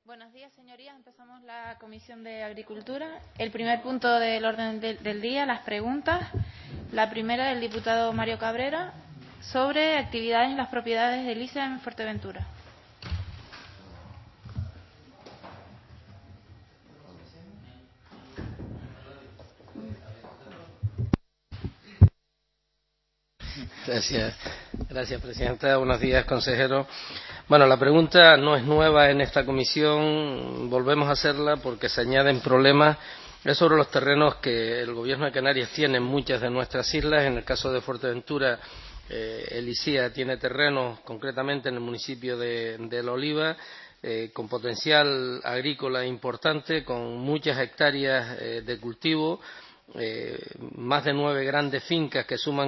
Buenos días, señorías. Empezamos la Comisión de Agricultura. El primer punto del orden del día, las preguntas. La primera del diputado Mario Cabrera sobre actividades en las propiedades de Licia en Fuerteventura. Gracias, presidenta. Buenos días, consejero. Bueno, la pregunta no es nueva en esta comisión. Volvemos a hacerla porque se añaden problemas. Es sobre los terrenos que el Gobierno de Canarias tiene en muchas de nuestras islas. En el caso de Fuerteventura, el ICIA tiene terrenos, concretamente en el municipio de La Oliva, con potencial agrícola importante, con muchas hectáreas de cultivo, más de 9 grandes fincas que suman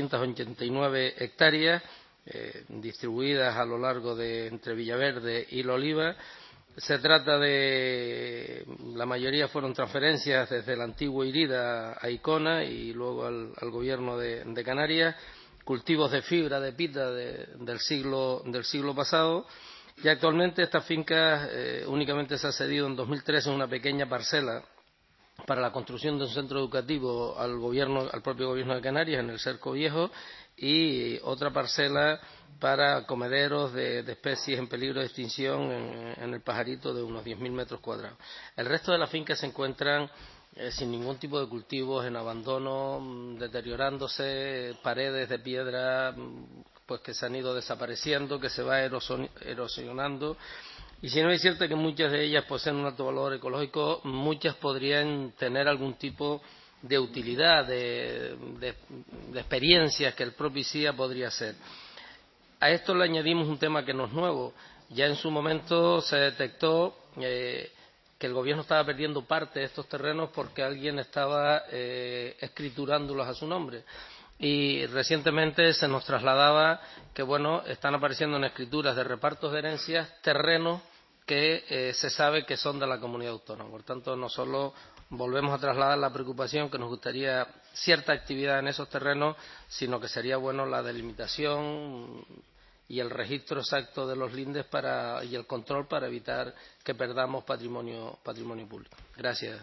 489 hectáreas, distribuidas a lo largo de entre Villaverde y La Oliva. Se trata de, la mayoría fueron transferencias desde el antiguo IRIDA a ICONA y luego al Gobierno de Canarias, cultivos de fibra de pita del siglo pasado, y actualmente estas fincas únicamente se ha cedido en 2013 una pequeña parcela para la construcción de un centro educativo al propio Gobierno de Canarias en el Cerco Viejo, y otra parcela para comederos de especies en peligro de extinción en el Pajarito de unos 10.000 metros cuadrados. El resto de las fincas se encuentran sin ningún tipo de cultivos, en abandono, deteriorándose, paredes de piedra pues que se han ido desapareciendo, que se va erosionando. Y si no es cierto que muchas de ellas poseen un alto valor ecológico, muchas podrían tener algún tipo de utilidad, de experiencias que el propio ICIA podría hacer. A esto le añadimos un tema que no es nuevo. Ya en su momento se detectó que el Gobierno estaba perdiendo parte de estos terrenos porque alguien estaba escriturándolos a su nombre. Y recientemente se nos trasladaba que, bueno, están apareciendo en escrituras de repartos de herencias terrenos que se sabe que son de la comunidad autónoma. Por tanto, no solo volvemos a trasladar la preocupación que nos gustaría cierta actividad en esos terrenos, sino que sería bueno la delimitación y el registro exacto de los lindes y el control para evitar que perdamos patrimonio público. Gracias.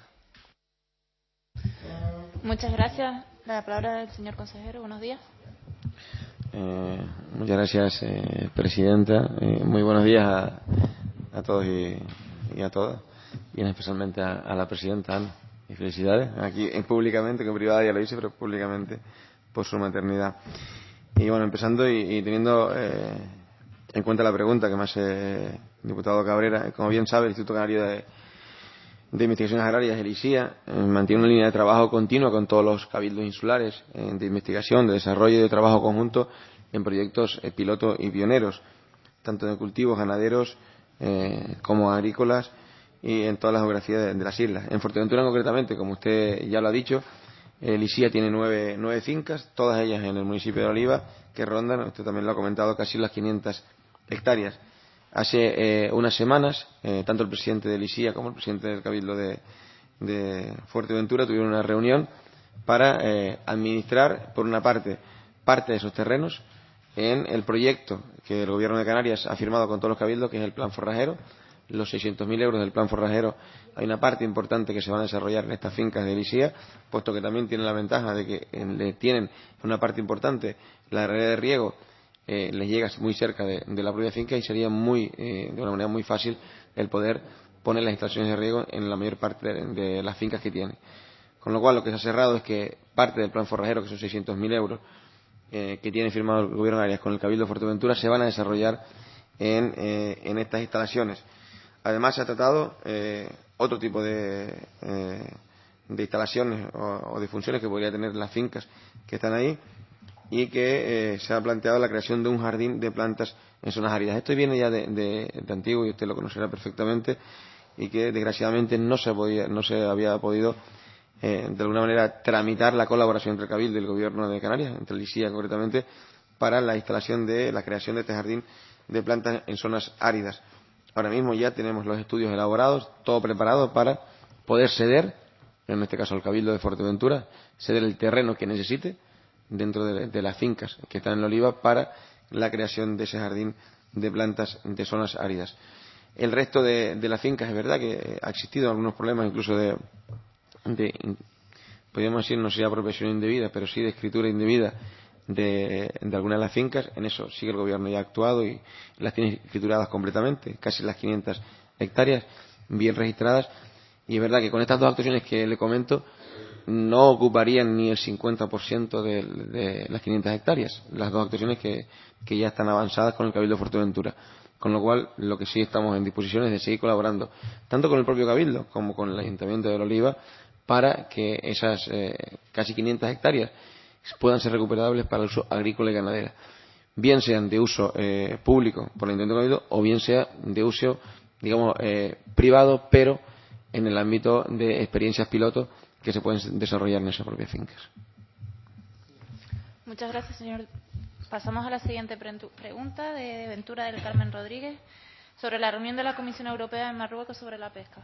Muchas gracias. La palabra del señor consejero. Buenos días. Muchas gracias, presidenta. Muy buenos días a todos y a todas, y especialmente a la presidenta Ana. Y felicidades, aquí públicamente, que en privada ya lo hice, pero públicamente por su maternidad. Y bueno, empezando y teniendo en cuenta la pregunta que me hace el diputado Cabrera, como bien sabe, el Instituto Canario de Investigaciones Agrarias, el ICIA, mantiene una línea de trabajo continua con todos los cabildos insulares de investigación, de desarrollo y de trabajo conjunto en proyectos piloto y pioneros, tanto de cultivos ganaderos como agrícolas, y en toda la geografía de las islas. En Fuerteventura, concretamente, como usted ya lo ha dicho, el ICIA tiene 9 fincas, todas ellas en el municipio de La Oliva, que rondan, usted también lo ha comentado, casi las 500 hectáreas. Hace unas semanas, tanto el presidente del ICIA como el presidente del Cabildo de Fuerteventura tuvieron una reunión para administrar, por una parte de esos terrenos en el proyecto que el Gobierno de Canarias ha firmado con todos los cabildos, que es el Plan Forrajero. Los 600.000 euros del Plan Forrajero, hay una parte importante que se van a desarrollar en estas fincas del ICIA, puesto que también tienen la ventaja de que tienen una parte importante, la red de riego les llega muy cerca de la propia finca, y sería de una manera muy fácil el poder poner las instalaciones de riego en la mayor parte de las fincas que tiene. Con lo cual, lo que se ha cerrado es que parte del Plan Forrajero, que son 600.000 euros, que tiene firmado el Gobierno de Canarias con el Cabildo de Fuerteventura, se van a desarrollar en estas instalaciones. Además, se ha tratado otro tipo de instalaciones o de funciones que podría tener las fincas que están ahí, y que se ha planteado la creación de un jardín de plantas en zonas áridas. Esto viene ya de antiguo, y usted lo conocerá perfectamente, y que desgraciadamente no se había podido de alguna manera tramitar la colaboración entre el Cabildo y el Gobierno de Canarias, entre el ICIA concretamente, para la instalación de la creación de este jardín de plantas en zonas áridas. Ahora mismo ya tenemos los estudios elaborados, todo preparado para poder ceder, en este caso al Cabildo de Fuerteventura, ceder el terreno que necesite dentro de las fincas que están en La Oliva para la creación de ese jardín de plantas de zonas áridas. El resto de las fincas es verdad que ha existido algunos problemas incluso podríamos decir, no sea apropiación indebida, pero sí de escritura indebida de algunas de las fincas. En eso sí que el Gobierno ya ha actuado y las tiene escrituradas completamente, casi las 500 hectáreas bien registradas. Y es verdad que con estas dos actuaciones que le comento no ocuparían ni el 50% de las 500 hectáreas, las dos actuaciones que ya están avanzadas con el Cabildo de Fuerteventura. Con lo cual, lo que sí estamos en disposición es de seguir colaborando, tanto con el propio Cabildo como con el Ayuntamiento de La Oliva, para que esas casi 500 hectáreas puedan ser recuperables para el uso agrícola y ganadero, bien sean de uso público por el Ayuntamiento de Cabildo o bien sea de uso, digamos, privado, pero en el ámbito de experiencias piloto que se pueden desarrollar en esas propias fincas. Muchas gracias, señor. Pasamos a la siguiente pregunta de Ventura del Carmen Rodríguez sobre la reunión de la Comisión Europea en Marruecos sobre la pesca.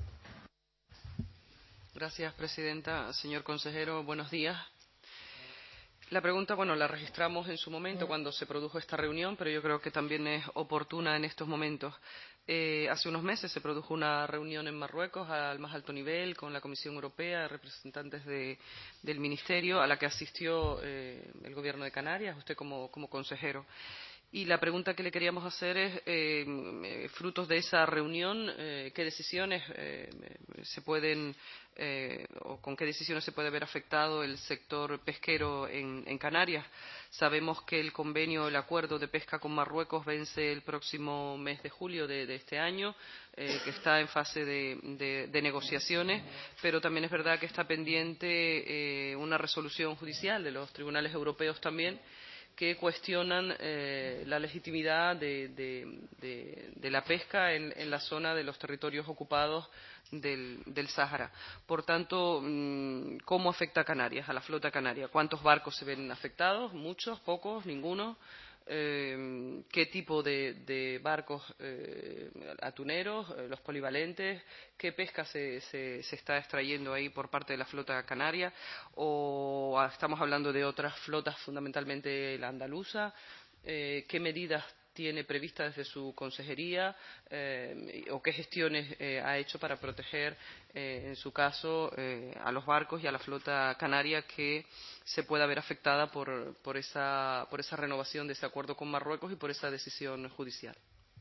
Gracias, presidenta. Señor consejero, buenos días. La pregunta, bueno, la registramos en su momento cuando se produjo esta reunión, pero yo creo que también es oportuna en estos momentos. Hace unos meses se produjo una reunión en Marruecos al más alto nivel con la Comisión Europea, representantes del Ministerio, a la que asistió el Gobierno de Canarias, usted como consejero. Y la pregunta que le queríamos hacer es, frutos de esa reunión, ¿qué decisiones se pueden o con qué decisiones se puede ver afectado el sector pesquero en Canarias? Sabemos que el convenio, el acuerdo de pesca con Marruecos vence el próximo mes de julio de este año, que está en fase de negociaciones, pero también es verdad que está pendiente una resolución judicial de los tribunales europeos también, que cuestionan la legitimidad de la pesca en la zona de los territorios ocupados del Sáhara. Por tanto, ¿cómo afecta a Canarias, a la flota canaria? ¿Cuántos barcos se ven afectados? ¿Muchos? ¿Pocos? ¿Ninguno? ¿Qué tipo de barcos atuneros, los polivalentes? ¿Qué pesca se está extrayendo ahí por parte de la flota canaria? ¿O estamos hablando de otras flotas, fundamentalmente la andaluza? ¿Qué medidas tiene prevista desde su consejería o qué gestiones ha hecho para proteger, en su caso, a los barcos y a la flota canaria que se pueda ver afectada por esa renovación de ese acuerdo con Marruecos y por esa decisión judicial?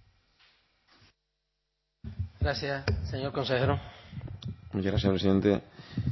Gracias, señor consejero. Muchas gracias, presidente.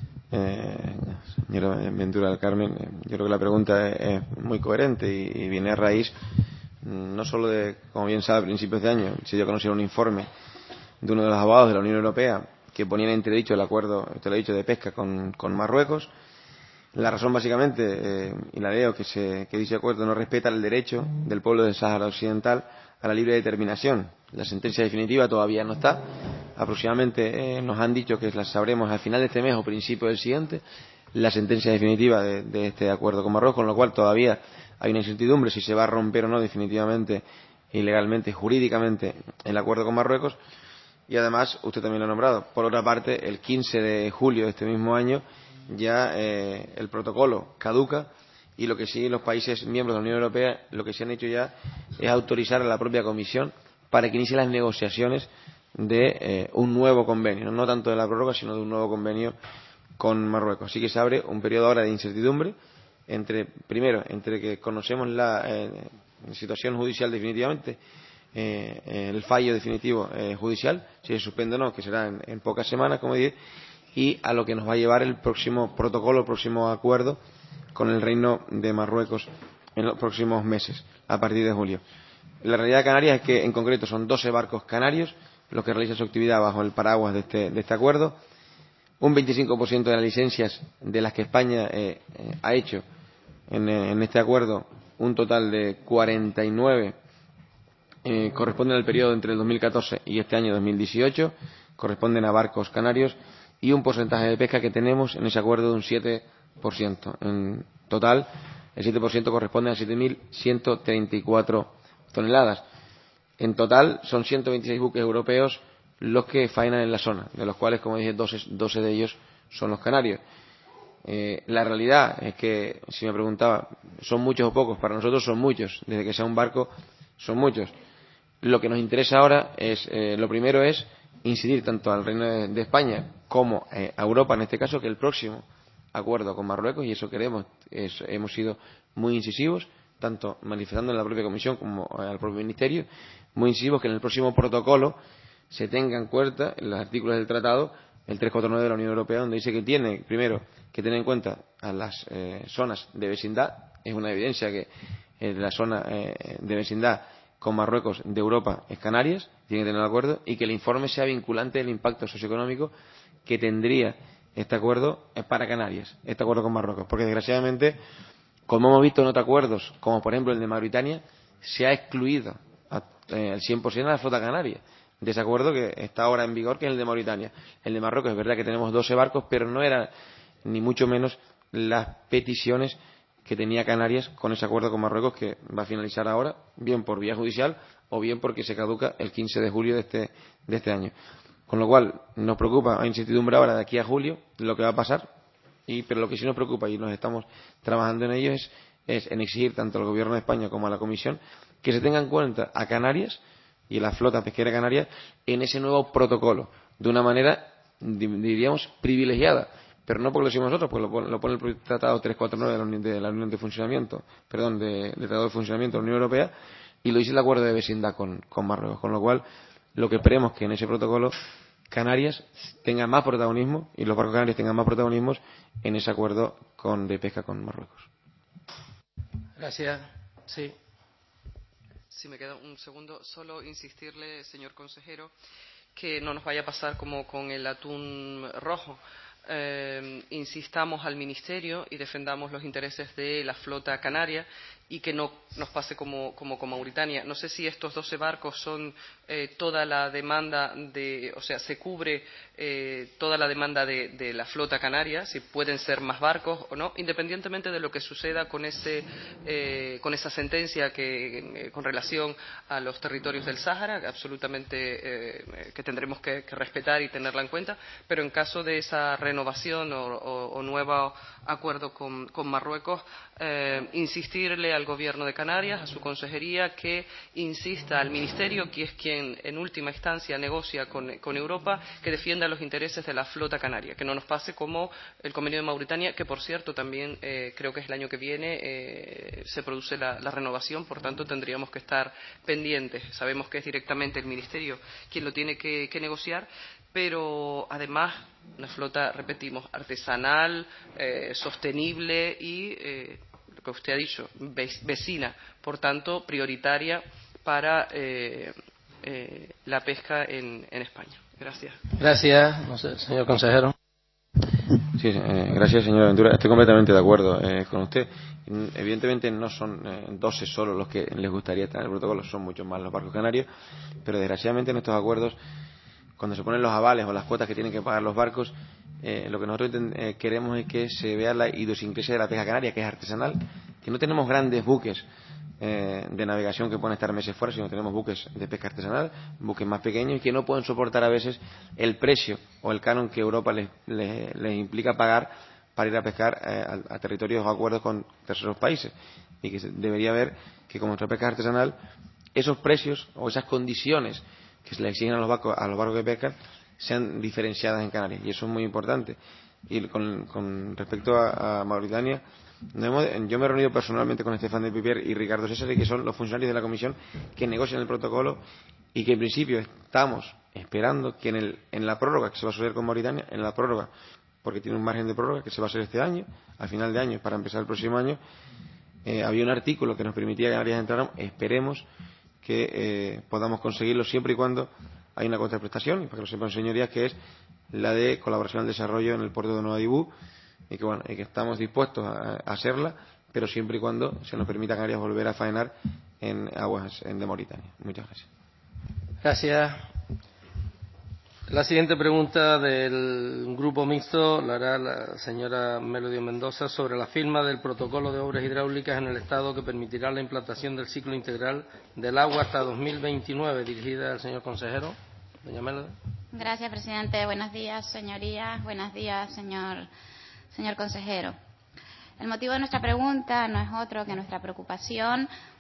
Señora Ventura del Carmen, yo creo que la pregunta es muy coherente y viene a raíz no solo de, como bien sabe, a principios de año se dio a conocer un informe de uno de los abogados de la Unión Europea que ponía en entredicho el acuerdo, usted lo ha dicho, de pesca con Marruecos. La razón, básicamente, y la leo, que dicho acuerdo no respeta el derecho del pueblo del Sáhara Occidental a la libre determinación. La sentencia definitiva todavía no está. Aproximadamente nos han dicho que la sabremos al final de este mes o principio del siguiente, la sentencia definitiva de este acuerdo con Marruecos, con lo cual todavía hay una incertidumbre si se va a romper o no definitivamente, ilegalmente, jurídicamente, el acuerdo con Marruecos. Y además, usted también lo ha nombrado, por otra parte, el 15 de julio de este mismo año ya el protocolo caduca y lo que sí los países miembros de la Unión Europea lo que se han hecho ya es autorizar a la propia Comisión para que inicie las negociaciones de un nuevo convenio, no tanto de la prórroga sino de un nuevo convenio con Marruecos. Así que se abre un periodo ahora de incertidumbre primero entre que conocemos la situación judicial definitivamente, el fallo definitivo judicial, si se suspende o no, que será en pocas semanas, como dije, y a lo que nos va a llevar el próximo protocolo, el próximo acuerdo con el Reino de Marruecos en los próximos meses, a partir de julio. La realidad de Canarias es que, en concreto, son 12 barcos canarios los que realizan su actividad bajo el paraguas de este acuerdo. Un 25% de las licencias de las que España ha hecho en este acuerdo, un total de 49, corresponden al periodo entre el 2014 y este año 2018, corresponden a barcos canarios, y un porcentaje de pesca que tenemos en ese acuerdo de un 7%. En total, el 7% corresponde a 7.134 toneladas. En total, son 126 buques europeos los que faenan en la zona, de los cuales, como dije, 12 de ellos son los canarios. La realidad es que, si me preguntaba, ¿son muchos o pocos? Para nosotros son muchos. Desde que sea un barco, son muchos. Lo que nos interesa ahora es, lo primero es incidir tanto al Reino de España como a Europa, en este caso, que el próximo acuerdo con Marruecos, y eso queremos, hemos sido muy incisivos, tanto manifestando en la propia Comisión como al propio Ministerio, muy incisivos que en el próximo protocolo se tenga en cuenta en los artículos del tratado el 349 de la Unión Europea, donde dice que tiene, primero, que tener en cuenta a las zonas de vecindad. Es una evidencia que la zona de vecindad con Marruecos de Europa es Canarias, tiene que tener un acuerdo, y que el informe sea vinculante del impacto socioeconómico que tendría este acuerdo para Canarias, este acuerdo con Marruecos. Porque, desgraciadamente, como hemos visto en otros acuerdos, como por ejemplo el de Mauritania, se ha excluido al 100% a la flota canaria de ese acuerdo que está ahora en vigor, que es el de Mauritania. El de Marruecos es verdad que tenemos 12 barcos, pero no eran ni mucho menos las peticiones que tenía Canarias con ese acuerdo con Marruecos, que va a finalizar ahora, bien por vía judicial o bien porque se caduca el 15 de julio de este año. Con lo cual, nos preocupa, hay incertidumbre ahora de aquí a julio lo que va a pasar, pero lo que sí nos preocupa, y nos estamos trabajando en ello, es en exigir tanto al Gobierno de España como a la Comisión que se tenga en cuenta a Canarias y la flota pesquera canaria en ese nuevo protocolo, de una manera, diríamos, privilegiada. Pero no porque lo decimos nosotros, porque lo pone el Tratado 349 de la Unión de Funcionamiento, perdón, del Tratado de Funcionamiento de la Unión Europea, y lo dice el acuerdo de vecindad con Marruecos. Con lo cual, lo que esperemos que en ese protocolo Canarias tenga más protagonismo y los barcos canarios tengan más protagonismo en ese acuerdo de pesca con Marruecos. Gracias. Sí. Si me queda un segundo, solo insistirle, señor consejero, que no nos vaya a pasar como con el atún rojo. Insistamos al Ministerio y defendamos los intereses de la flota canaria y que no nos pase como con Mauritania. No sé si estos 12 barcos son toda la demanda o sea, se cubre toda la demanda de la flota canaria, si pueden ser más barcos o no, independientemente de lo que suceda con esa sentencia con relación a los territorios del Sáhara, absolutamente que tendremos que respetar y tenerla en cuenta, pero en caso de esa renovación o nuevo acuerdo con Marruecos, insistirle al Gobierno de Canarias, a su consejería, que insista al Ministerio, que es quien en última instancia negocia con Europa, que defienda los intereses de la flota canaria, que no nos pase como el convenio de Mauritania, que por cierto también creo que es el año que viene se produce la renovación, por tanto tendríamos que estar pendientes. Sabemos que es directamente el Ministerio quien lo tiene que negociar, pero además una flota, repetimos, artesanal, sostenible y lo que usted ha dicho, vecina, por tanto prioritaria para la pesca en España. Gracias. Gracias. No sé, señor consejero. Sí, gracias, señora Ventura. Estoy completamente de acuerdo con usted. Evidentemente no son 12 solo los que les gustaría estar en el protocolo, son muchos más los barcos canarios, pero desgraciadamente en estos acuerdos, cuando se ponen los avales o las cuotas que tienen que pagar los barcos, lo que nosotros queremos es que se vea la idiosincrasia de la pesca canaria, que es artesanal, que no tenemos grandes buques de navegación que pueden estar meses fuera, sino tenemos buques de pesca artesanal, buques más pequeños y que no pueden soportar a veces el precio o el canon que Europa les implica pagar para ir a pescar a territorios o acuerdos con terceros países, y que debería ver que como nuestra pesca artesanal, esos precios o esas condiciones que se le exigen a los barcos que pescan sean diferenciadas en Canarias, y eso es muy importante. Y con respecto a Mauritania, yo me he reunido personalmente con Estefan de Piper y Ricardo César, que son los funcionarios de la Comisión que negocian el protocolo, y que en principio estamos esperando que en la prórroga que se va a suceder con Mauritania, en la prórroga, porque tiene un margen de prórroga que se va a hacer este año, a final de año, para empezar el próximo año, había un artículo que nos permitía que Canarias entrara. Esperemos que podamos conseguirlo siempre y cuando hay una contraprestación, y para que lo sepan, señorías, que es la de colaboración al desarrollo en el puerto de Nueva Dibú, y que estamos dispuestos a hacerla, pero siempre y cuando se nos permita a Canarias volver a faenar en aguas de Mauritania. Muchas gracias. Gracias. La siguiente pregunta del grupo mixto la hará la señora Melody Mendoza sobre la firma del protocolo de obras hidráulicas en el Estado que permitirá la implantación del ciclo integral del agua hasta 2029, dirigida al señor consejero. Doña Melody. Gracias, presidente. Buenos días, señorías. Buenos días, señor consejero. El motivo de nuestra pregunta no es otro que nuestra preocupación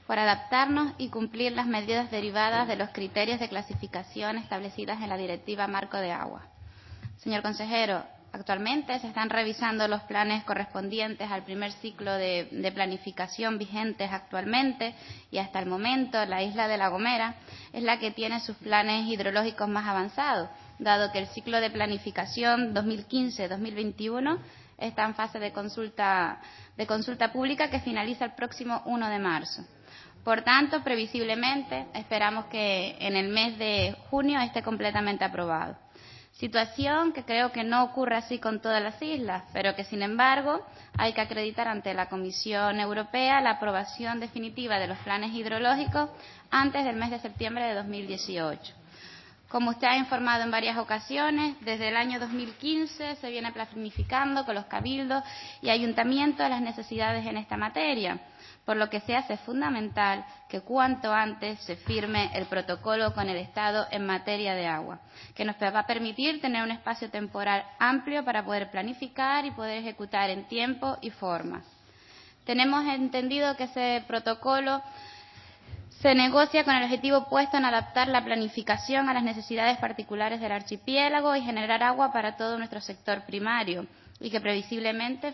por adaptarnos y cumplir las medidas derivadas de los criterios de clasificación establecidas en la Directiva Marco de Agua. Señor consejero, actualmente se están revisando los planes correspondientes al primer ciclo de planificación vigentes actualmente y hasta el momento la isla de La Gomera es la que tiene sus planes hidrológicos más avanzados, dado que el ciclo de planificación 2015-2021 está en fase de consulta pública que finaliza el próximo 1 de marzo. Por tanto, previsiblemente, esperamos que en el mes de junio esté completamente aprobado. Situación que creo que no ocurre así con todas las islas, pero que, sin embargo, hay que acreditar ante la Comisión Europea la aprobación definitiva de los planes hidrológicos antes del mes de septiembre de 2018. Como usted ha informado en varias ocasiones, desde el año 2015 se viene planificando con los cabildos y ayuntamientos las necesidades en esta materia, por lo que se hace fundamental que cuanto antes se firme el protocolo con el Estado en materia de agua, que nos va a permitir tener un espacio temporal amplio para poder planificar y poder ejecutar en tiempo y forma. Tenemos entendido que ese protocolo se negocia con el objetivo puesto en adaptar la planificación a las necesidades particulares del archipiélago y generar agua para todo nuestro sector primario, y que previsiblemente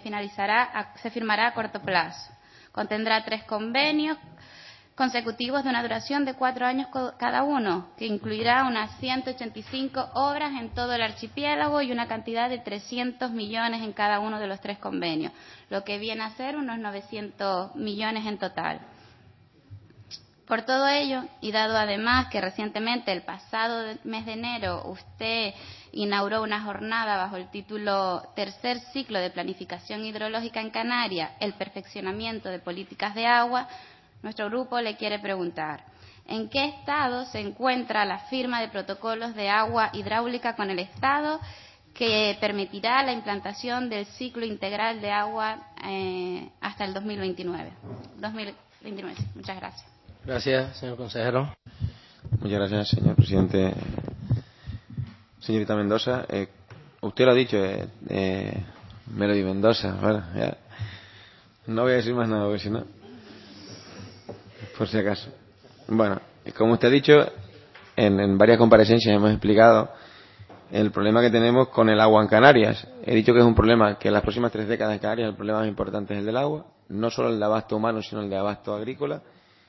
se firmará a corto plazo. Contendrá 3 convenios consecutivos de una duración de 4 años cada uno, que incluirá unas 185 obras en todo el archipiélago y una cantidad de 300 millones en cada uno de los 3 convenios, lo que viene a ser unos 900 millones en total. Por todo ello, y dado además que recientemente, el pasado mes de enero, usted inauguró una jornada bajo el título Tercer Ciclo de Planificación Hidrológica en Canarias, el perfeccionamiento de políticas de agua, nuestro grupo le quiere preguntar: ¿en qué estado se encuentra la firma de protocolos de agua hidráulica con el Estado que permitirá la implantación del ciclo integral de agua hasta el 2029? Muchas gracias. Gracias, señor consejero. Muchas gracias, señor presidente. Señorita Mendoza, usted lo ha dicho, Melody Mendoza. Bueno, ya. No voy a decir más nada, porque si no, por si acaso. Bueno, como usted ha dicho, en varias comparecencias hemos explicado el problema que tenemos con el agua en Canarias. He dicho que es un problema que en las próximas 3 décadas en Canarias el problema más importante es el del agua, no solo el de abasto humano, sino el de abasto agrícola.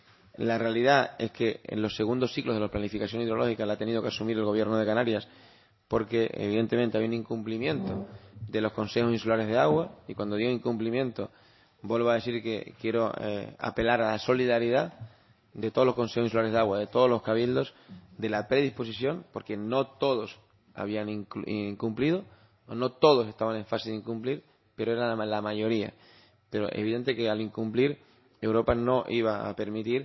La realidad es que en los segundos ciclos de la planificación hidrológica la ha tenido que asumir el Gobierno de Canarias porque, evidentemente, había un incumplimiento de los consejos insulares de agua, y cuando digo incumplimiento, vuelvo a decir que quiero apelar a la solidaridad de todos los consejos insulares de agua, de todos los cabildos, de la predisposición, porque no todos habían incumplido, o no todos estaban en fase de incumplir, pero era la mayoría. Pero evidente que al incumplir, Europa no iba a permitir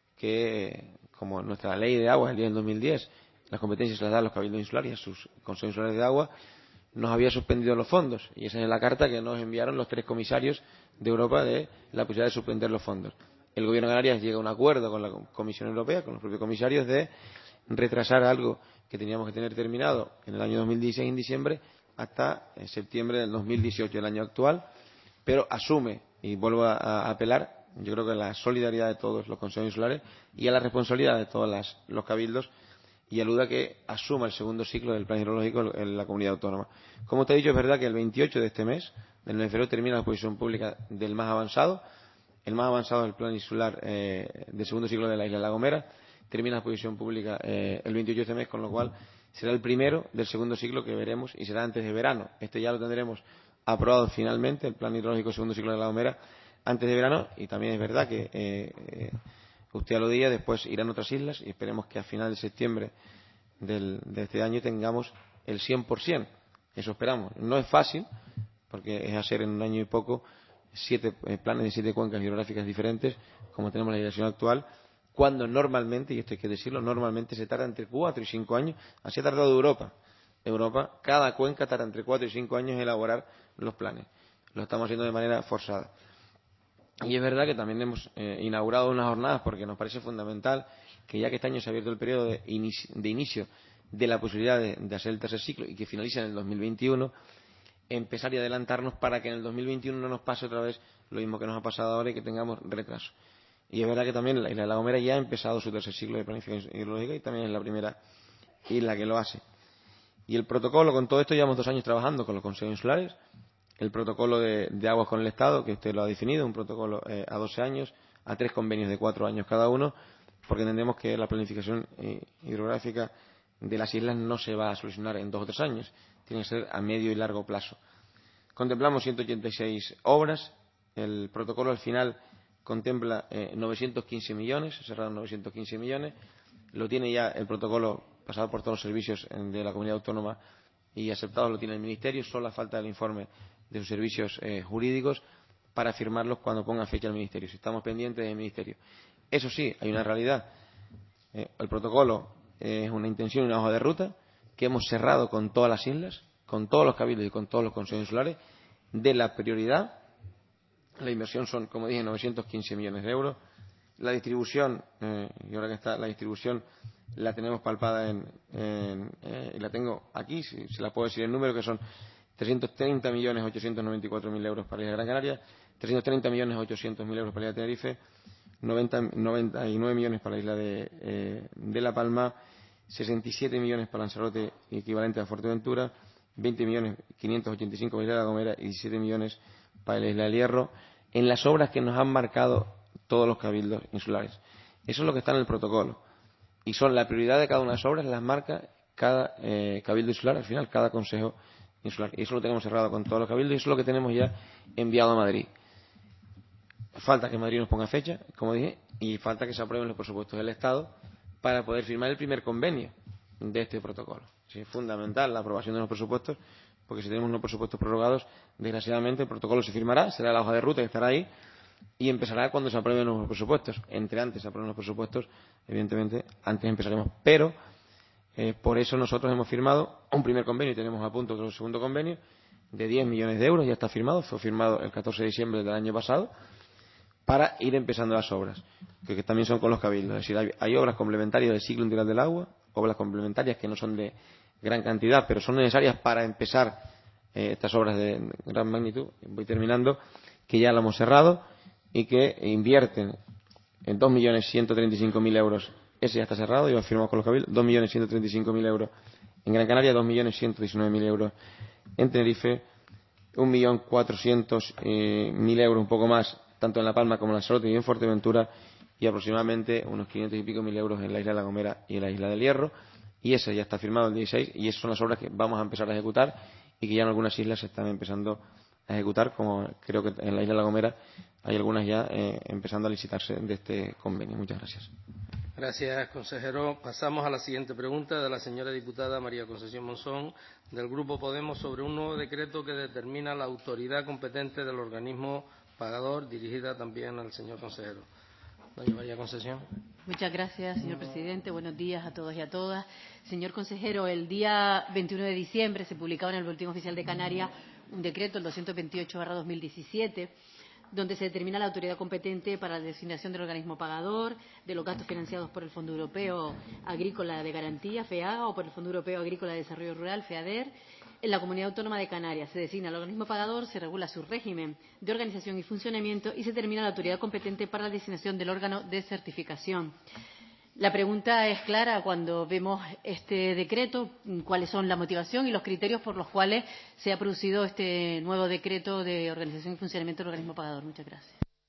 que, como nuestra ley de agua del día del 2010, las competencias las da a los cabildos insulares y a sus consejos insulares de agua, nos había suspendido los fondos. Y esa es la carta que nos enviaron los 3 comisarios de Europa de la posibilidad de suspender los fondos. El Gobierno de Canarias llega a un acuerdo con la Comisión Europea, con los propios comisarios, de retrasar algo que teníamos que tener terminado en el año 2016, en diciembre, hasta septiembre del 2018, el año actual, pero asume, y vuelvo a apelar, yo creo que a la solidaridad de todos los consejos insulares y a la responsabilidad de todos los cabildos, y alude a que asuma el segundo ciclo del plan hidrológico en la comunidad autónoma. Como te he dicho, es verdad que el 28 de este mes, del mes de febrero, termina la exposición pública del más avanzado. El más avanzado del plan insular del segundo ciclo de la isla de La Gomera termina la exposición pública el 28 de este mes, con lo cual será el primero del segundo ciclo que veremos, y será antes de verano. Este ya lo tendremos aprobado finalmente, el plan hidrológico segundo ciclo de La Gomera, antes de verano. Y también es verdad que usted aludía, después irán otras islas, y esperemos que a final de septiembre de este año tengamos el 100%. Eso esperamos. No es fácil, porque es hacer en un año y poco 7 planes de 7 cuencas hidrográficas diferentes, como tenemos la legislación actual, cuando normalmente, y esto hay que decirlo, normalmente se tarda entre 4 y 5 años. Así ha tardado Europa. Cada cuenca tarda entre 4 y 5 años en elaborar los planes. Lo estamos haciendo de manera forzada. Y es verdad que también hemos inaugurado unas jornadas, porque nos parece fundamental que, ya que este año se ha abierto el periodo de inicio de la posibilidad de hacer el tercer ciclo y que finaliza en el 2021, empezar y adelantarnos para que en el 2021 no nos pase otra vez lo mismo que nos ha pasado ahora y que tengamos retraso. Y es verdad que también la isla de La Gomera ya ha empezado su tercer ciclo de planificación hidrológica y también es la primera isla que lo hace. Y el protocolo, con todo esto llevamos 2 años trabajando con los consejos insulares. El protocolo de aguas con el Estado, que usted lo ha definido, un protocolo a 12 años, a 3 convenios de 4 años cada uno, porque entendemos que la planificación hidrográfica de las islas no se va a solucionar en 2 o 3 años, tiene que ser a medio y largo plazo. Contemplamos 186 obras, el protocolo al final contempla 915 millones, cerraron 915 millones, lo tiene ya el protocolo pasado por todos los servicios de la comunidad autónoma y aceptado lo tiene el Ministerio, solo falta el informe de sus servicios jurídicos para firmarlos cuando ponga fecha el Ministerio. Si estamos pendientes del Ministerio. Eso sí, hay una realidad. El protocolo es una intención y una hoja de ruta que hemos cerrado con todas las islas, con todos los cabildos y con todos los consejos insulares, de la prioridad. La inversión son, como dije, 915 millones de euros. La distribución, y ahora que está la distribución, la tenemos palpada y la tengo aquí, si se la puedo decir el número, que son 330.894.000 euros para la isla de Gran Canaria, 330.800.000 euros para la isla de Tenerife, 99 millones para la isla de La Palma, 67 millones para Lanzarote, equivalente a Fuerteventura, 20.585.000 para la isla de La Gomera y 17 millones para la isla del Hierro, en las obras que nos han marcado todos los cabildos insulares. Eso es lo que está en el protocolo. Y son la prioridad de cada una de las obras, las marca cada cabildo insular, al final, cada consejo insular. Y eso lo tenemos cerrado con todos los cabildos y eso es lo que tenemos ya enviado a Madrid. Falta que Madrid nos ponga fecha, como dije, y falta que se aprueben los presupuestos del Estado para poder firmar el primer convenio de este protocolo. Sí, es fundamental la aprobación de los presupuestos, porque si tenemos unos presupuestos prorrogados, desgraciadamente el protocolo se firmará, será la hoja de ruta que estará ahí, y empezará cuando se aprueben los presupuestos. Entre antes se aprueben los presupuestos, evidentemente, antes empezaremos. Pero, por eso nosotros hemos firmado un primer convenio y tenemos a punto otro segundo convenio de 10 millones de euros, ya está firmado, fue firmado el 14 de diciembre del año pasado, para ir empezando las obras, que también son con los cabildos. Es decir, hay obras complementarias del ciclo integral del agua, obras complementarias que no son de gran cantidad, pero son necesarias para empezar estas obras de gran magnitud, voy terminando, que ya lo hemos cerrado y que invierten en 2.135.000 euros. Ese ya está cerrado y lo firmamos con los cabildos. 2.135.000 euros en Gran Canaria, 2.119.000 euros en Tenerife, 1.400.000 euros, un poco más, tanto en La Palma como en Lanzarote y en Fuerteventura, y aproximadamente unos 500 y pico mil euros en la isla de La Gomera y en la isla del Hierro. Y ese ya está firmado el 16 y esas son las obras que vamos a empezar a ejecutar y que ya en algunas islas se están empezando a ejecutar, como creo que en la isla de La Gomera hay algunas ya empezando a licitarse de este convenio. Muchas gracias. Gracias, consejero. Pasamos a la siguiente pregunta de la señora diputada María Concesión Monzón, del Grupo Podemos, sobre un nuevo decreto que determina la autoridad competente del organismo pagador, dirigida también al señor consejero. Doña María Concesión. Muchas gracias, señor presidente. Buenos días a todos y a todas. Señor consejero, el día 21 de diciembre se publicaba en el Boletín Oficial de Canarias un decreto, el 228/2017, donde se determina la autoridad competente para la designación del organismo pagador, de los gastos financiados por el Fondo Europeo Agrícola de Garantía, FEAGA, o por el Fondo Europeo Agrícola de Desarrollo Rural, FEADER, en la Comunidad Autónoma de Canarias. Se designa el organismo pagador, se regula su régimen de organización y funcionamiento y se determina la autoridad competente para la designación del órgano de certificación. La pregunta es clara cuando vemos este decreto, cuáles son la motivación y los criterios por los cuales se ha producido este nuevo decreto de organización y funcionamiento del organismo pagador. Muchas gracias.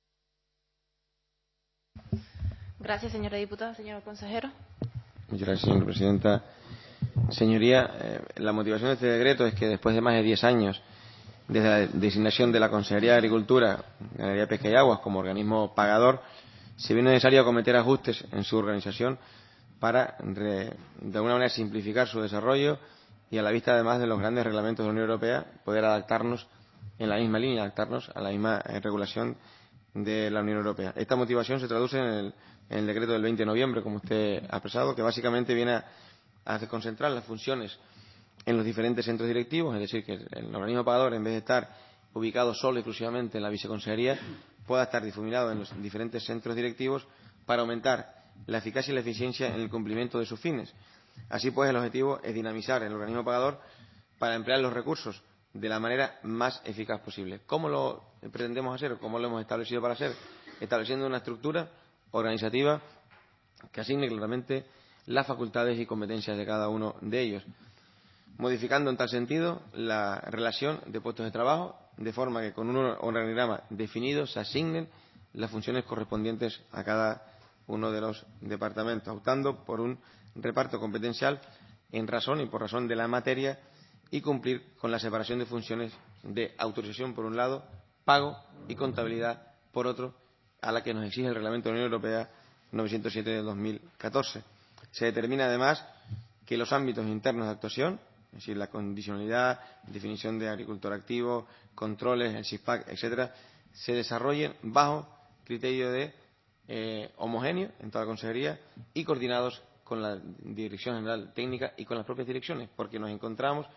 Gracias, señora diputada. Señor consejero. Muchas gracias, señora presidenta. Señoría, la motivación de este decreto es que después de más de 10 años desde la designación de la Consejería de Agricultura, Ganadería, Pesca y Aguas como organismo pagador, se vio necesario acometer ajustes en su organización para, de alguna manera, simplificar su desarrollo y, a la vista además de los grandes reglamentos de la Unión Europea, poder adaptarnos en la misma línea, adaptarnos a la misma regulación de la Unión Europea. Esta motivación se traduce en el decreto del 20 de noviembre, como usted ha expresado, que básicamente viene a concentrar las funciones en los diferentes centros directivos, es decir, que el organismo pagador, en vez de estar ubicado solo y exclusivamente en la viceconsejería, pueda estar difuminado en los diferentes centros directivos para aumentar la eficacia y la eficiencia en el cumplimiento de sus fines. Así pues, el objetivo es dinamizar el organismo pagador para emplear los recursos de la manera más eficaz posible. ¿Cómo lo pretendemos hacer? ¿Cómo lo hemos establecido para hacer? Estableciendo una estructura organizativa que asigne claramente las facultades y competencias de cada uno de ellos, modificando en tal sentido la relación de puestos de trabajo, de forma que con un organigrama definido se asignen las funciones correspondientes a cada uno de los departamentos, optando por un reparto competencial en razón y por razón de la materia y cumplir con la separación de funciones de autorización por un lado, pago y contabilidad por otro, a la que nos exige el Reglamento de la Unión Europea 907 de 2014. Se determina además que los ámbitos internos de actuación, es decir, la condicionalidad, definición de agricultor activo, controles, el SISPAC, etcétera, se desarrollen bajo criterio de homogéneo en toda la consejería y coordinados con la Dirección General Técnica y con las propias direcciones, porque nos encontramos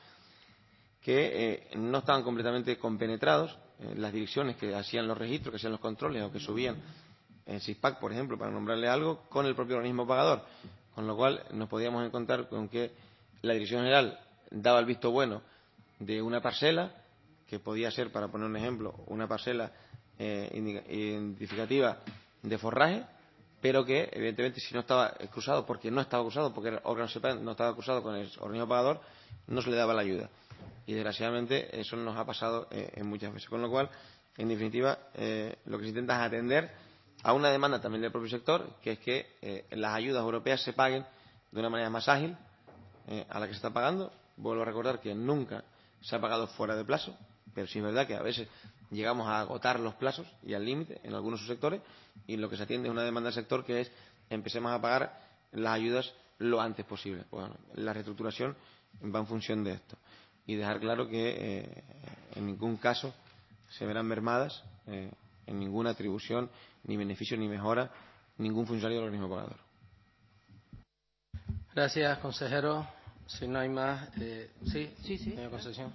que no estaban completamente compenetrados las direcciones que hacían los registros, que hacían los controles o que subían el SISPAC, por ejemplo, para nombrarle algo, con el propio organismo pagador, con lo cual nos podíamos encontrar con que la Dirección General daba el visto bueno de una parcela, que podía ser, para poner un ejemplo, una parcela identificativa de forraje, pero que, evidentemente, si no estaba cruzado, porque el órgano SEPAN no estaba cruzado con el organismo pagador, no se le daba la ayuda. Y, desgraciadamente, eso nos ha pasado en muchas veces. Con lo cual, en definitiva, lo que se intenta es atender a una demanda también del propio sector, que es que las ayudas europeas se paguen de una manera más ágil a la que se está pagando. Vuelvo a recordar que nunca se ha pagado fuera de plazo, pero sí es verdad que a veces llegamos a agotar los plazos y al límite en algunos subsectores, y lo que se atiende es una demanda del sector, que es empecemos a pagar las ayudas lo antes posible. Bueno, la reestructuración va en función de esto, y dejar claro que en ningún caso se verán mermadas en ninguna atribución, ni beneficio, ni mejora ningún funcionario del organismo pagador. Gracias, consejero. Si no hay más, sí, señora Concepción.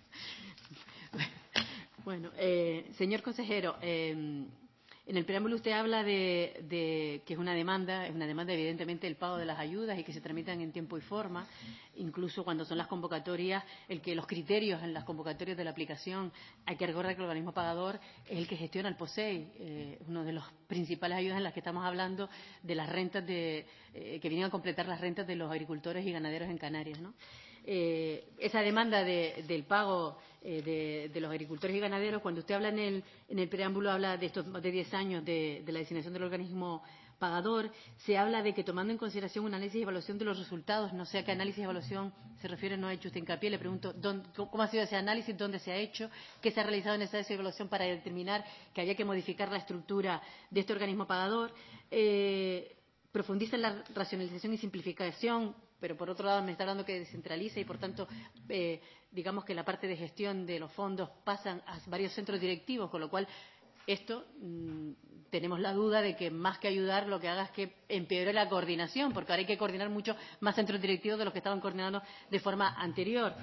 Bueno, señor consejero, en el preámbulo usted habla de que es una demanda evidentemente el pago de las ayudas y que se tramitan en tiempo y forma, incluso cuando son las convocatorias, los criterios en las convocatorias de la aplicación. Hay que recordar que el organismo pagador es el que gestiona el POSEI, uno de los principales ayudas en las que estamos hablando, de las rentas que vienen a completar las rentas de los agricultores y ganaderos en Canarias, ¿no? Esa demanda del pago de los agricultores y ganaderos, cuando usted habla en el preámbulo, habla de estos más de 10 años de la designación del organismo pagador, se habla de que, tomando en consideración un análisis y evaluación de los resultados, no sé a qué análisis y evaluación se refiere, no ha hecho usted hincapié, le pregunto cómo ha sido ese análisis, dónde se ha hecho, qué se ha realizado en esa evaluación para determinar que había que modificar la estructura de este organismo pagador. Profundiza en la racionalización y simplificación, pero por otro lado me está hablando que descentraliza y, por tanto, digamos que la parte de gestión de los fondos pasan a varios centros directivos, con lo cual esto tenemos la duda de que, más que ayudar, lo que haga es que empeore la coordinación, porque ahora hay que coordinar mucho más centros directivos de los que estaban coordinando de forma anterior.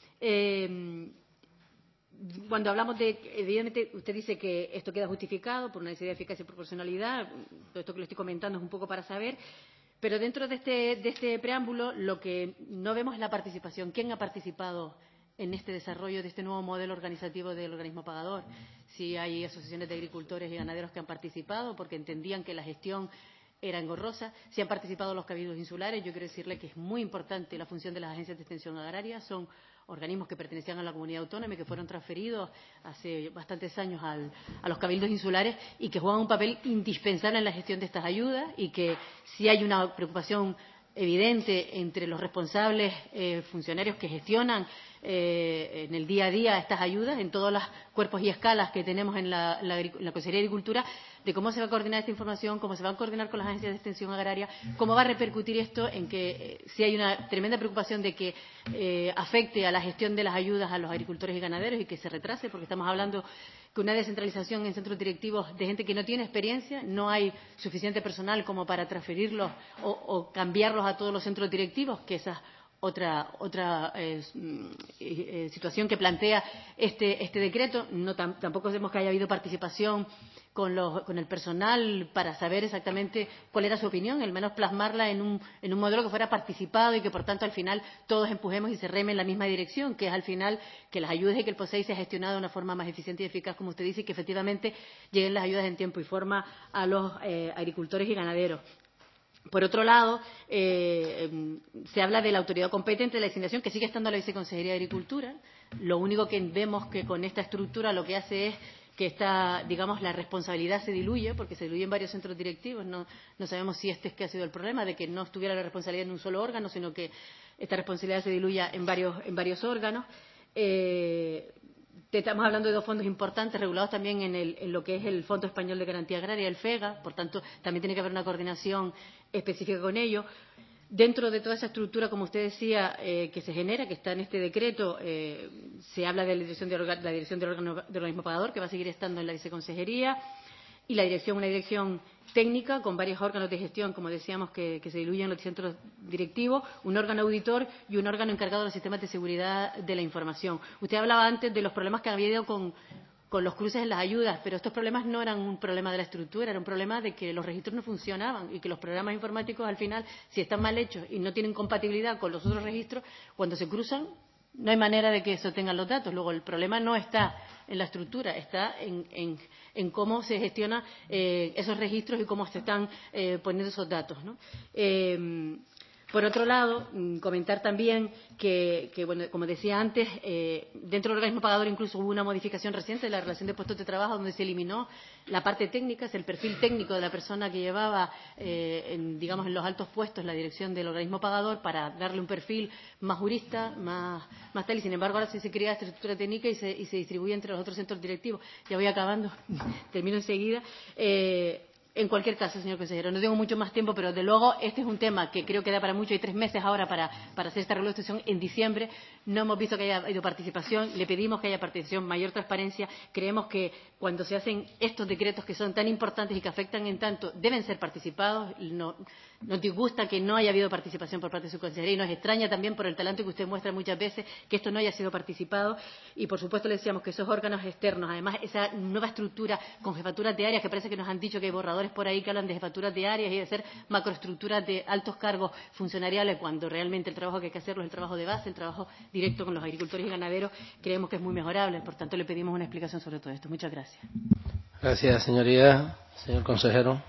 Cuando hablamos evidentemente, usted dice que esto queda justificado por una necesidad de eficacia y proporcionalidad. Todo esto que le estoy comentando es un poco para saber. Pero dentro de este preámbulo, lo que no vemos es la participación. ¿Quién ha participado en este desarrollo de este nuevo modelo organizativo del organismo pagador? Si hay asociaciones de agricultores y ganaderos que han participado porque entendían que la gestión era engorrosa. Si han participado los cabildos insulares, yo quiero decirle que es muy importante la función de las agencias de extensión agraria. Son organismos que pertenecían a la comunidad autónoma y que fueron transferidos hace bastantes años a los cabildos insulares, y que juegan un papel indispensable en la gestión de estas ayudas, y que si hay una preocupación evidente entre los responsables funcionarios que gestionan en el día a día estas ayudas, en todos los cuerpos y escalas que tenemos en la Consejería de Agricultura, de cómo se va a coordinar esta información, cómo se va a coordinar con las agencias de extensión agraria, cómo va a repercutir esto en que si hay una tremenda preocupación de que afecte a la gestión de las ayudas a los agricultores y ganaderos y que se retrase, porque estamos hablando que una descentralización en centros directivos de gente que no tiene experiencia, no hay suficiente personal como para transferirlos o cambiarlos a todos los centros directivos, que esa otra situación que plantea este decreto. Tampoco vemos que haya habido participación con el personal para saber exactamente cuál era su opinión, al menos plasmarla en un modelo que fuera participado y que, por tanto, al final todos empujemos y se reme en la misma dirección, que es al final que las ayudas y que el POSEI sea gestionado de una forma más eficiente y eficaz, como usted dice, y que efectivamente lleguen las ayudas en tiempo y forma a los agricultores y ganaderos. Por otro lado, se habla de la autoridad competente de la designación, que sigue estando la Viceconsejería de Agricultura. Lo único que vemos que con esta estructura lo que hace es que digamos, la responsabilidad se diluye, porque se diluye en varios centros directivos. No sabemos si este es que ha sido el problema, de que no estuviera la responsabilidad en un solo órgano, sino que esta responsabilidad se diluya en varios órganos. Estamos hablando de dos fondos importantes regulados también en lo que es el Fondo Español de Garantía Agraria, el FEGA, por tanto, también tiene que haber una coordinación específica con ello. Dentro de toda esa estructura, como usted decía, que se genera, que está en este decreto, se habla de la dirección del organismo pagador, que va a seguir estando en la viceconsejería, y una dirección técnica con varios órganos de gestión, como decíamos, que se diluyen en los centros directivos, un órgano auditor y un órgano encargado de los sistemas de seguridad de la información. Usted hablaba antes de los problemas que había habido con los cruces en las ayudas, pero estos problemas no eran un problema de la estructura, era un problema de que los registros no funcionaban y que los programas informáticos, al final, si están mal hechos y no tienen compatibilidad con los otros registros, cuando se cruzan, no hay manera de que eso tengan los datos. Luego, el problema no está en la estructura, está en cómo se gestionan esos registros y cómo se están poniendo esos datos, ¿no? Por otro lado, comentar también que bueno, como decía antes, dentro del organismo pagador incluso hubo una modificación reciente de la relación de puestos de trabajo donde se eliminó la parte técnica, es el perfil técnico de la persona que llevaba, digamos, en los altos puestos la dirección del organismo pagador, para darle un perfil más jurista, más tal. Y sin embargo, ahora sí se crea esta estructura técnica y se distribuye entre los otros centros directivos. Ya voy acabando, termino enseguida. En cualquier caso, señor consejero, no tengo mucho más tiempo, pero desde luego este es un tema que creo que da para mucho. Hay 3 meses ahora para hacer esta regulación. En diciembre no hemos visto que haya habido participación. Le pedimos que haya participación, mayor transparencia. Creemos que cuando se hacen estos decretos que son tan importantes y que afectan en tanto, deben ser participados. Nos disgusta que no haya habido participación por parte de su consejería y nos extraña también, por el talante que usted muestra muchas veces, que esto no haya sido participado. Y, por supuesto, le decíamos que esos órganos externos, además, esa nueva estructura con jefaturas de áreas, que parece que nos han dicho que hay borradores por ahí que hablan de jefaturas de áreas y de hacer macroestructuras de altos cargos funcionariales, cuando realmente el trabajo que hay que hacerlo es el trabajo de base, el trabajo directo con los agricultores y ganaderos. Creemos que es muy mejorable. Por tanto, le pedimos una explicación sobre todo esto. Muchas gracias. Gracias, señoría. Señor consejero.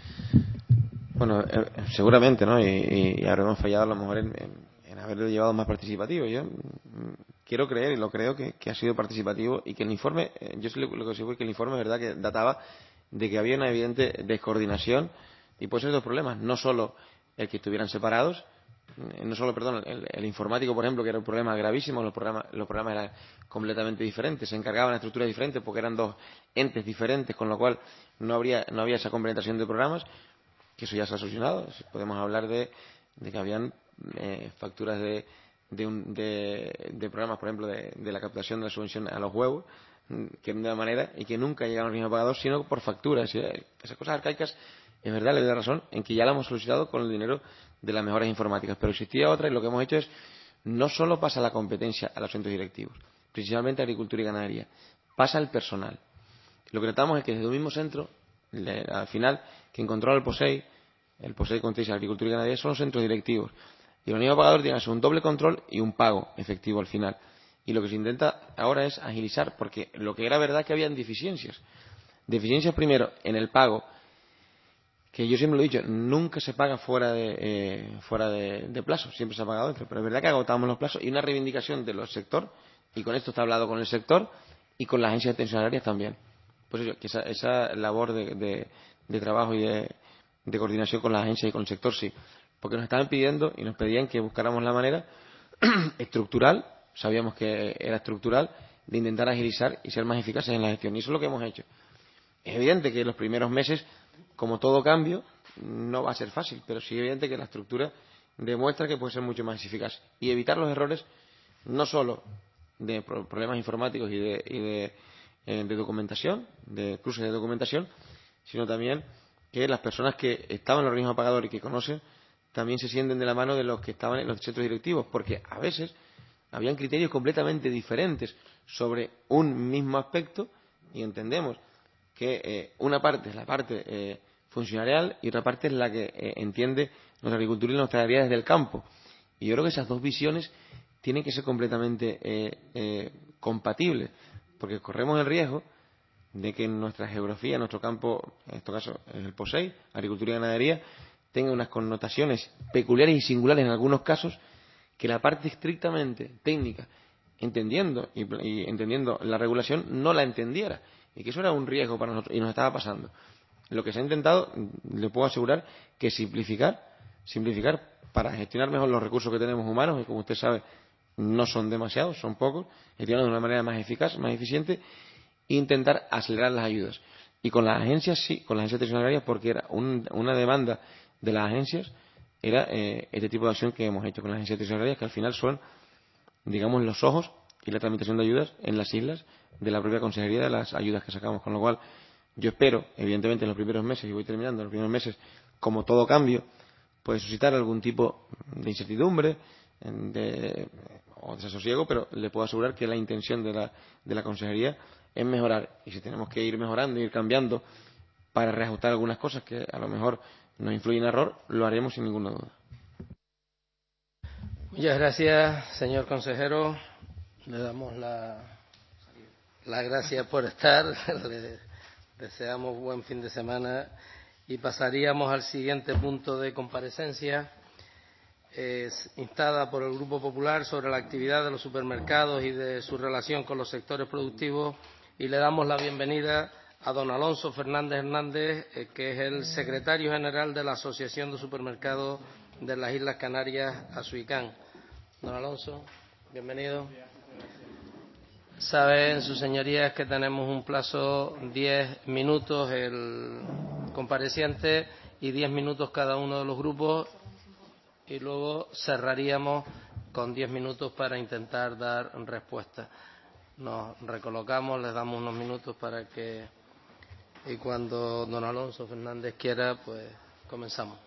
Bueno, seguramente, ¿no? Y habremos fallado a lo mejor en haberlo llevado más participativo. Yo quiero creer y lo creo que ha sido participativo y que el informe, yo lo que sé es que el informe, verdad, que databa de que había una evidente descoordinación y pues esos problemas, no solo el que estuvieran separados, no solo, perdón, el informático, por ejemplo, que era un problema gravísimo, los programas eran completamente diferentes, se encargaban de estructuras diferentes porque eran dos entes diferentes, con lo cual no había esa complementación de programas, que eso ya se ha solucionado. Podemos hablar de que habían facturas de programas, por ejemplo, de la captación de la subvención a los huevos, que de una manera y que nunca llegaron al mismo pagador, sino por facturas. Esas cosas arcaicas, es verdad, le doy la razón en que ya la hemos solucionado con el dinero de las mejoras informáticas, pero existía otra y lo que hemos hecho es no solo pasa la competencia a los centros directivos, principalmente agricultura y ganadería, pasa el personal. Lo que tratamos es que desde un mismo centro, al final, quien controla el POSEI, como te dice, agricultura y ganadería, son los centros directivos. Y el organismo pagador tiene que hacer un doble control y un pago efectivo al final. Y lo que se intenta ahora es agilizar, porque lo que era verdad es que habían deficiencias. Deficiencias primero en el pago, que yo siempre lo he dicho, nunca se paga fuera de plazo, siempre se ha pagado dentro. Pero es verdad que agotamos los plazos y una reivindicación de los sector, y con esto está hablado con el sector y con las agencias tensionarias también. Pues eso, que esa labor de trabajo y de coordinación con las agencias y con el sector, sí. Porque nos estaban pidiendo y nos pedían que buscáramos la manera estructural, sabíamos que era estructural, de intentar agilizar y ser más eficaces en la gestión. Y eso es lo que hemos hecho. Es evidente que los primeros meses, como todo cambio, no va a ser fácil, pero sí es evidente que la estructura demuestra que puede ser mucho más eficaz. Y evitar los errores, no solo de problemas informáticos y de documentación, de cruces de documentación, sino también que las personas que estaban en el organismo pagador y que conocen también se sienten de la mano de los que estaban en los centros directivos, porque a veces habían criterios completamente diferentes sobre un mismo aspecto y entendemos que una parte es la parte funcionarial y otra parte es la que entiende nuestra agricultura y nuestra área desde el campo. Y yo creo que esas dos visiones tienen que ser completamente compatibles, porque corremos el riesgo de que nuestra geografía, nuestro campo, en este caso el POSEI, agricultura y ganadería, tenga unas connotaciones peculiares y singulares en algunos casos que la parte estrictamente técnica, entendiendo y entendiendo la regulación, no la entendiera. Y que eso era un riesgo para nosotros y nos estaba pasando. Lo que se ha intentado, le puedo asegurar, que simplificar para gestionar mejor los recursos que tenemos humanos, que como usted sabe no son demasiados, son pocos, gestionarlos de una manera más eficaz, más eficiente, e intentar acelerar las ayudas. Y con las agencias, sí, con las agencias de atención agraria, porque era una demanda de las agencias, era este tipo de acción que hemos hecho con las agencias de atención agraria, que al final son, digamos, los ojos y la tramitación de ayudas en las islas de la propia consejería de las ayudas que sacamos. Con lo cual, yo espero, evidentemente, en los primeros meses, y voy terminando, en los primeros meses, como todo cambio, puede suscitar algún tipo de incertidumbre o desasosiego, pero le puedo asegurar que la intención de la consejería es mejorar. Y si tenemos que ir mejorando, ir cambiando para reajustar algunas cosas que a lo mejor nos influyen en error, lo haremos sin ninguna duda. Muchas gracias, señor consejero. Le damos las gracias por estar. Le deseamos buen fin de semana y pasaríamos al siguiente punto de comparecencia. Es instada por el Grupo Popular sobre la actividad de los supermercados y de su relación con los sectores productivos, y le damos la bienvenida a don Alonso Fernández Hernández, que es el secretario general de la Asociación de Supermercados de las Islas Canarias, ASUICAN. Don Alonso, bienvenido. Saben sus señorías que tenemos un plazo 10 minutos el compareciente y 10 minutos cada uno de los grupos, y luego cerraríamos con 10 minutos para intentar dar respuesta. Nos recolocamos, les damos unos minutos para que, y cuando don Alonso Fernández quiera, pues comenzamos.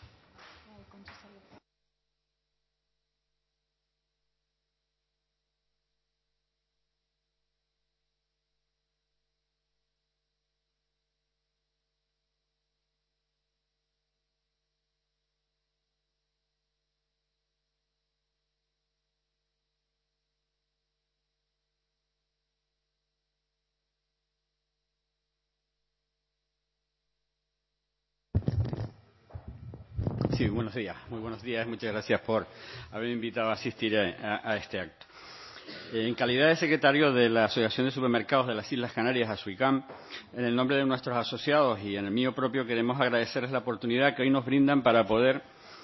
Sí, buenos días. Muy buenos días. Muchas gracias por haberme invitado a asistir a este acto. En calidad de secretario de la Asociación de Supermercados de las Islas Canarias, ASUICAM, en el nombre de nuestros asociados y en el mío propio, queremos agradecerles la oportunidad que hoy nos brindan para poder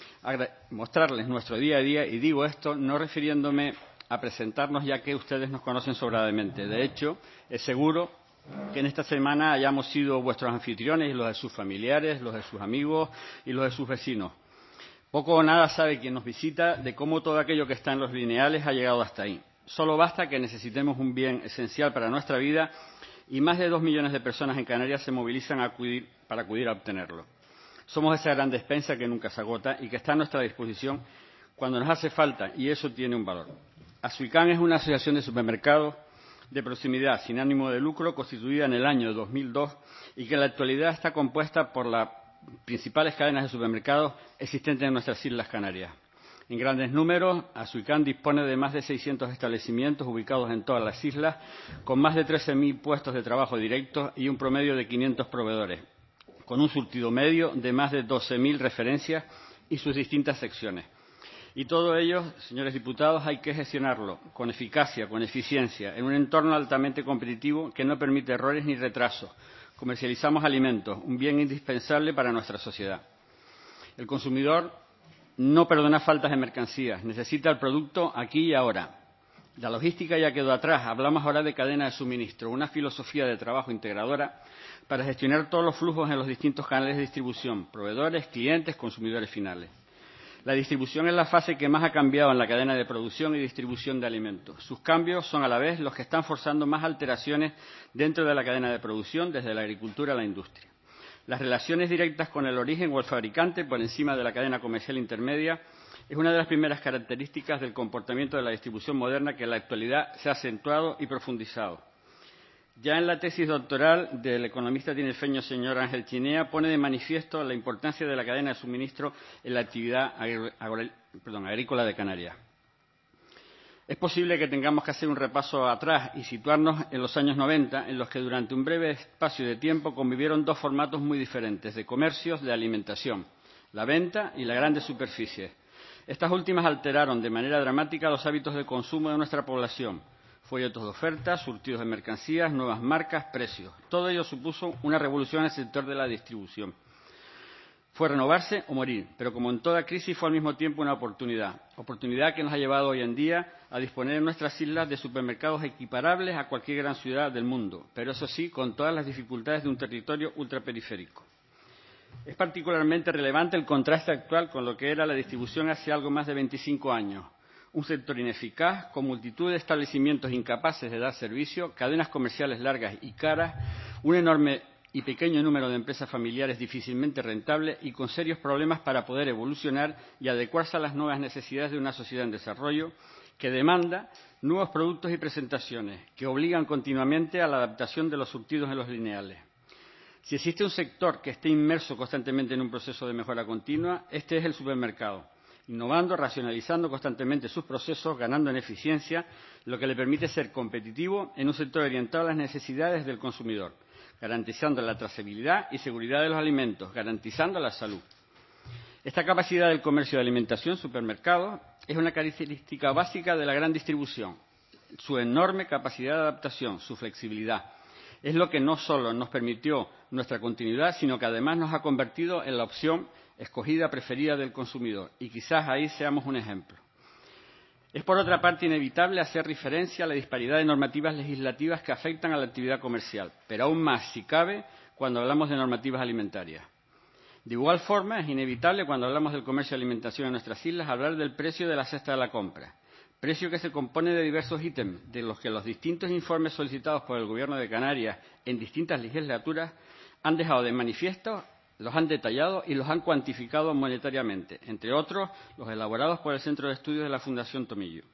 mostrarles nuestro día a día, y digo esto no refiriéndome a presentarnos, ya que ustedes nos conocen sobradamente. De hecho, es seguro que en esta semana hayamos sido vuestros anfitriones, y los de sus familiares, los de sus amigos y los de sus vecinos. Poco o nada sabe quien nos visita de cómo todo aquello que está en los lineales ha llegado hasta ahí. Solo basta que necesitemos un bien esencial para nuestra vida y más de 2 millones de personas en Canarias se movilizan para acudir a obtenerlo. Somos esa gran despensa que nunca se agota y que está a nuestra disposición cuando nos hace falta, y eso tiene un valor. ASUICAN es una asociación de supermercados de proximidad sin ánimo de lucro constituida en el año 2002 y que en la actualidad está compuesta por las principales cadenas de supermercados existentes en nuestras Islas Canarias. En grandes números, ASUICAN dispone de más de 600 establecimientos ubicados en todas las islas, con más de 13.000 puestos de trabajo directos y un promedio de 500 proveedores, con un surtido medio de más de 12.000 referencias y sus distintas secciones. Y todo ello, señores diputados, hay que gestionarlo con eficacia, con eficiencia, en un entorno altamente competitivo que no permite errores ni retrasos. Comercializamos alimentos, un bien indispensable para nuestra sociedad. El consumidor no perdona faltas de mercancías, necesita el producto aquí y ahora. La logística ya quedó atrás, hablamos ahora de cadena de suministro, una filosofía de trabajo integradora para gestionar todos los flujos en los distintos canales de distribución, proveedores, clientes, consumidores finales. La distribución es la fase que más ha cambiado en la cadena de producción y distribución de alimentos. Sus cambios son a la vez los que están forzando más alteraciones dentro de la cadena de producción, desde la agricultura a la industria. Las relaciones directas con el origen o el fabricante por encima de la cadena comercial intermedia es una de las primeras características del comportamiento de la distribución moderna que en la actualidad se ha acentuado y profundizado. Ya en la tesis doctoral del economista tinerfeño señor Ángel Chinea pone de manifiesto la importancia de la cadena de suministro en la actividad agrícola de Canarias. Es posible que tengamos que hacer un repaso atrás y situarnos en los años 90, en los que durante un breve espacio de tiempo convivieron dos formatos muy diferentes de comercios de alimentación, la venta y las grandes superficies. Estas últimas alteraron de manera dramática los hábitos de consumo de nuestra población. Folletos de ofertas, surtidos de mercancías, nuevas marcas, precios. Todo ello supuso una revolución en el sector de la distribución. Fue renovarse o morir, pero como en toda crisis fue al mismo tiempo una oportunidad. Oportunidad que nos ha llevado hoy en día a disponer en nuestras islas de supermercados equiparables a cualquier gran ciudad del mundo, pero eso sí, con todas las dificultades de un territorio ultraperiférico. Es particularmente relevante el contraste actual con lo que era la distribución hace algo más de 25 años. Un sector ineficaz, con multitud de establecimientos incapaces de dar servicio, cadenas comerciales largas y caras, un enorme y pequeño número de empresas familiares difícilmente rentables y con serios problemas para poder evolucionar y adecuarse a las nuevas necesidades de una sociedad en desarrollo que demanda nuevos productos y presentaciones, que obligan continuamente a la adaptación de los surtidos en los lineales. Si existe un sector que esté inmerso constantemente en un proceso de mejora continua, este es el supermercado, innovando, racionalizando constantemente sus procesos, ganando en eficiencia, lo que le permite ser competitivo en un sector orientado a las necesidades del consumidor, garantizando la trazabilidad y seguridad de los alimentos, garantizando la salud. Esta capacidad del comercio de alimentación, supermercados, es una característica básica de la gran distribución. Su enorme capacidad de adaptación, su flexibilidad, es lo que no solo nos permitió nuestra continuidad, sino que además nos ha convertido en la opción escogida preferida del consumidor. Y quizás ahí seamos un ejemplo. Es, por otra parte, inevitable hacer referencia a la disparidad de normativas legislativas que afectan a la actividad comercial, pero aún más, si cabe, cuando hablamos de normativas alimentarias. De igual forma, es inevitable, cuando hablamos del comercio de alimentación en nuestras islas, hablar del precio de la cesta de la compra, precio que se compone de diversos ítems, de los que los distintos informes solicitados por el Gobierno de Canarias en distintas legislaturas han dejado de manifiesto, los han detallado y los han cuantificado monetariamente, entre otros los elaborados por el Centro de Estudios de la Fundación Tomillo.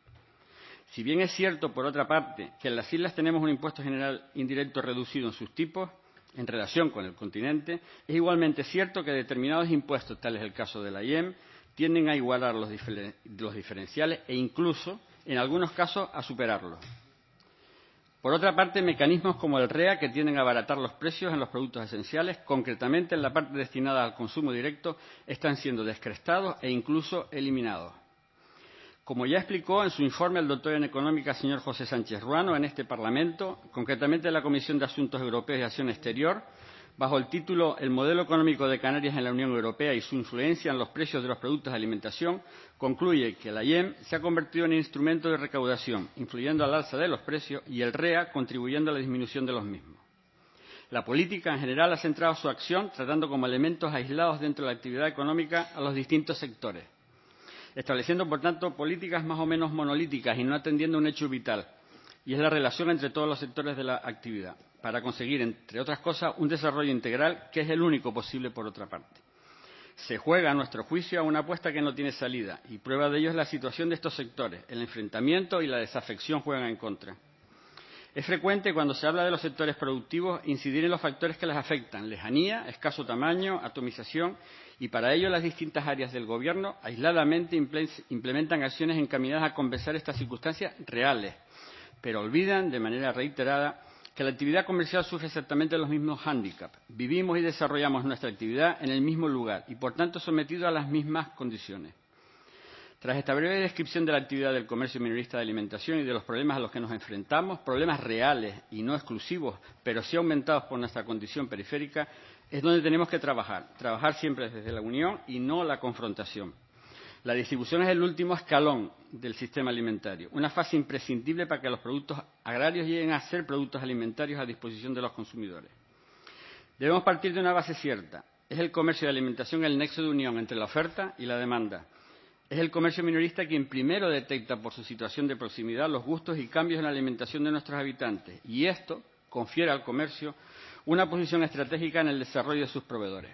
Si bien es cierto, por otra parte, que en las islas tenemos un impuesto general indirecto reducido en sus tipos, en relación con el continente, es igualmente cierto que determinados impuestos, tal es el caso de la IEM, tienden a igualar los diferenciales e incluso, en algunos casos, a superarlos. Por otra parte, mecanismos como el REA, que tienden a abaratar los precios en los productos esenciales, concretamente en la parte destinada al consumo directo, están siendo descrestados e incluso eliminados. Como ya explicó en su informe el doctor en Económica, señor José Sánchez Ruano, en este Parlamento, concretamente en la Comisión de Asuntos Europeos y Acción Exterior, bajo el título El modelo económico de Canarias en la Unión Europea y su influencia en los precios de los productos de alimentación, concluye que la IEM se ha convertido en instrumento de recaudación, influyendo al alza de los precios, y el REA contribuyendo a la disminución de los mismos. La política, en general, ha centrado su acción tratando como elementos aislados dentro de la actividad económica a los distintos sectores, estableciendo, por tanto, políticas más o menos monolíticas y no atendiendo un hecho vital, y es la relación entre todos los sectores de la actividad, para conseguir, entre otras cosas, un desarrollo integral que es el único posible por otra parte. Se juega, a nuestro juicio, a una apuesta que no tiene salida, y prueba de ello es la situación de estos sectores. El enfrentamiento y la desafección juegan en contra. Es frecuente, cuando se habla de los sectores productivos, incidir en los factores que les afectan: lejanía, escaso tamaño, atomización, y para ello las distintas áreas del Gobierno aisladamente implementan acciones encaminadas a compensar estas circunstancias reales, pero olvidan de manera reiterada que la actividad comercial sufre exactamente los mismos hándicaps. Vivimos y desarrollamos nuestra actividad en el mismo lugar y, por tanto, sometidos a las mismas condiciones. Tras esta breve descripción de la actividad del comercio minorista de alimentación y de los problemas a los que nos enfrentamos, problemas reales y no exclusivos, pero sí aumentados por nuestra condición periférica, es donde tenemos que trabajar siempre desde la unión y no la confrontación. La distribución es el último escalón del sistema alimentario, una fase imprescindible para que los productos agrarios lleguen a ser productos alimentarios a disposición de los consumidores. Debemos partir de una base cierta: es el comercio de alimentación el nexo de unión entre la oferta y la demanda. Es el comercio minorista quien primero detecta, por su situación de proximidad, los gustos y cambios en la alimentación de nuestros habitantes, y esto confiere al comercio una posición estratégica en el desarrollo de sus proveedores.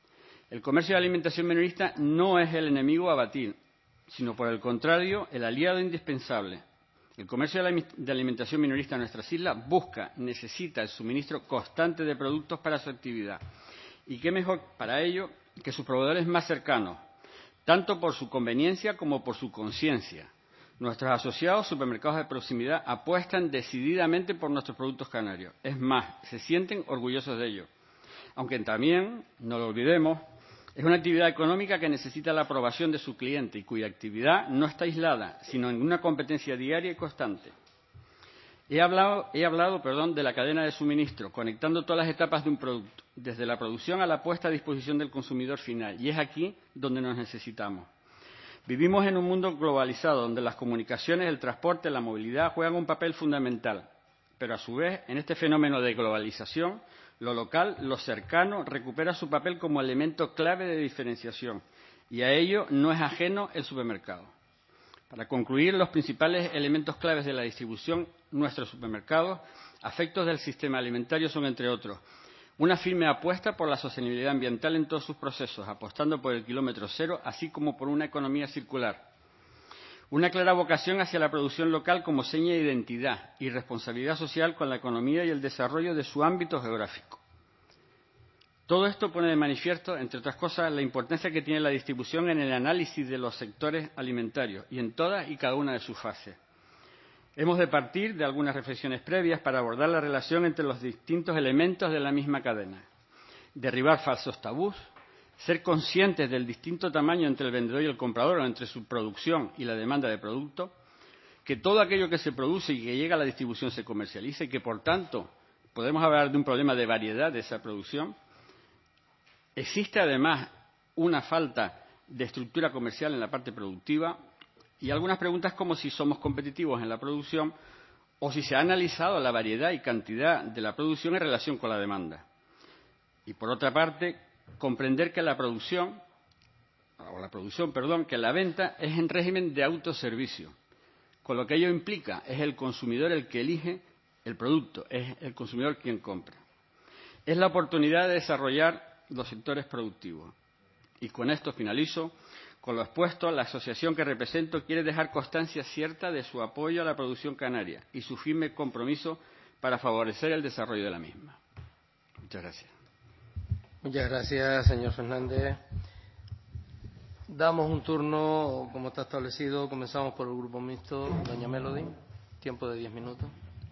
El comercio de alimentación minorista no es el enemigo a batir, sino, por el contrario, el aliado indispensable. El comercio de alimentación minorista en nuestras islas necesita el suministro constante de productos para su actividad. Y qué mejor para ello que sus proveedores más cercanos, tanto por su conveniencia como por su conciencia. Nuestros asociados supermercados de proximidad apuestan decididamente por nuestros productos canarios. Es más, se sienten orgullosos de ello. Aunque también, no lo olvidemos, es una actividad económica que necesita la aprobación de su cliente y cuya actividad no está aislada, sino en una competencia diaria y constante. He hablado de la cadena de suministro, conectando todas las etapas de un producto, desde la producción a la puesta a disposición del consumidor final, y es aquí donde nos necesitamos. Vivimos en un mundo globalizado, donde las comunicaciones, el transporte, la movilidad juegan un papel fundamental, pero a su vez, en este fenómeno de globalización, lo local, lo cercano, recupera su papel como elemento clave de diferenciación, y a ello no es ajeno el supermercado. Para concluir, los principales elementos claves de la distribución, nuestros supermercados, a efectos del sistema alimentario son, entre otros, una firme apuesta por la sostenibilidad ambiental en todos sus procesos, apostando por el kilómetro cero, así como por una economía circular. Una clara vocación hacia la producción local como seña de identidad y responsabilidad social con la economía y el desarrollo de su ámbito geográfico. Todo esto pone de manifiesto, entre otras cosas, la importancia que tiene la distribución en el análisis de los sectores alimentarios y en todas y cada una de sus fases. Hemos de partir de algunas reflexiones previas para abordar la relación entre los distintos elementos de la misma cadena, derribar falsos tabús, ser conscientes del distinto tamaño entre el vendedor y el comprador o entre su producción y la demanda de producto, que todo aquello que se produce y que llega a la distribución se comercializa y que, por tanto, podemos hablar de un problema de variedad de esa producción. Existe, además, una falta de estructura comercial en la parte productiva y algunas preguntas como si somos competitivos en la producción o si se ha analizado la variedad y cantidad de la producción en relación con la demanda. Y, por otra parte, comprender que la venta es en régimen de autoservicio, con lo que ello implica es el consumidor el que elige el producto, es el consumidor quien compra. Es la oportunidad de desarrollar los sectores productivos. Y con esto finalizo. Con lo expuesto, la asociación que represento quiere dejar constancia cierta de su apoyo a la producción canaria y su firme compromiso para favorecer el desarrollo de la misma. Muchas gracias. Muchas gracias, señor Fernández. Damos un turno, como está establecido. Comenzamos por el grupo mixto. Doña Melody, tiempo de 10 minutos.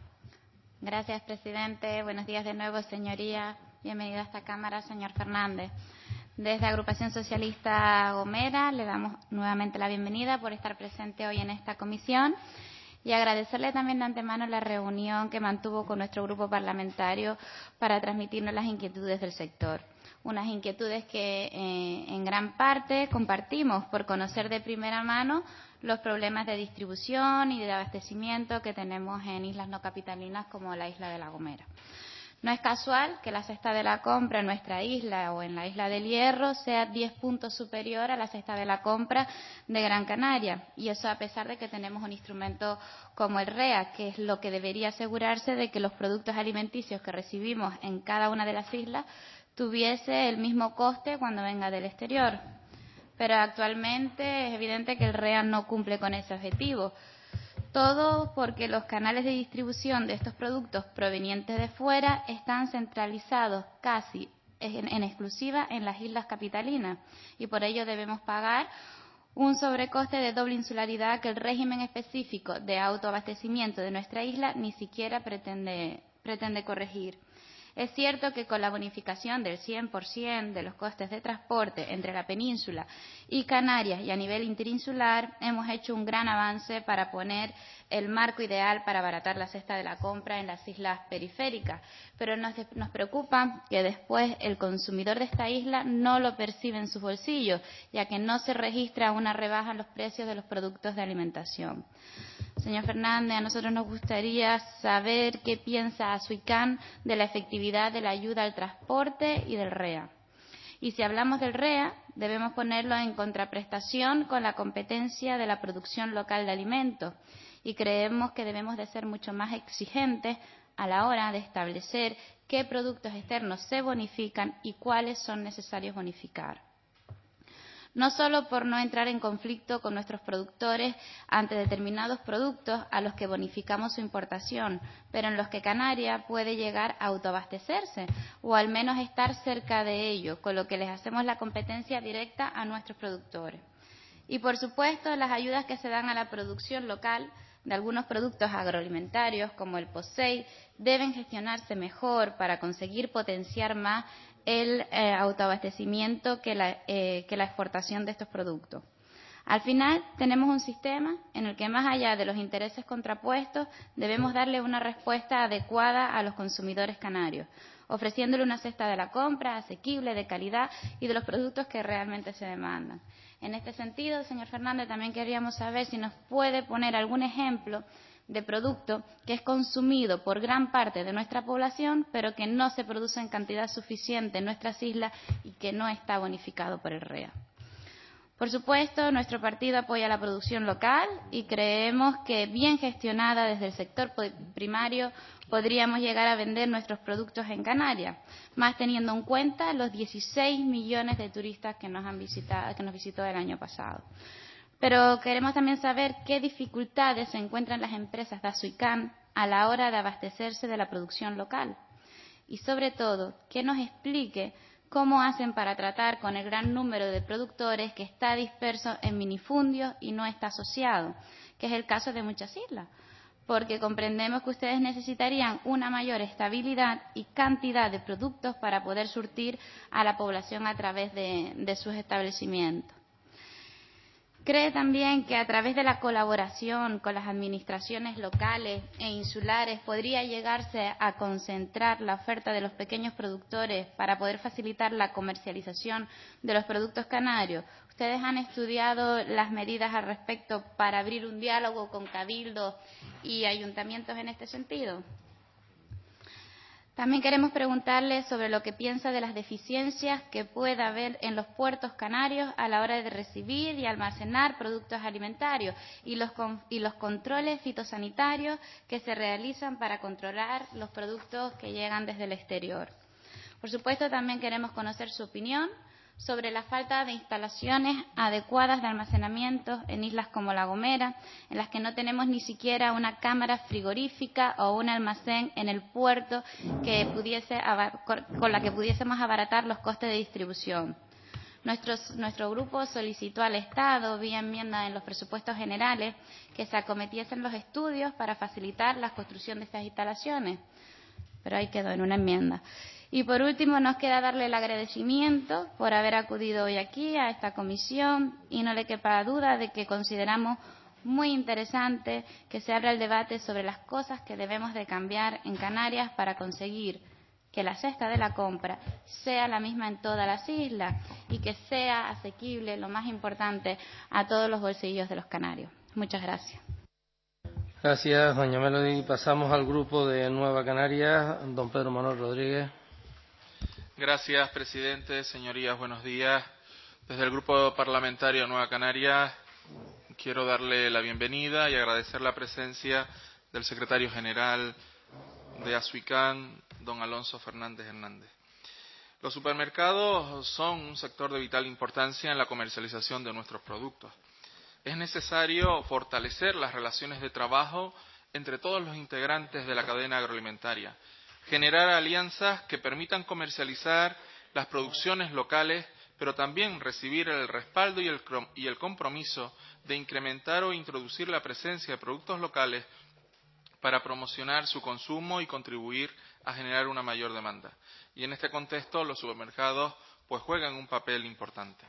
Gracias, presidente. Buenos días de nuevo, señoría. Bienvenido a esta Cámara, señor Fernández. Desde Agrupación Socialista Gomera le damos nuevamente la bienvenida por estar presente hoy en esta comisión y agradecerle también de antemano la reunión que mantuvo con nuestro grupo parlamentario para transmitirnos las inquietudes del sector. Unas inquietudes que en gran parte compartimos por conocer de primera mano los problemas de distribución y de abastecimiento que tenemos en islas no capitalinas como la isla de La Gomera. No es casual que la cesta de la compra en nuestra isla o en la isla del Hierro sea 10 puntos superior a la cesta de la compra de Gran Canaria. Y eso a pesar de que tenemos un instrumento como el REA, que es lo que debería asegurarse de que los productos alimenticios que recibimos en cada una de las islas tuviese el mismo coste cuando venga del exterior. Pero actualmente es evidente que el REA no cumple con ese objetivo. Todo porque los canales de distribución de estos productos provenientes de fuera están centralizados casi en exclusiva en las islas capitalinas y por ello debemos pagar un sobrecoste de doble insularidad que el régimen específico de autoabastecimiento de nuestra isla ni siquiera pretende corregir. Es cierto que con la bonificación del 100% de los costes de transporte entre la península y Canarias y a nivel interinsular hemos hecho un gran avance para poner el marco ideal para abaratar la cesta de la compra en las islas periféricas, pero nos preocupa que después el consumidor de esta isla no lo percibe en sus bolsillos, ya que no se registra una rebaja en los precios de los productos de alimentación. Señor Fernández, a nosotros nos gustaría saber qué piensa Asuicam de la efectividad de la ayuda al transporte y del REA. Y si hablamos del REA, debemos ponerlo en contraprestación con la competencia de la producción local de alimentos. Y creemos que debemos de ser mucho más exigentes a la hora de establecer qué productos externos se bonifican y cuáles son necesarios bonificar. no solo por no entrar en conflicto con nuestros productores ante determinados productos a los que bonificamos su importación, pero en los que Canarias puede llegar a autoabastecerse o al menos estar cerca de ello, con lo que les hacemos la competencia directa a nuestros productores. Y, por supuesto, las ayudas que se dan a la producción local de algunos productos agroalimentarios, como el POSEI, deben gestionarse mejor para conseguir potenciar más el autoabastecimiento que la exportación de estos productos. Al final, tenemos un sistema en el que, más allá de los intereses contrapuestos, debemos darle una respuesta adecuada a los consumidores canarios, ofreciéndole una cesta de la compra asequible, de calidad y de los productos que realmente se demandan. En este sentido, señor Fernández, también queríamos saber si nos puede poner algún ejemplo de producto que es consumido por gran parte de nuestra población, pero que no se produce en cantidad suficiente en nuestras islas y que no está bonificado por el REA. Por supuesto, nuestro partido apoya la producción local y creemos que, bien gestionada desde el sector primario, podríamos llegar a vender nuestros productos en Canarias, más teniendo en cuenta los 16 millones de turistas que nos visitó el año pasado. Pero queremos también saber qué dificultades se encuentran las empresas de Azuicam a la hora de abastecerse de la producción local. Y, sobre todo, que nos explique cómo hacen para tratar con el gran número de productores que está disperso en minifundios y no está asociado, que es el caso de muchas islas, porque comprendemos que ustedes necesitarían una mayor estabilidad y cantidad de productos para poder surtir a la población a través de sus establecimientos. Cree también que a través de la colaboración con las administraciones locales e insulares podría llegarse a concentrar la oferta de los pequeños productores para poder facilitar la comercialización de los productos canarios. ¿Ustedes han estudiado las medidas al respecto para abrir un diálogo con cabildos y ayuntamientos en este sentido? También queremos preguntarle sobre lo que piensa de las deficiencias que pueda haber en los puertos canarios a la hora de recibir y almacenar productos alimentarios y los controles fitosanitarios que se realizan para controlar los productos que llegan desde el exterior. Por supuesto, también queremos conocer su opinión sobre la falta de instalaciones adecuadas de almacenamiento en islas como La Gomera, en las que no tenemos ni siquiera una cámara frigorífica o un almacén en el puerto con la que pudiésemos abaratar los costes de distribución. Nuestro grupo solicitó al Estado, vía enmienda en los presupuestos generales, que se acometiesen los estudios para facilitar la construcción de estas instalaciones, pero ahí quedó en una enmienda. Y, por último, nos queda darle el agradecimiento por haber acudido hoy aquí a esta comisión y no le quepa duda de que consideramos muy interesante que se abra el debate sobre las cosas que debemos de cambiar en Canarias para conseguir que la cesta de la compra sea la misma en todas las islas y que sea asequible, lo más importante, a todos los bolsillos de los canarios. Muchas gracias. Gracias, doña Melody. Pasamos al grupo de Nueva Canarias. Don Pedro Manuel Rodríguez. Gracias, presidente. Señorías, buenos días. Desde el Grupo Parlamentario Nueva Canarias quiero darle la bienvenida y agradecer la presencia del secretario general de Azuicam, don Alonso Fernández Hernández. Los supermercados son un sector de vital importancia en la comercialización de nuestros productos. Es necesario fortalecer las relaciones de trabajo entre todos los integrantes de la cadena agroalimentaria, generar alianzas que permitan comercializar las producciones locales, pero también recibir el respaldo y el compromiso de incrementar o introducir la presencia de productos locales para promocionar su consumo y contribuir a generar una mayor demanda. Y en este contexto los supermercados juegan un papel importante.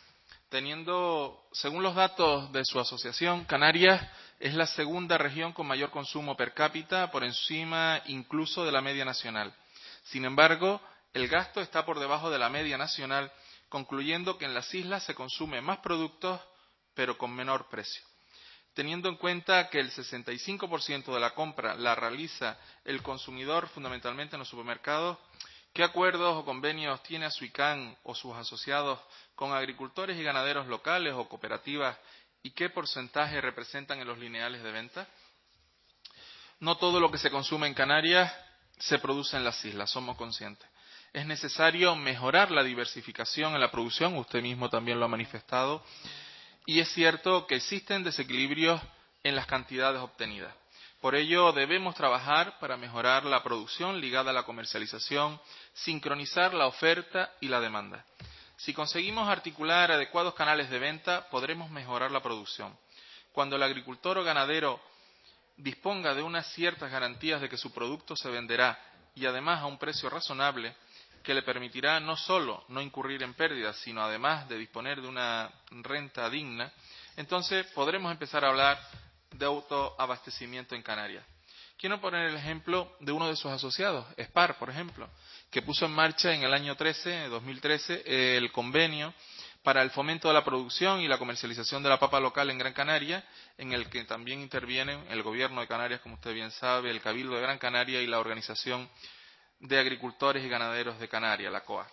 Según los datos de su asociación, Canarias es la segunda región con mayor consumo per cápita, por encima incluso de la media nacional. Sin embargo, el gasto está por debajo de la media nacional, concluyendo que en las islas se consume más productos, pero con menor precio. Teniendo en cuenta que el 65% de la compra la realiza el consumidor fundamentalmente en los supermercados, ¿qué acuerdos o convenios tiene Azuicam o sus asociados con agricultores y ganaderos locales o cooperativas y qué porcentaje representan en los lineales de venta? No todo lo que se consume en Canarias se produce en las islas, somos conscientes. Es necesario mejorar la diversificación en la producción, usted mismo también lo ha manifestado, y es cierto que existen desequilibrios en las cantidades obtenidas. Por ello, debemos trabajar para mejorar la producción ligada a la comercialización, sincronizar la oferta y la demanda. Si conseguimos articular adecuados canales de venta, podremos mejorar la producción. Cuando el agricultor o ganadero disponga de unas ciertas garantías de que su producto se venderá y además a un precio razonable, que le permitirá no solo no incurrir en pérdidas, sino además de disponer de una renta digna, entonces podremos empezar a hablar de autoabastecimiento en Canarias. Quiero poner el ejemplo de uno de sus asociados, SPAR, por ejemplo, que puso en marcha en el año 2013, el convenio para el fomento de la producción y la comercialización de la papa local en Gran Canaria, en el que también intervienen el Gobierno de Canarias, como usted bien sabe, el Cabildo de Gran Canaria y la Organización de Agricultores y Ganaderos de Canarias, la COAG.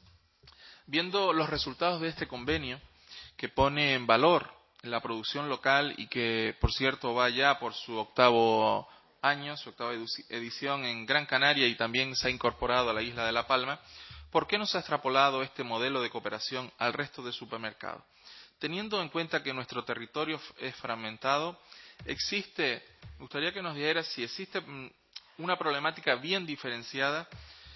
Viendo los resultados de este convenio, que pone en valor la producción local y que, por cierto, va ya por su octavo año, su octava edición en Gran Canaria y también se ha incorporado a la isla de La Palma, ¿por qué no se ha extrapolado este modelo de cooperación al resto de supermercados? Teniendo en cuenta que nuestro territorio es fragmentado, me gustaría que nos dijera si existe una problemática bien diferenciada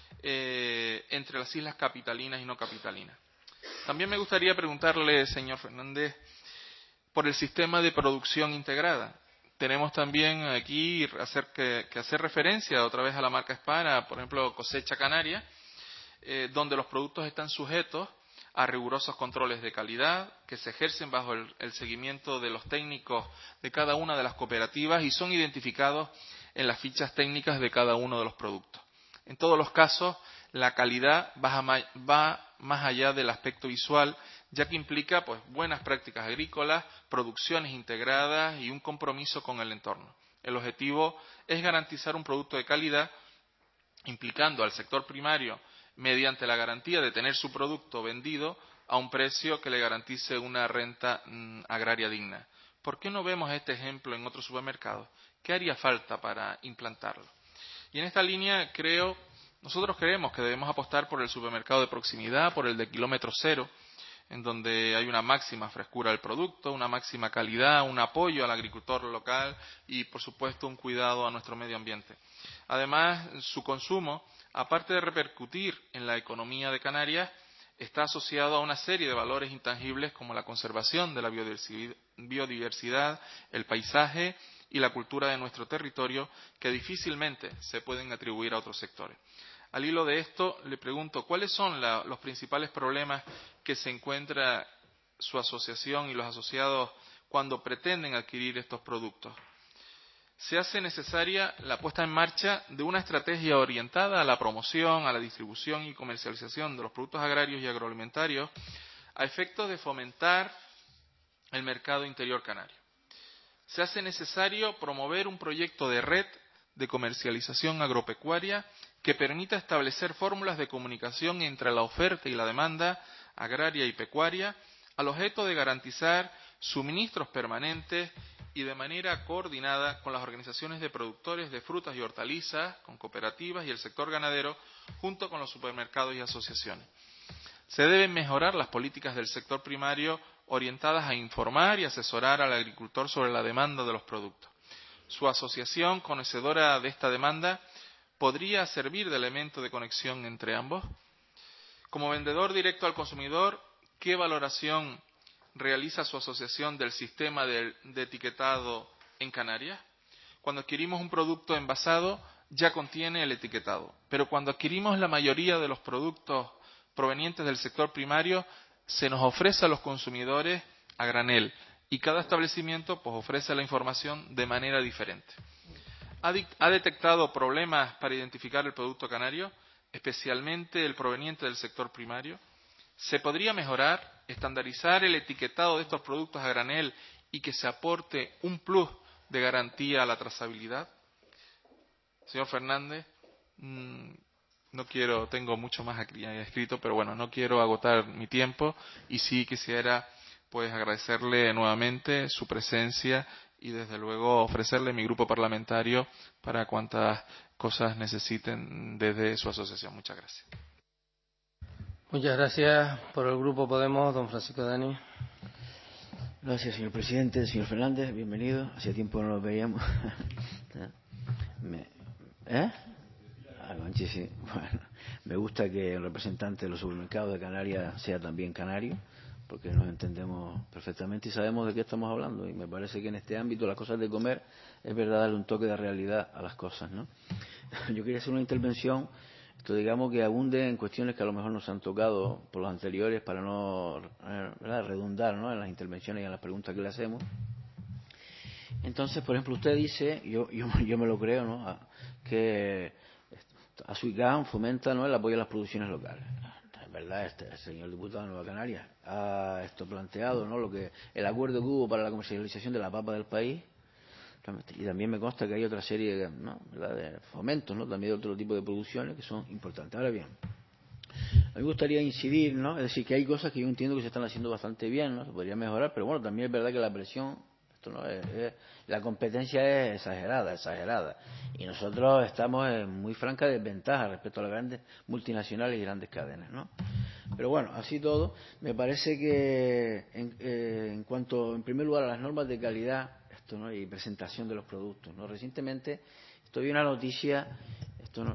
entre las islas capitalinas y no capitalinas. También me gustaría preguntarle, señor Fernández, por el sistema de producción integrada. Tenemos también aquí que hacer referencia otra vez a la marca Spara, por ejemplo, Cosecha Canaria, donde los productos están sujetos a rigurosos controles de calidad que se ejercen bajo el seguimiento de los técnicos de cada una de las cooperativas y son identificados en las fichas técnicas de cada uno de los productos. En todos los casos, la calidad va más allá del aspecto visual, ya que implica buenas prácticas agrícolas, producciones integradas y un compromiso con el entorno. El objetivo es garantizar un producto de calidad, implicando al sector primario mediante la garantía de tener su producto vendido a un precio que le garantice una renta agraria digna. ¿Por qué no vemos este ejemplo en otros supermercados? ¿Qué haría falta para implantarlo? Y en esta línea nosotros creemos que debemos apostar por el supermercado de proximidad, por el de kilómetro cero, en donde hay una máxima frescura del producto, una máxima calidad, un apoyo al agricultor local y, por supuesto, un cuidado a nuestro medio ambiente. Además, su consumo, aparte de repercutir en la economía de Canarias, está asociado a una serie de valores intangibles como la conservación de la biodiversidad, el paisaje y la cultura de nuestro territorio, que difícilmente se pueden atribuir a otros sectores. Al hilo de esto, le pregunto, ¿cuáles son los principales problemas que se encuentra su asociación y los asociados cuando pretenden adquirir estos productos? Se hace necesaria la puesta en marcha de una estrategia orientada a la promoción, a la distribución y comercialización de los productos agrarios y agroalimentarios a efectos de fomentar el mercado interior canario. Se hace necesario promover un proyecto de red de comercialización agropecuaria que permita establecer fórmulas de comunicación entre la oferta y la demanda agraria y pecuaria al objeto de garantizar suministros permanentes y de manera coordinada con las organizaciones de productores de frutas y hortalizas, con cooperativas y el sector ganadero, junto con los supermercados y asociaciones. Se deben mejorar las políticas del sector primario orientadas a informar y asesorar al agricultor sobre la demanda de los productos. Su asociación, conocedora de esta demanda, podría servir de elemento de conexión entre ambos. Como vendedor directo al consumidor, ¿qué valoración realiza su asociación del sistema de etiquetado en Canarias? Cuando adquirimos un producto envasado, ya contiene el etiquetado, pero cuando adquirimos la mayoría de los productos provenientes del sector primario, se nos ofrece a los consumidores a granel y cada establecimiento ofrece la información de manera diferente. ¿Ha detectado problemas para identificar el producto canario, especialmente el proveniente del sector primario? ¿Se podría mejorar, estandarizar el etiquetado de estos productos a granel y que se aporte un plus de garantía a la trazabilidad? Señor Fernández, tengo mucho más aquí escrito, pero bueno, no quiero agotar mi tiempo y sí quisiera agradecerle nuevamente su presencia y desde luego ofrecerle mi grupo parlamentario para cuantas cosas necesiten desde su asociación. Muchas gracias. Muchas gracias. Por el Grupo Podemos, don Francisco Dani. Gracias, señor presidente. Señor Fernández, bienvenido. Hacía tiempo no lo veíamos. Conchi, sí. Bueno, me gusta que el representante de los supermercados de Canarias sea también canario, porque nos entendemos perfectamente y sabemos de qué estamos hablando. Y me parece que en este ámbito, las cosas de comer, es verdad darle un toque de realidad a las cosas, ¿no? Yo quería hacer una intervención, digamos, que abunde en cuestiones que a lo mejor nos han tocado por los anteriores para no redundar, ¿no?, en las intervenciones y en las preguntas que le hacemos. Entonces, por ejemplo, usted dice, yo me lo creo, ¿no?, que ASUICAM fomenta, ¿no?, el apoyo a las producciones locales. Es verdad, el señor diputado de Nueva Canarias ha planteado, ¿no?, el acuerdo que hubo para la comercialización de la papa del país. Y también me consta que hay otra serie, ¿no?, de fomentos, ¿no?, también de otro tipo de producciones que son importantes. Ahora bien, a mí me gustaría incidir, ¿no?, es decir, que hay cosas que yo entiendo que se están haciendo bastante bien, ¿no?, se podría mejorar, pero bueno, también es verdad que la presión, la competencia es exagerada. Y nosotros estamos en muy franca desventaja respecto a las grandes multinacionales y grandes cadenas, ¿no? Pero bueno, así todo, me parece que en cuanto, en primer lugar, a las normas de calidad, ¿no?, y presentación de los productos, ¿no? Recientemente vi una noticia ¿no?,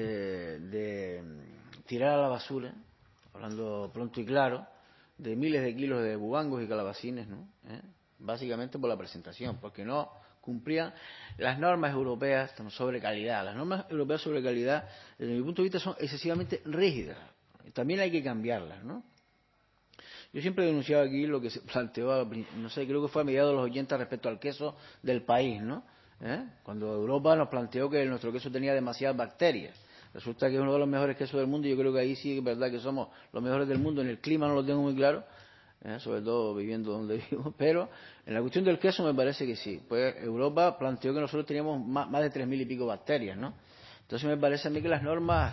de tirar a la basura, hablando pronto y claro, de miles de kilos de bugangos y calabacines, ¿no?, básicamente por la presentación, porque no cumplían las normas europeas sobre calidad. Las normas europeas sobre calidad, desde mi punto de vista, son excesivamente rígidas. También hay que cambiarlas, ¿no? Yo siempre he denunciado aquí lo que se planteó, no sé, creo que fue a mediados de los 80 respecto al queso del país, ¿no? Cuando Europa nos planteó que nuestro queso tenía demasiadas bacterias. Resulta que es uno de los mejores quesos del mundo y yo creo que ahí sí es verdad que somos los mejores del mundo. En el clima no lo tengo muy claro, sobre todo viviendo donde vivo, pero en la cuestión del queso me parece que sí. Pues Europa planteó que nosotros teníamos más de 3.000 y pico bacterias, ¿no? Entonces me parece a mí que las normas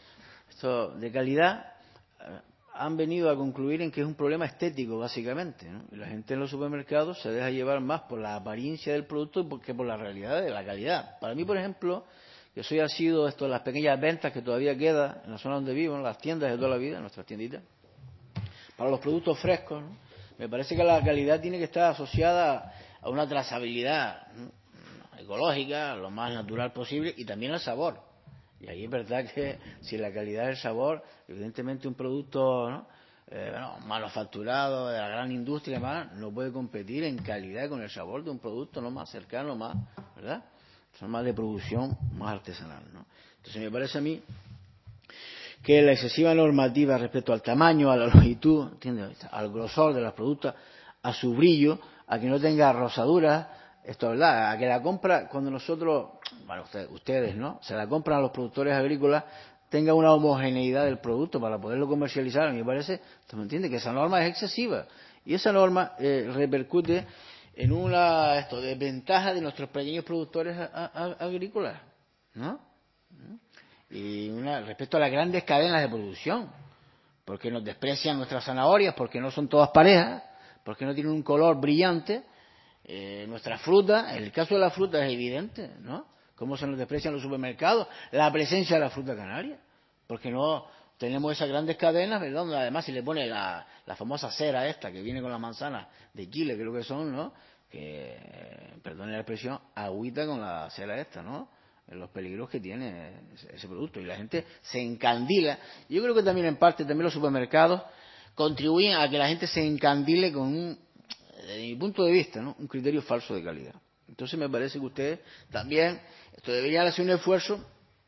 de calidad han venido a concluir en que es un problema estético, básicamente, ¿no? Y la gente en los supermercados se deja llevar más por la apariencia del producto que por la realidad de la calidad. Para mí, por ejemplo, que soy asiduo de las pequeñas ventas que todavía quedan en la zona donde vivo, en las tiendas de toda la vida, en nuestras tienditas, para los productos frescos, ¿no?, me parece que la calidad tiene que estar asociada a una trazabilidad, ¿no?, ecológica, lo más natural posible, y también al sabor. Y ahí es verdad que si la calidad del sabor, evidentemente un producto, ¿no?, manufacturado de la gran industria y demás, no puede competir en calidad con el sabor de un producto no más cercano, más, ¿verdad?, son más de producción, más artesanal, ¿no? Entonces me parece a mí que la excesiva normativa respecto al tamaño, a la longitud, ¿entiendes?, al grosor de los productos, a su brillo, a que no tenga rosaduras, esto es verdad, a que la compra, cuando nosotros, bueno, ustedes, ¿no?, se la compran a los productores agrícolas, tenga una homogeneidad del producto para poderlo comercializar. A mí me parece, ¿usted me entiende?, que esa norma es excesiva. Y esa norma repercute en una desventaja de nuestros pequeños productores agrícolas, ¿no? Y respecto a las grandes cadenas de producción, porque nos desprecian nuestras zanahorias, porque no son todas parejas, porque no tienen un color brillante. Nuestras frutas, en el caso de la fruta es evidente, ¿no?, cómo se nos desprecian los supermercados, la presencia de la fruta canaria, porque no tenemos esas grandes cadenas, ¿verdad?, donde además se le pone la famosa cera esta que viene con las manzanas de Chile, creo que son, ¿no?, que, perdone la expresión, agüita con la cera esta, ¿no?, los peligros que tiene ese producto, y la gente se encandila. Yo creo que también en parte también los supermercados contribuyen a que la gente se encandile con desde mi punto de vista, ¿no?, un criterio falso de calidad. Entonces me parece que ustedes también deberían hacer un esfuerzo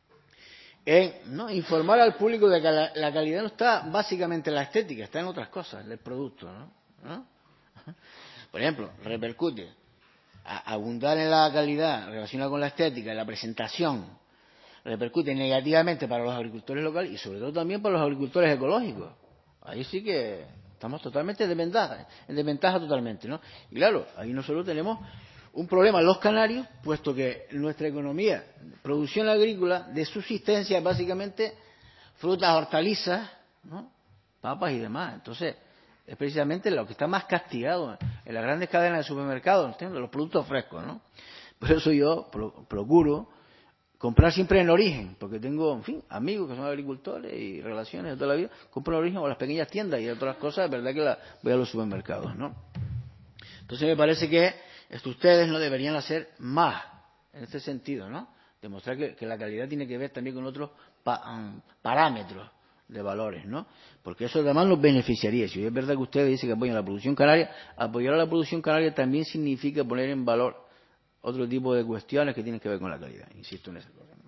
en, ¿no?, informar al público de que la calidad no está básicamente en la estética, está en otras cosas del producto, ¿no? Por ejemplo, repercute abundar en la calidad relacionada con la estética, en la presentación, repercute negativamente para los agricultores locales y sobre todo también para los agricultores ecológicos. Ahí sí que estamos totalmente en desventaja totalmente, ¿no? Y claro, ahí nosotros tenemos un problema los canarios, puesto que nuestra economía, producción agrícola, de subsistencia, básicamente frutas, hortalizas, ¿no?, papas y demás. Entonces, es precisamente lo que está más castigado en las grandes cadenas de supermercados, ¿entiendes?, los productos frescos, ¿no? Por eso yo procuro comprar siempre en origen, porque tengo, en fin, amigos que son agricultores y relaciones de toda la vida, compro en origen o las pequeñas tiendas y otras cosas, es verdad que voy a los supermercados, ¿no? Entonces me parece que ustedes no deberían hacer más en este sentido, ¿no? Demostrar que la calidad tiene que ver también con otros parámetros de valores, ¿no? Porque eso además nos beneficiaría. Si es verdad que ustedes dicen que apoyan la producción canaria, apoyar a la producción canaria también significa poner en valor otro tipo de cuestiones que tienen que ver con la calidad. Insisto en esa cosa, ¿no?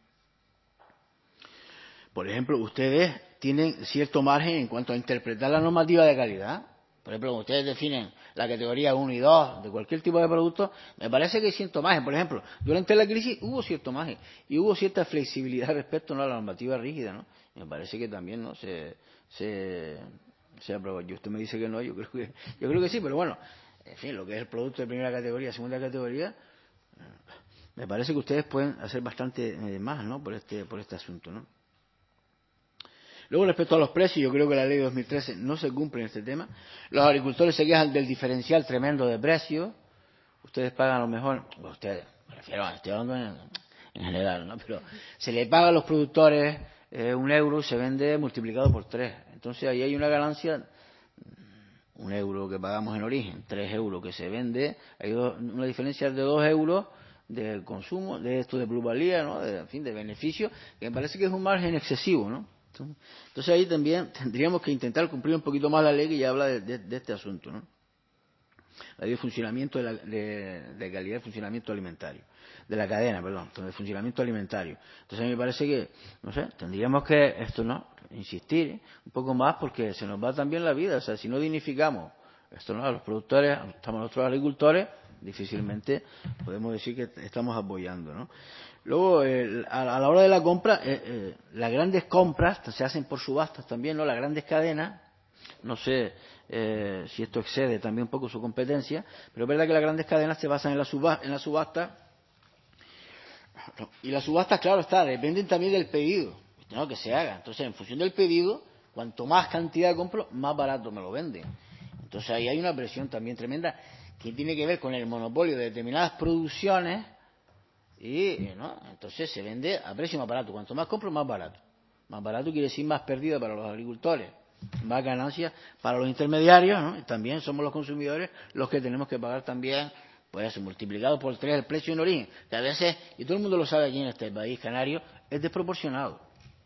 Por ejemplo, ustedes tienen cierto margen en cuanto a interpretar la normativa de calidad. Por ejemplo, cuando ustedes definen la categoría 1 y 2 de cualquier tipo de producto, me parece que hay cierto margen. Por ejemplo, durante la crisis hubo cierto margen y hubo cierta flexibilidad respecto, ¿no?, a la normativa rígida, ¿no? Y me parece que también, ¿no?, se aprobó. Y usted me dice que no, yo creo que sí, pero bueno, en fin, lo que es el producto de primera categoría, segunda categoría, me parece que ustedes pueden hacer bastante más, ¿no?, por este asunto, ¿no? Luego, respecto a los precios, yo creo que la ley de 2013 no se cumple en este tema. Los agricultores se quejan del diferencial tremendo de precios. Ustedes pagan a lo mejor, ustedes, me refiero, estoy hablando en general, ¿no?, pero se le paga a los productores 1 euro y se vende multiplicado por 3. Entonces ahí hay una ganancia, 1 euro que pagamos en origen, 3 euros que se vende, hay una diferencia de 2 euros del consumo, de esto de plusvalía, ¿no?, en fin, de beneficio, que me parece que es un margen excesivo, ¿no? Entonces ahí también tendríamos que intentar cumplir un poquito más la ley que ya habla de este asunto, ¿no? La ley de funcionamiento de calidad de funcionamiento alimentario, de la cadena, perdón, de funcionamiento alimentario. Entonces a mí me parece que, no sé, tendríamos que insistir un poco más, porque se nos va también la vida. O sea, si no dignificamos a los productores, estamos nosotros agricultores, difícilmente podemos decir que estamos apoyando, ¿no? Luego, a la hora de la compra, las grandes compras se hacen por subastas también, ¿no? Las grandes cadenas, no sé si esto excede también un poco su competencia, pero es verdad que las grandes cadenas se basan en la subasta. Y las subastas, claro está, dependen también del pedido, ¿no?, que se haga. Entonces, en función del pedido, cuanto más cantidad compro, más barato me lo venden. Entonces, ahí hay una presión también tremenda que tiene que ver con el monopolio de determinadas producciones. Y, ¿no?, entonces se vende a precio más barato. Cuanto más compro, más barato. Más barato quiere decir más pérdida para los agricultores, más ganancias para los intermediarios, ¿no? Y también somos los consumidores los que tenemos que pagar también, pues, multiplicado por 3 el precio en origen, que a veces, y todo el mundo lo sabe aquí en este país canario, es desproporcionado.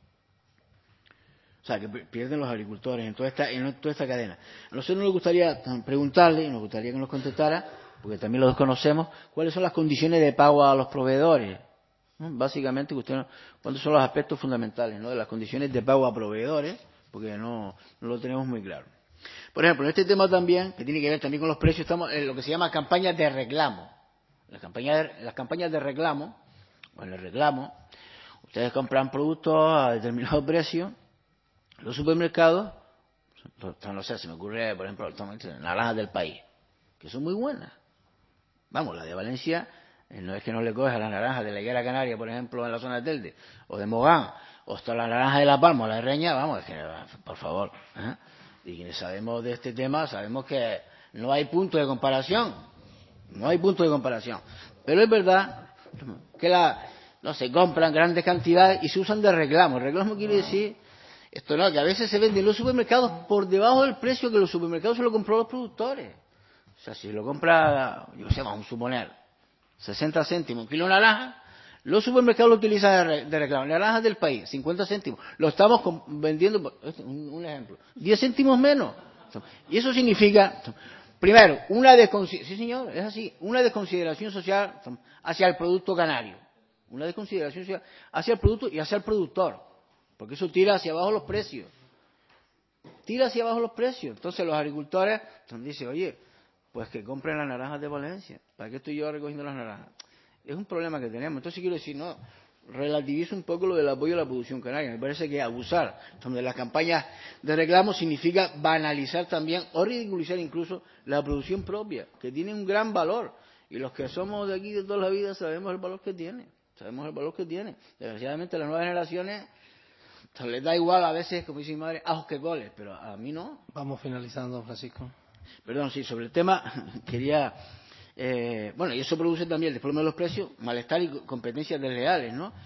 O sea, que pierden los agricultores en toda esta cadena. A nosotros nos gustaría preguntarle, y nos gustaría que nos contestara, porque también lo desconocemos, cuáles son las condiciones de pago a los proveedores, ¿no? Básicamente, cuáles son los aspectos fundamentales, ¿no?, de las condiciones de pago a proveedores, porque no lo tenemos muy claro. Por ejemplo, en este tema también, que tiene que ver también con los precios, estamos en lo que se llama campañas de reclamo. Las campañas de reclamo, o en el reclamo, ustedes compran productos a determinado precio, los supermercados, no sé, se me ocurre, por ejemplo, naranjas del país, que son muy buenas. Vamos, la de Valencia, no es que no le coges a las naranjas de la Higuera Canaria, por ejemplo, en la zona de Telde, o de Mogán, o hasta la naranja de La Palma, o la de Reña, vamos, es que, por favor, ¿eh? Y quienes sabemos de este tema, sabemos que no hay punto de comparación. No hay punto de comparación. Pero es verdad que no se compran grandes cantidades y se usan de reclamo. El reclamo quiere decir, que a veces se venden en los supermercados por debajo del precio que los supermercados se lo compró a los productores. O sea, si lo compra, yo sé, vamos a suponer, 60 céntimos un kilo de naranja, los supermercados lo utilizan de reclamo. Naranjas del país, 50 céntimos. Lo estamos vendiendo, un ejemplo, 10 céntimos menos. Y eso significa, primero, sí señor, es así, una desconsideración social hacia el producto canario. Una desconsideración social hacia el producto y hacia el productor. Porque eso tira hacia abajo los precios. Entonces los agricultores dicen, oye, pues que compren las naranjas de Valencia. ¿Para qué estoy yo recogiendo las naranjas? Es un problema que tenemos. Entonces quiero decir, no, relativizo un poco lo del apoyo a la producción canaria. Me parece que abusar de las campañas de reclamo significa banalizar también o ridiculizar incluso la producción propia, que tiene un gran valor. Y los que somos de aquí de toda la vida sabemos el valor que tiene. Desgraciadamente a las nuevas generaciones les da igual a veces, como dice mi madre, ajos que coles, pero a mí no. Vamos finalizando, Francisco. Perdón, sí, sobre el tema quería... y eso produce también el desplome de los precios, malestar y competencias desleales, ¿no?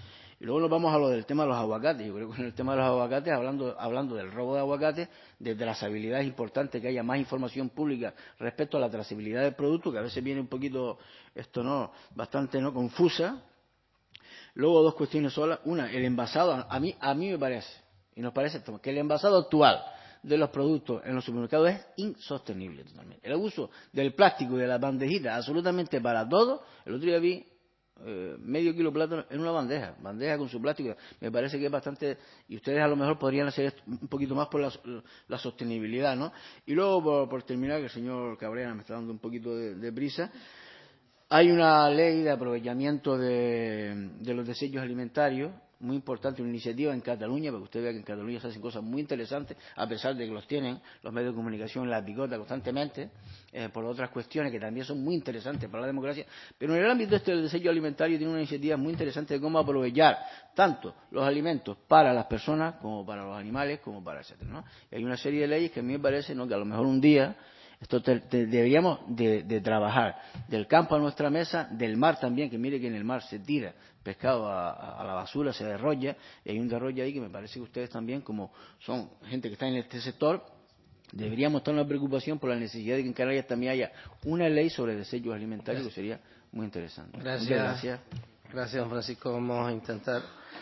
Y luego nos vamos a lo del tema de los aguacates. Yo creo que en el tema de los aguacates, hablando del robo de aguacates, de trazabilidad, es importante que haya más información pública respecto a la trazabilidad del producto, que a veces viene un poquito, bastante confusa. Luego dos cuestiones solas. Una, el envasado, a mí me parece, y nos parece que el envasado actual de los productos en los supermercados es insostenible totalmente. El uso del plástico y de las bandejitas absolutamente para todo. El otro día vi medio kilo de plátano en una bandeja con su plástico. Me parece que es bastante, y ustedes a lo mejor podrían hacer esto un poquito más por la sostenibilidad, ¿no? Y luego, por terminar, que el señor Cabrera me está dando un poquito de prisa, hay una ley de aprovechamiento de los desechos alimentarios, muy importante, una iniciativa en Cataluña, para que usted vea que en Cataluña se hacen cosas muy interesantes, a pesar de que los tienen los medios de comunicación en la picota constantemente, por otras cuestiones que también son muy interesantes para la democracia. Pero en el ámbito del desecho alimentario tiene una iniciativa muy interesante de cómo aprovechar tanto los alimentos para las personas como para los animales, como para etcétera, ¿no? Y hay una serie de leyes que a mí me parece, ¿no?, que a lo mejor un día esto deberíamos de trabajar del campo a nuestra mesa, del mar también, que mire que en el mar se tira pescado a la basura, se derrolla, y hay un derroche ahí que me parece que ustedes también, como son gente que está en este sector, deberíamos tener una preocupación por la necesidad de que en Canarias también haya una ley sobre desechos alimentarios, que sería muy interesante. Gracias. Gracias, don Francisco. Vamos a intentar.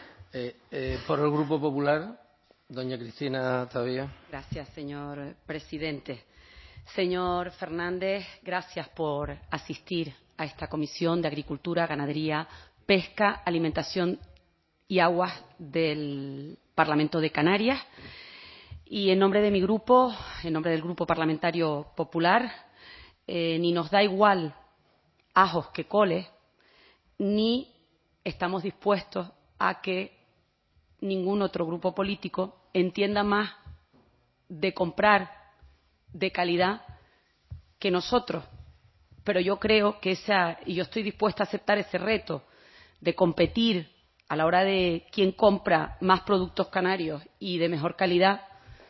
Por el Grupo Popular, doña Cristina Tavía. Gracias, señor presidente. Señor Fernández, gracias por asistir a esta Comisión de Agricultura, Ganadería, Pesca, Alimentación y Aguas del Parlamento de Canarias. Y en nombre de mi grupo, en nombre del Grupo Parlamentario Popular, ni nos da igual ajos que coles, ni estamos dispuestos a que ningún otro grupo político entienda más de comprar de calidad que nosotros. Pero yo creo que y yo estoy dispuesta a aceptar ese reto de competir a la hora de quién compra más productos canarios y de mejor calidad,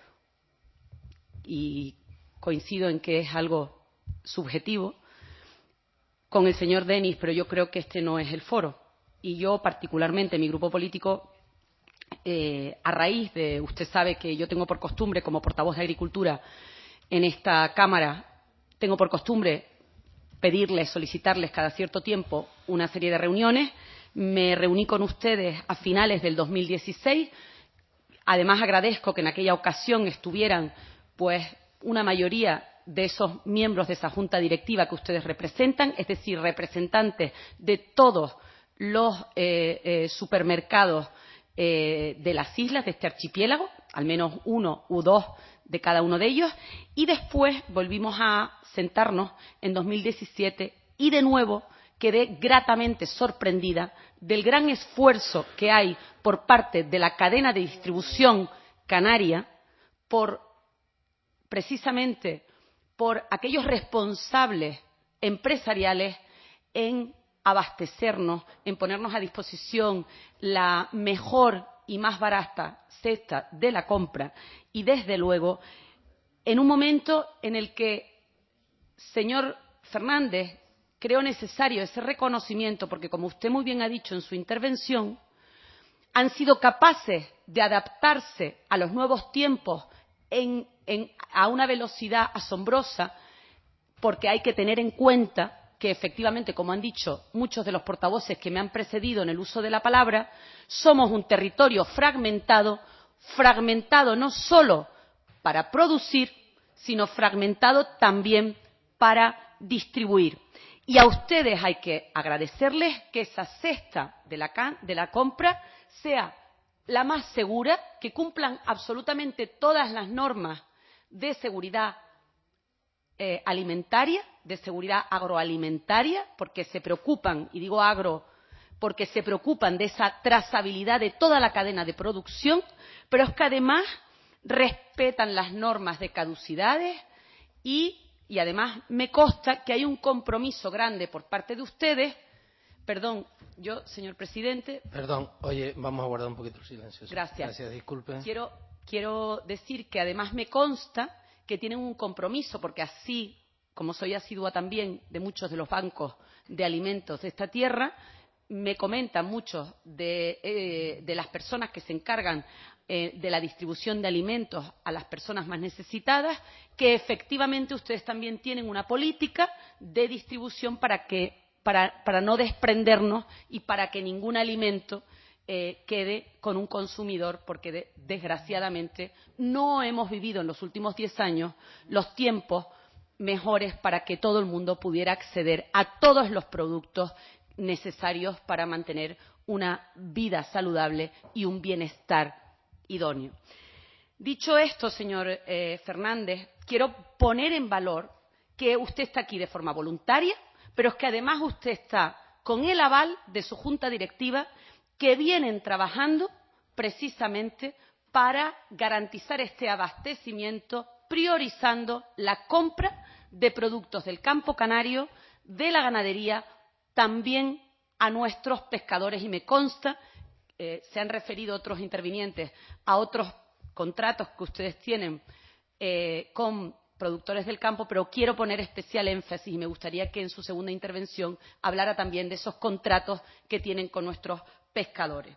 y coincido en que es algo subjetivo, con el señor Denis, pero yo creo que este no es el foro. Y yo, particularmente, mi grupo político, a raíz de, usted sabe que yo tengo por costumbre, como portavoz de Agricultura en esta Cámara, tengo por costumbre pedirles, solicitarles cada cierto tiempo una serie de reuniones. Me reuní con ustedes a finales del 2016. Además, agradezco que en aquella ocasión estuvieran pues una mayoría de esos miembros de esa junta directiva que ustedes representan, es decir, representantes de todos los supermercados de las islas, de este archipiélago, al menos uno u dos de cada uno de ellos, y después volvimos a sentarnos en 2017 y de nuevo quedé gratamente sorprendida del gran esfuerzo que hay por parte de la cadena de distribución canaria precisamente por aquellos responsables empresariales en abastecernos, en ponernos a disposición la mejor y más barata cesta de la compra, y desde luego en un momento en el que, señor Fernández, creo necesario ese reconocimiento, porque como usted muy bien ha dicho en su intervención, han sido capaces de adaptarse a los nuevos tiempos a una velocidad asombrosa, porque hay que tener en cuenta que efectivamente, como han dicho muchos de los portavoces que me han precedido en el uso de la palabra, somos un territorio fragmentado no solo para producir, sino fragmentado también para distribuir. Y a ustedes hay que agradecerles que esa cesta de la compra sea la más segura, que cumplan absolutamente todas las normas de seguridad alimentaria, de seguridad agroalimentaria, porque se preocupan, y digo agro porque se preocupan de esa trazabilidad de toda la cadena de producción, pero es que además respetan las normas de caducidades y además me consta que hay un compromiso grande por parte de ustedes. Perdón, señor presidente. Perdón, oye, vamos a guardar un poquito el silencio. Gracias. Gracias, disculpe. Quiero decir que además me consta que tienen un compromiso, porque así como soy asidua también de muchos de los bancos de alimentos de esta tierra, me comentan muchos de las personas que se encargan de la distribución de alimentos a las personas más necesitadas, que efectivamente ustedes también tienen una política de distribución para no desprendernos y para que ningún alimento quede con un consumidor, porque desgraciadamente no hemos vivido en los últimos 10 años los tiempos mejores para que todo el mundo pudiera acceder a todos los productos necesarios para mantener una vida saludable y un bienestar idóneo. Dicho esto, señor Fernández, quiero poner en valor que usted está aquí de forma voluntaria, pero es que además usted está con el aval de su junta directiva, que vienen trabajando precisamente para garantizar este abastecimiento, priorizando la compra de productos del campo canario, de la ganadería, también a nuestros pescadores. Y me consta, se han referido otros intervinientes a otros contratos que ustedes tienen con productores del campo, pero quiero poner especial énfasis y me gustaría que en su segunda intervención hablara también de esos contratos que tienen con nuestros pescadores.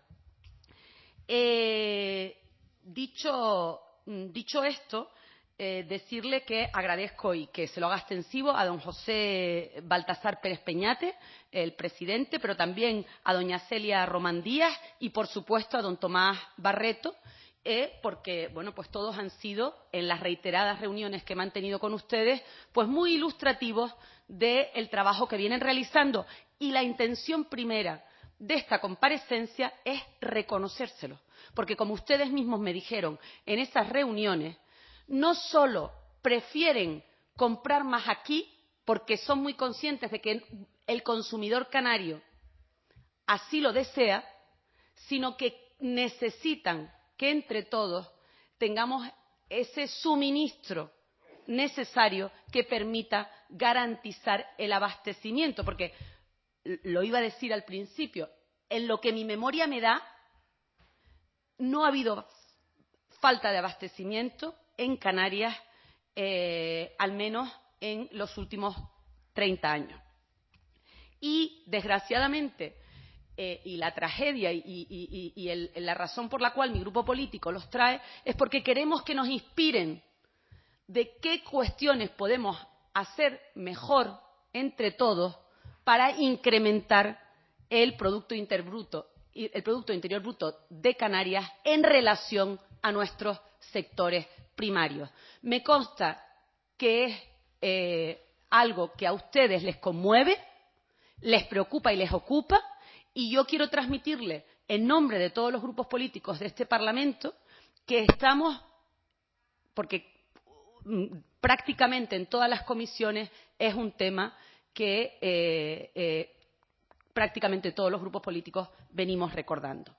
Dicho esto, decirle que agradezco y que se lo haga extensivo a don José Baltasar Pérez Peñate, el presidente, pero también a doña Celia Román Díaz y, por supuesto, a don Tomás Barreto, porque bueno, pues todos han sido, en las reiteradas reuniones que he mantenido con ustedes, pues muy ilustrativos del trabajo que vienen realizando. Y la intención primera de esta comparecencia es reconocérselo, porque como ustedes mismos me dijeron en esas reuniones, no solo prefieren comprar más aquí porque son muy conscientes de que el consumidor canario así lo desea, sino que necesitan que entre todos tengamos ese suministro necesario que permita garantizar el abastecimiento, porque lo iba a decir al principio, en lo que mi memoria me da, no ha habido falta de abastecimiento en Canarias, al menos en los últimos 30 años. Y, desgraciadamente, y la tragedia y la razón por la cual mi grupo político los trae es porque queremos que nos inspiren de qué cuestiones podemos hacer mejor entre todos para incrementar el Producto Interior Bruto de Canarias en relación a nuestros sectores primarios. Me consta que es algo que a ustedes les conmueve, les preocupa y les ocupa, y yo quiero transmitirle en nombre de todos los grupos políticos de este Parlamento que estamos, porque prácticamente en todas las comisiones es un tema que prácticamente todos los grupos políticos venimos recordando.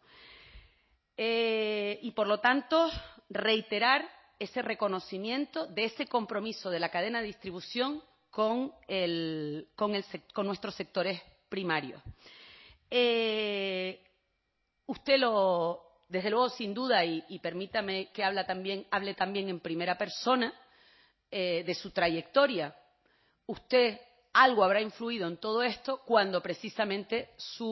Y, por lo tanto, reiterar ese reconocimiento de ese compromiso de la cadena de distribución con nuestros sectores primarios. Usted desde luego, sin duda, y permítame que hable también en primera persona de su trayectoria. Usted algo habrá influido en todo esto cuando precisamente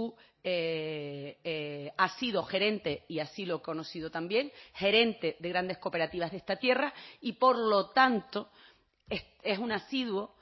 ha sido gerente, y así lo he conocido también, gerente de grandes cooperativas de esta tierra y, por lo tanto, es un asiduo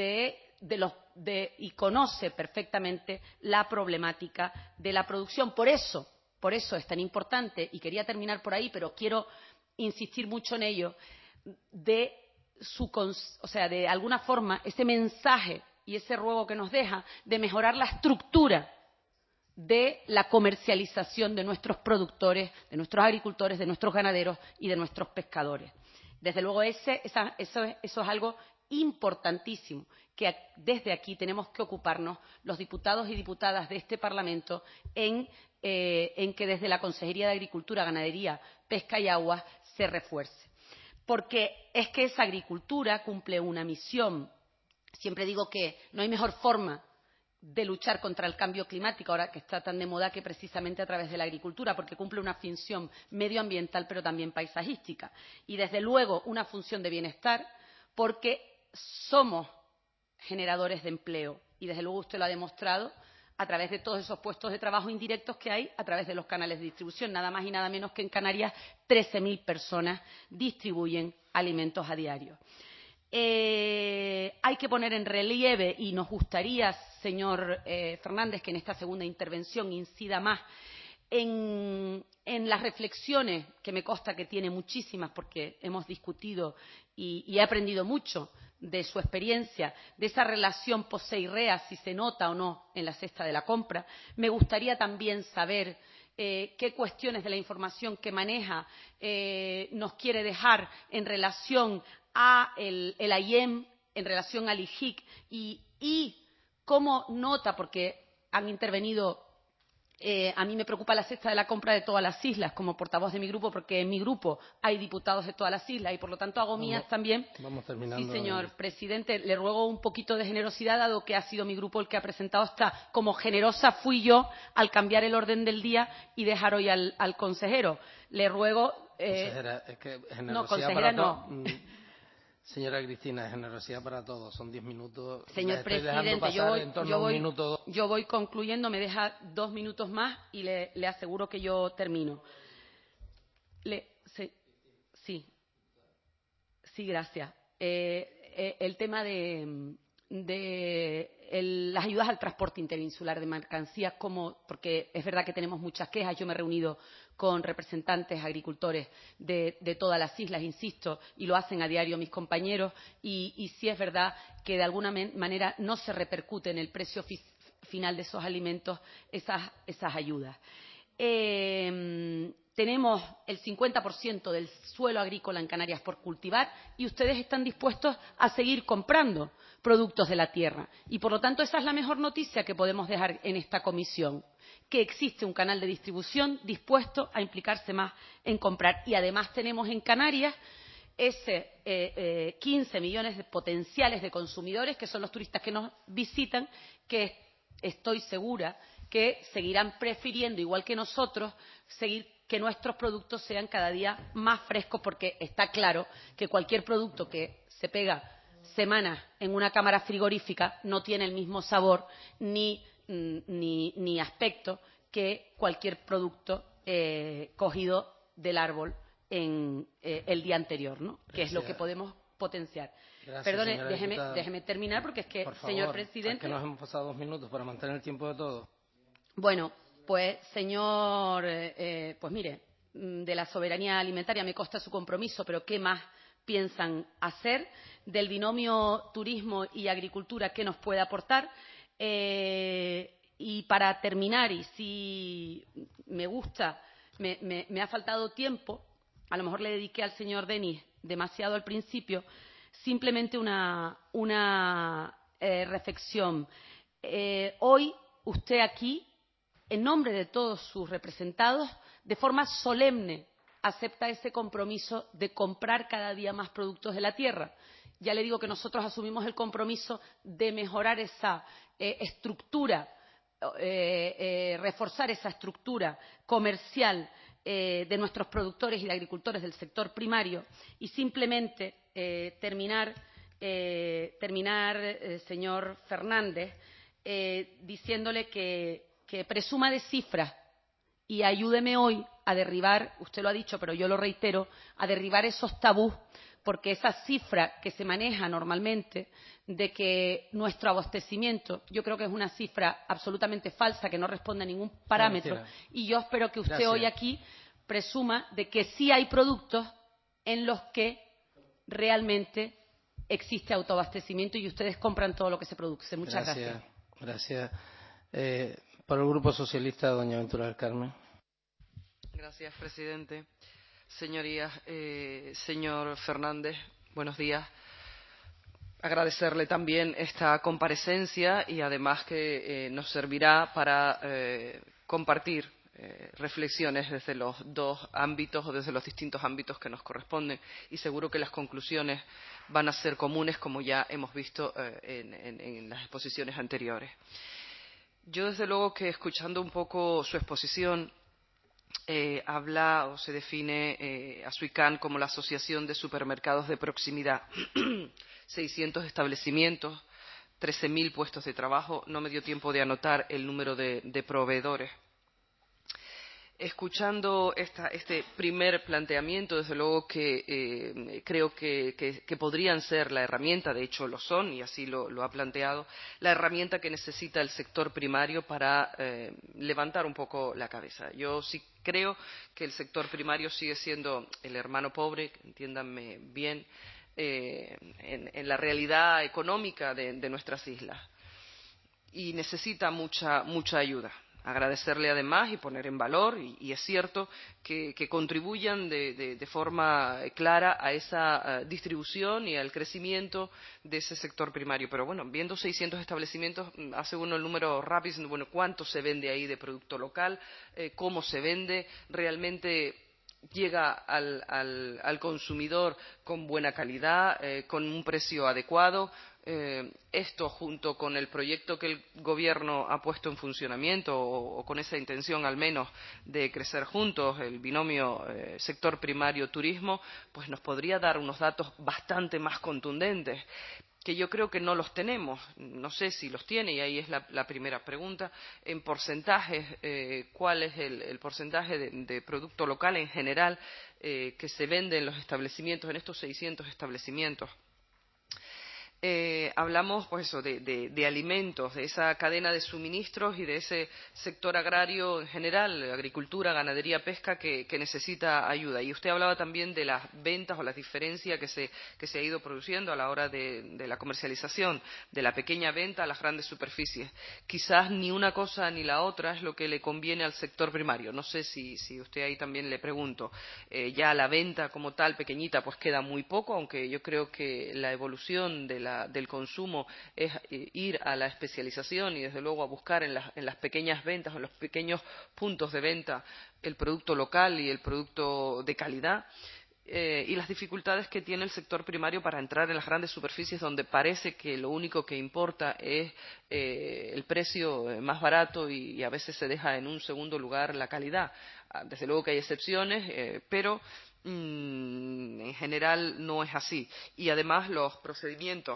y conoce perfectamente la problemática de la producción. Por eso es tan importante, y quería terminar por ahí, pero quiero insistir mucho en ello, de alguna forma, ese mensaje y ese ruego que nos deja de mejorar la estructura de la comercialización de nuestros productores, de nuestros agricultores, de nuestros ganaderos y de nuestros pescadores. Desde luego, eso es algo importantísimo que desde aquí tenemos que ocuparnos los diputados y diputadas de este Parlamento en que desde la Consejería de Agricultura, Ganadería, Pesca y Aguas se refuerce. Porque es que esa agricultura cumple una misión. Siempre digo que no hay mejor forma de luchar contra el cambio climático, ahora que está tan de moda, que precisamente a través de la agricultura, porque cumple una función medioambiental, pero también paisajística. Y, desde luego, una función de bienestar, porque somos generadores de empleo. Y, desde luego, usted lo ha demostrado a través de todos esos puestos de trabajo indirectos que hay a través de los canales de distribución. Nada más y nada menos que en Canarias 13.000 personas distribuyen alimentos a diario. Hay que poner en relieve, y nos gustaría, señor Fernández, que en esta segunda intervención incida más en las reflexiones, que me consta que tiene muchísimas porque hemos discutido y he aprendido mucho de su experiencia, de esa relación POSEI-REA, si se nota o no en la cesta de la compra. Me gustaría también saber qué cuestiones de la información que maneja nos quiere dejar en relación a el AIEM, en relación al IJIC, y cómo nota, porque han intervenido. A mí me preocupa la cesta de la compra de todas las islas como portavoz de mi grupo, porque en mi grupo hay diputados de todas las islas y por lo tanto hago mías también. Vamos terminando. Sí, señor presidente, le ruego un poquito de generosidad, dado que ha sido mi grupo el que ha presentado esta. Como generosa fui yo al cambiar el orden del día y dejar hoy al consejero. Le ruego. Consejera, es que generosidad no, consejera, no. Señora Cristina, generosidad para todos, son 10 minutos. Señor presidente, yo voy concluyendo, me deja 2 minutos más y le aseguro que yo termino. Sí, gracias. El tema de las ayudas al transporte interinsular de mercancías, porque es verdad que tenemos muchas quejas. Yo me he reunido con representantes agricultores de todas las islas, insisto, y lo hacen a diario mis compañeros, y sí es verdad que de alguna manera no se repercute en el precio final de esos alimentos esas ayudas. Tenemos el 50% del suelo agrícola en Canarias por cultivar y ustedes están dispuestos a seguir comprando productos de la tierra. Y, por lo tanto, esa es la mejor noticia que podemos dejar en esta comisión, que existe un canal de distribución dispuesto a implicarse más en comprar. Y, además, tenemos en Canarias ese 15 millones de potenciales de consumidores, que son los turistas que nos visitan, que estoy segura que seguirán prefiriendo, igual que nosotros, que nuestros productos sean cada día más frescos, porque está claro que cualquier producto que se pega semanas en una cámara frigorífica no tiene el mismo sabor ni aspecto que cualquier producto cogido del árbol en el día anterior, ¿no? Que es lo que podemos potenciar. Gracias, perdone, déjeme terminar, porque es que, por favor, señor presidente, es que nos hemos pasado 2 minutos para mantener el tiempo de todos. Bueno, pues señor, pues mire, de la soberanía alimentaria me consta su compromiso, pero ¿qué más piensan hacer? Del binomio turismo y agricultura, ¿qué nos puede aportar? Y para terminar, y si me gusta, me ha faltado tiempo, a lo mejor le dediqué al señor Denis demasiado al principio, simplemente una reflexión. Hoy usted aquí, en nombre de todos sus representados, de forma solemne acepta ese compromiso de comprar cada día más productos de la tierra. Ya le digo que nosotros asumimos el compromiso de mejorar esa estructura, reforzar esa estructura comercial de nuestros productores y de agricultores del sector primario, y simplemente terminar, señor Fernández, diciéndole que presuma de cifras y ayúdeme hoy a derribar, usted lo ha dicho, pero yo lo reitero, a derribar esos tabús, porque esa cifra que se maneja normalmente de que nuestro abastecimiento, yo creo que es una cifra absolutamente falsa, que no responde a ningún parámetro, y yo espero que usted hoy aquí presuma de que sí hay productos en los que realmente existe autoabastecimiento y ustedes compran todo lo que se produce. Muchas gracias. Gracias. Por el Grupo Socialista, doña Ventura del Carmen. Gracias, presidente. Señorías, señor Fernández, buenos días. Agradecerle también esta comparecencia y además que nos servirá para compartir reflexiones desde los dos ámbitos o desde los distintos ámbitos que nos corresponden, y seguro que las conclusiones van a ser comunes, como ya hemos visto en las exposiciones anteriores. Yo, desde luego, que escuchando un poco su exposición, habla o se define a Suicam como la Asociación de Supermercados de Proximidad. 600 establecimientos 13.000 puestos de trabajo. No me dio tiempo de anotar el número de proveedores. Escuchando este primer planteamiento, desde luego que creo que podrían ser la herramienta, de hecho lo son, y así lo ha planteado, la herramienta que necesita el sector primario para levantar un poco la cabeza. Yo sí creo que el sector primario sigue siendo el hermano pobre, entiéndanme bien, en la realidad económica de nuestras islas, y necesita mucha ayuda. Agradecerle además y poner en valor, y es cierto, que contribuyan de forma clara a esa distribución y al crecimiento de ese sector primario. Pero bueno, viendo 600 establecimientos, hace uno el número rápido, diciendo, bueno, ¿cuánto se vende ahí de producto local? ¿Cómo se vende? ¿Realmente llega al consumidor con buena calidad, con un precio adecuado? Esto, junto con el proyecto que el Gobierno ha puesto en funcionamiento, o con esa intención al menos de crecer juntos, el binomio sector primario-turismo, pues nos podría dar unos datos bastante más contundentes, que yo creo que no los tenemos. No sé si los tiene, y ahí es la primera pregunta. En porcentajes, ¿cuál es el porcentaje de producto local en general que se vende en los establecimientos, en estos 600 establecimientos? Hablamos pues eso, de alimentos, de esa cadena de suministros y de ese sector agrario en general, agricultura, ganadería, pesca, que necesita ayuda. Y usted hablaba también de las ventas o las diferencias que se ha ido produciendo a la hora de la comercialización, de la pequeña venta a las grandes superficies. Quizás ni una cosa ni la otra es lo que le conviene al sector primario. No sé si usted ahí también le pregunto. Ya la venta como tal, pequeñita, pues queda muy poco, aunque yo creo que la evolución del consumo es ir a la especialización y desde luego a buscar en las pequeñas ventas o en los pequeños puntos de venta el producto local y el producto de calidad, y las dificultades que tiene el sector primario para entrar en las grandes superficies, donde parece que lo único que importa es el precio más barato, y a veces se deja en un segundo lugar la calidad. Desde luego que hay excepciones, pero en general no es así. Y además los procedimientos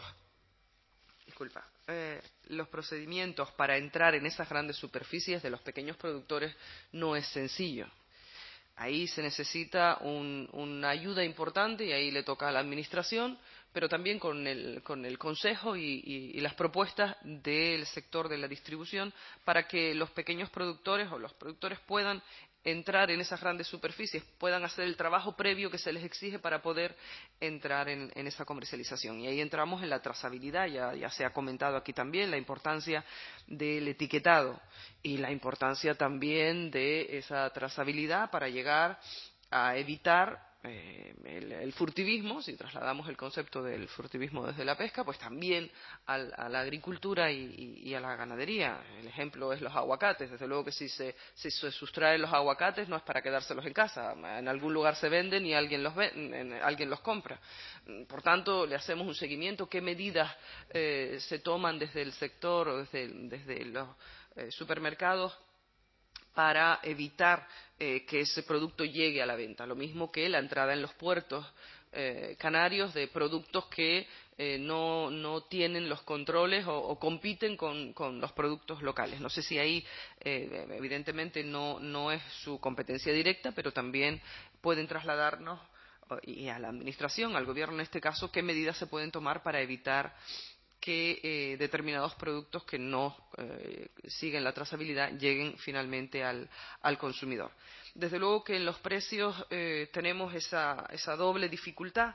para entrar en esas grandes superficies de los pequeños productores no es sencillo. Ahí se necesita una ayuda importante, y ahí le toca a la Administración, pero también con el Consejo y las propuestas del sector de la distribución, para que los pequeños productores o los productores puedan entrar en esas grandes superficies, puedan hacer el trabajo previo que se les exige para poder entrar en esa comercialización. Y ahí entramos en la trazabilidad, ya se ha comentado aquí también, la importancia del etiquetado y la importancia también de esa trazabilidad para llegar a evitar el furtivismo. Si trasladamos el concepto del furtivismo desde la pesca, pues también a la agricultura y a la ganadería. El ejemplo es los aguacates. Desde luego que si se sustraen los aguacates no es para quedárselos en casa. En algún lugar se venden y alguien los compra. Por tanto, le hacemos un seguimiento. ¿Qué medidas se toman desde el sector o desde los supermercados para evitar que ese producto llegue a la venta? Lo mismo que la entrada en los puertos canarios de productos que no tienen los controles o compiten con los productos locales. No sé si ahí, evidentemente, no es su competencia directa, pero también pueden trasladarnos, y a la Administración, al Gobierno en este caso, qué medidas se pueden tomar para evitar que determinados productos que no siguen la trazabilidad lleguen finalmente al consumidor. Desde luego que en los precios tenemos esa doble dificultad.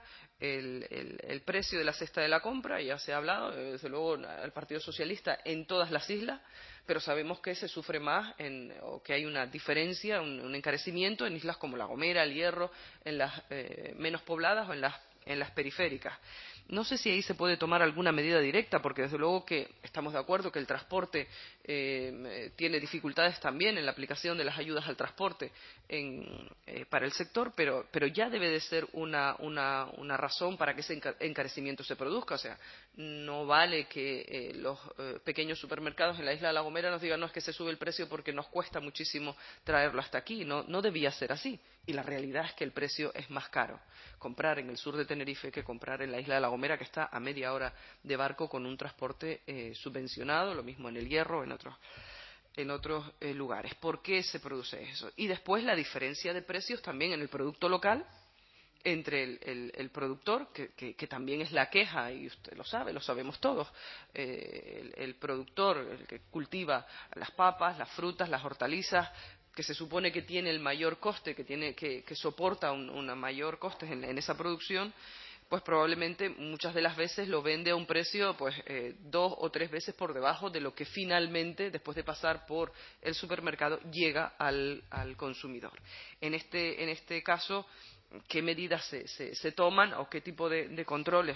El precio de la cesta de la compra, ya se ha hablado, desde luego el Partido Socialista en todas las islas, pero sabemos que se sufre más o que hay una diferencia, un encarecimiento en islas como La Gomera, El Hierro, en las menos pobladas o en las periféricas. No sé si ahí se puede tomar alguna medida directa, porque desde luego que estamos de acuerdo que el transporte tiene dificultades también en la aplicación de las ayudas al transporte para el sector, pero ya debe de ser una razón para que ese encarecimiento se produzca. O sea, no vale que los pequeños supermercados en la isla de La Gomera nos digan no, es que se sube el precio porque nos cuesta muchísimo traerlo hasta aquí. No debía ser así. Y la realidad es que el precio es más caro. Comprar en el sur de Tenerife que comprar en la isla de La Gomera, que está a media hora de barco con un transporte subvencionado, lo mismo en El Hierro, en otros lugares. ¿Por qué se produce eso? Y después la diferencia de precios también en el producto local entre el productor, que también es la queja, y usted lo sabe, lo sabemos todos, el productor, el que cultiva las papas, las frutas, las hortalizas, que se supone que tiene el mayor coste, que soporta un mayor coste en esa producción, pues probablemente muchas de las veces lo vende a un precio pues 2 o 3 veces por debajo de lo que finalmente, después de pasar por el supermercado, llega al consumidor. En este caso, ¿qué medidas se toman o qué tipo de controles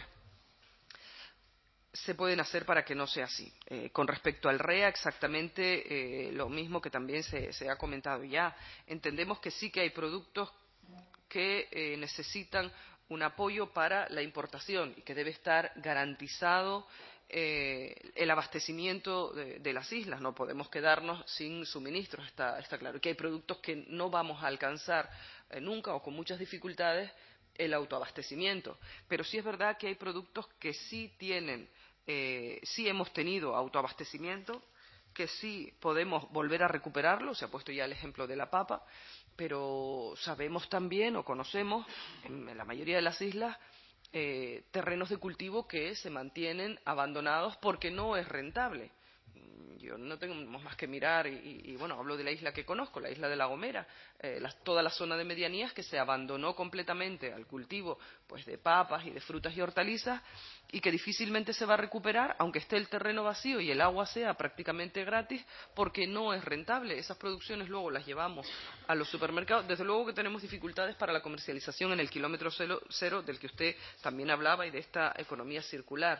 se pueden hacer para que no sea así? Con respecto al REA, exactamente lo mismo que también se ha comentado ya. Entendemos que sí que hay productos que necesitan un apoyo para la importación y que debe estar garantizado el abastecimiento de las islas. No podemos quedarnos sin suministros, está claro. Que hay productos que no vamos a alcanzar nunca o con muchas dificultades el autoabastecimiento. Pero sí es verdad que hay productos que sí sí hemos tenido autoabastecimiento, que sí podemos volver a recuperarlo. Se ha puesto ya el ejemplo de la papa, pero sabemos también o conocemos en la mayoría de las islas terrenos de cultivo que se mantienen abandonados porque no es rentable. Yo no tengo más que mirar y bueno, hablo de la isla que conozco, la isla de La Gomera, toda la zona de medianías que se abandonó completamente al cultivo pues de papas y de frutas y hortalizas y que difícilmente se va a recuperar aunque esté el terreno vacío y el agua sea prácticamente gratis porque no es rentable. Esas producciones luego las llevamos a los supermercados. Desde luego que tenemos dificultades para la comercialización en el kilómetro cero del que usted también hablaba y de esta economía circular,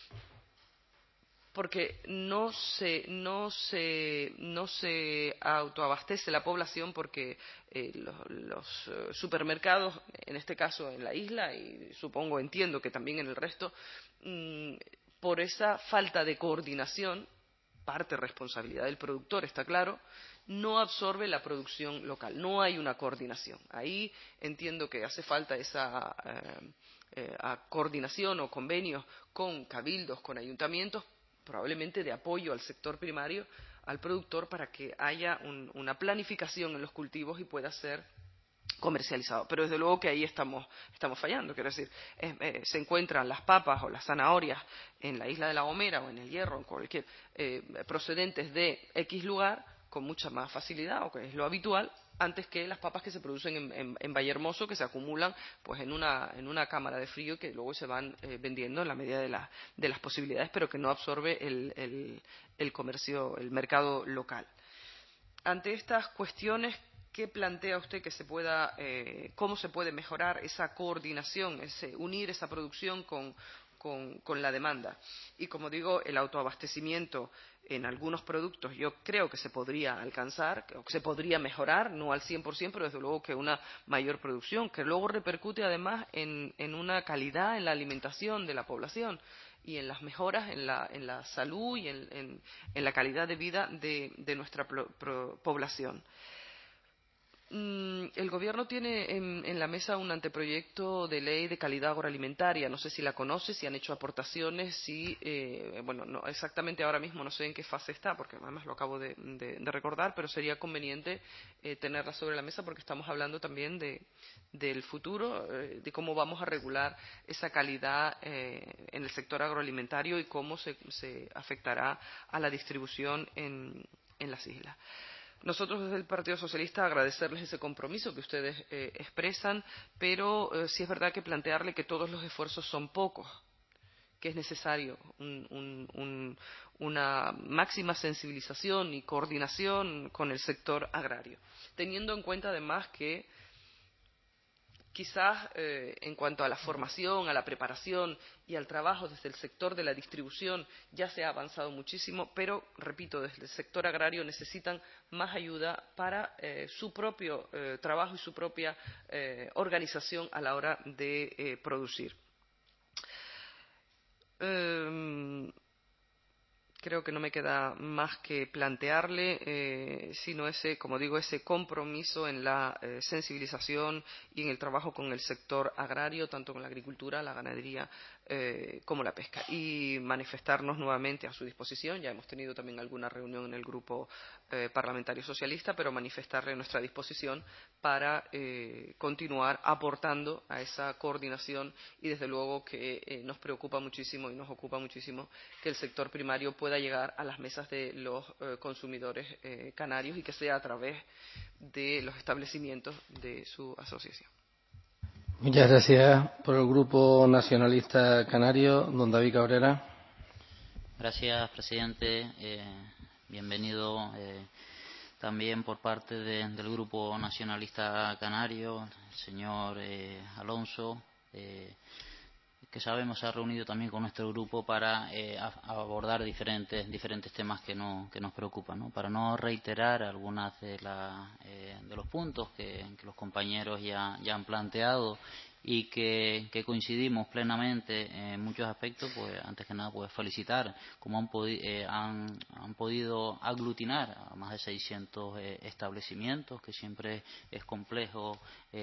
porque no se autoabastece la población porque los supermercados, en este caso en la isla y entiendo que también en el resto, por esa falta de coordinación, parte responsabilidad del productor, está claro, no absorbe la producción local, no hay una coordinación. Ahí entiendo que hace falta esa coordinación o convenios con cabildos, con ayuntamientos, probablemente de apoyo al sector primario, al productor, para que haya una planificación en los cultivos y pueda ser comercializado. Pero desde luego que ahí estamos fallando. Quiero decir, se encuentran las papas o las zanahorias en la isla de La Gomera o en El Hierro, en cualquier procedentes de X lugar, con mucha más facilidad, o que es lo habitual, antes que las papas que se producen en Vallehermoso, que se acumulan pues en una cámara de frío que luego se van vendiendo en la medida de las posibilidades, pero que no absorbe el comercio, el mercado local. Ante estas cuestiones, ¿qué plantea usted que cómo se puede mejorar esa coordinación, unir esa producción con la demanda? Y como digo, el autoabastecimiento en algunos productos yo creo que se podría alcanzar, que se podría mejorar, no al 100%, pero desde luego que una mayor producción, que luego repercute además en una calidad en la alimentación de la población y en las mejoras en la salud y en la calidad de vida de nuestra población. El Gobierno tiene en la mesa un anteproyecto de ley de calidad agroalimentaria. No sé si la conoce, si han hecho aportaciones, no, exactamente ahora mismo no sé en qué fase está, porque además lo acabo de recordar, pero sería conveniente tenerla sobre la mesa porque estamos hablando también del futuro, de cómo vamos a regular esa calidad en el sector agroalimentario y cómo se afectará a la distribución en las islas. Nosotros desde el Partido Socialista agradecerles ese compromiso que ustedes expresan, pero sí es verdad que plantearle que todos los esfuerzos son pocos, que es necesario una máxima sensibilización y coordinación con el sector agrario, teniendo en cuenta además que quizás en cuanto a la formación, a la preparación y al trabajo desde el sector de la distribución ya se ha avanzado muchísimo, pero, repito, desde el sector agrario necesitan más ayuda para su propio trabajo y su propia organización a la hora de producir. creo que no me queda más que plantearle, sino ese, como digo, ese compromiso en la sensibilización y en el trabajo con el sector agrario, tanto con la agricultura, la ganadería como la pesca. Y manifestarnos nuevamente a su disposición. Ya hemos tenido también alguna reunión en el grupo parlamentario socialista, pero manifestarle nuestra disposición para continuar aportando a esa coordinación y, desde luego, que nos preocupa muchísimo y nos ocupa muchísimo que el sector primario pueda llegar a las mesas de los consumidores canarios y que sea a través de los establecimientos de su asociación. Muchas gracias. Por el Grupo Nacionalista Canario, don David Cabrera. Gracias, presidente. Bienvenido también por parte del Grupo Nacionalista Canario, el señor Alonso, que sabemos se ha reunido también con nuestro grupo para abordar diferentes temas que nos preocupan, ¿no? Para no reiterar algunas de los puntos que los compañeros ya han planteado y que coincidimos plenamente en muchos aspectos, pues antes que nada pues felicitar cómo han podido aglutinar a más de 600 establecimientos, que siempre es complejo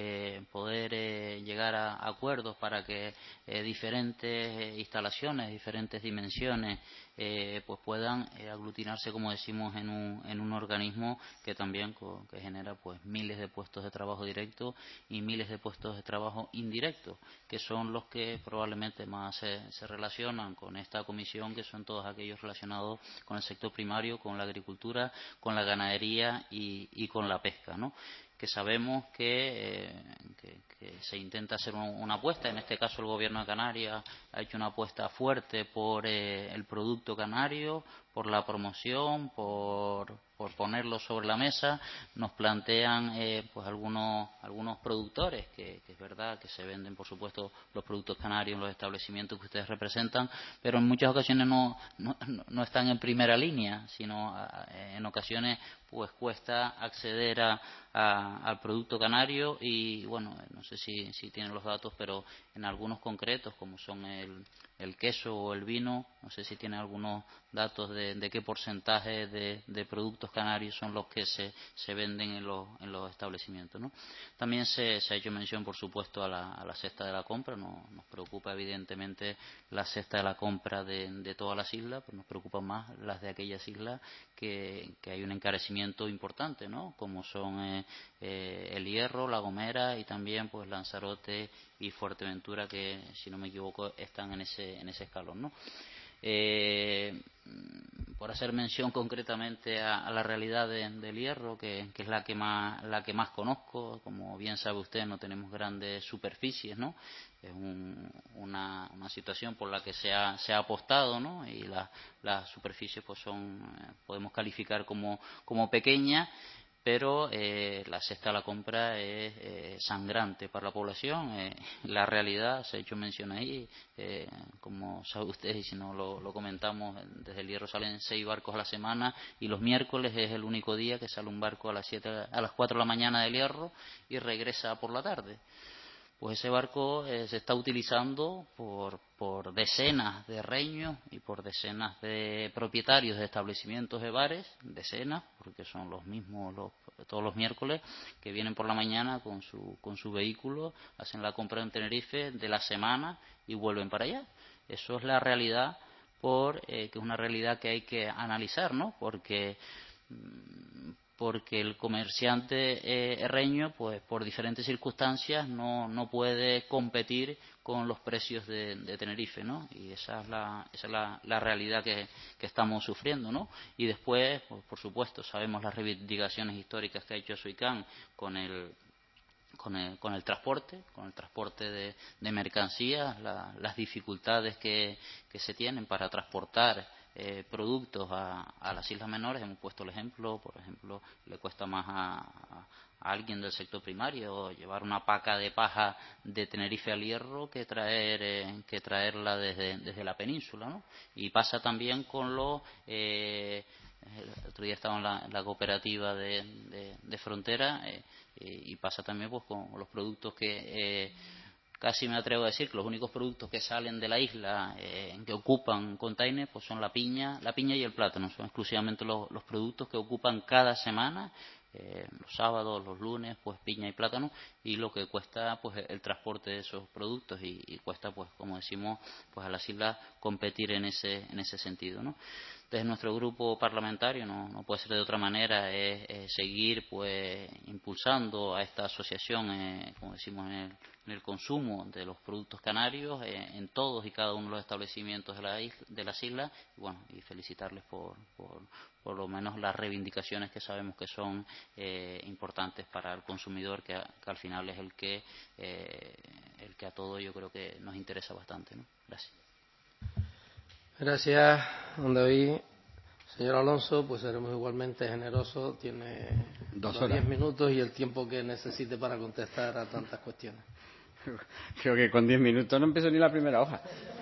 poder llegar a acuerdos para que diferentes instalaciones, diferentes dimensiones pues puedan aglutinarse, como decimos, en un organismo que también que genera pues miles de puestos de trabajo directos y miles de puestos de trabajo indirectos, que son los que probablemente más se relacionan con esta comisión, que son todos aquellos relacionados con el sector primario, con la agricultura, con la ganadería y con la pesca, ¿no? Que sabemos que se intenta hacer una apuesta. En este caso el Gobierno de Canarias ha hecho una apuesta fuerte por el producto canario, por la promoción, por ponerlo sobre la mesa. Nos plantean pues algunos productores que es verdad que se venden, por supuesto, los productos canarios en los establecimientos que ustedes representan, pero en muchas ocasiones no están en primera línea, sino en ocasiones pues cuesta acceder al producto canario. Y bueno, no sé si tienen los datos, pero en algunos concretos, como son el queso o el vino, no sé si tienen algunos datos de qué porcentaje de productos canarios son los que se venden en los establecimientos, ¿no? También se ha hecho mención, por supuesto, a la cesta de la compra. Nos preocupa evidentemente la cesta de la compra de todas las islas, pero nos preocupan más las de aquellas islas que hay un encarecimiento importante, ¿no? Como son El Hierro, La Gomera y también pues Lanzarote y Fuerteventura, que si no me equivoco están en ese escalón, ¿no? Por hacer mención concretamente a la realidad del Hierro, que es la que más conozco. Como bien sabe usted, no tenemos grandes superficies, ¿no? Es una situación por la que se ha apostado, ¿no? Y las superficies pues podemos calificar como pequeñas, pero la cesta de la compra es sangrante para la población. La realidad, se ha hecho mención ahí, como sabe usted, y si no lo comentamos, desde El Hierro salen 6 barcos a la semana y los miércoles es el único día que sale un barco a las 4 de la mañana del Hierro y regresa por la tarde. Pues ese barco se está utilizando por decenas de reños y por decenas de propietarios de establecimientos de bares, decenas, porque son los mismos todos los miércoles, que vienen por la mañana con su vehículo, hacen la compra en Tenerife de la semana y vuelven para allá. Eso es la realidad, que es una realidad que hay que analizar, ¿no? Porque el comerciante herreño, pues por diferentes circunstancias no puede competir con los precios de Tenerife, ¿no? Y esa es la realidad que estamos sufriendo, ¿no? Y después, pues, por supuesto, sabemos las reivindicaciones históricas que ha hecho Suicam con el transporte de mercancías, las dificultades que se tienen para transportar productos a las islas menores. Hemos puesto el ejemplo, por ejemplo, le cuesta más a alguien del sector primario llevar una paca de paja de Tenerife al Hierro que traerla desde la península, ¿no? Y pasa también con el otro día estaba en la cooperativa de Frontera, y pasa también pues con los productos que casi me atrevo a decir que los únicos productos que salen de la isla que ocupan container pues son la piña y el plátano. Son exclusivamente los productos que ocupan cada semana, los sábados, los lunes, pues piña y plátano, y lo que cuesta pues el transporte de esos productos y cuesta, pues como decimos, pues a las islas competir en ese sentido, ¿no? Desde nuestro grupo parlamentario, no puede ser de otra manera, es seguir pues impulsando a esta asociación, como decimos, en el consumo de los productos canarios en todos y cada uno de los establecimientos de las islas, y bueno, y felicitarles por lo menos las reivindicaciones que sabemos que son importantes para el consumidor, que al final es el que a todo yo creo que nos interesa bastante, ¿no? Gracias. Gracias, don David. Señor Alonso, pues seremos igualmente generosos. Tiene 10 minutos y el tiempo que necesite para contestar a tantas cuestiones. Creo que con 10 minutos no empiezo ni la primera hoja.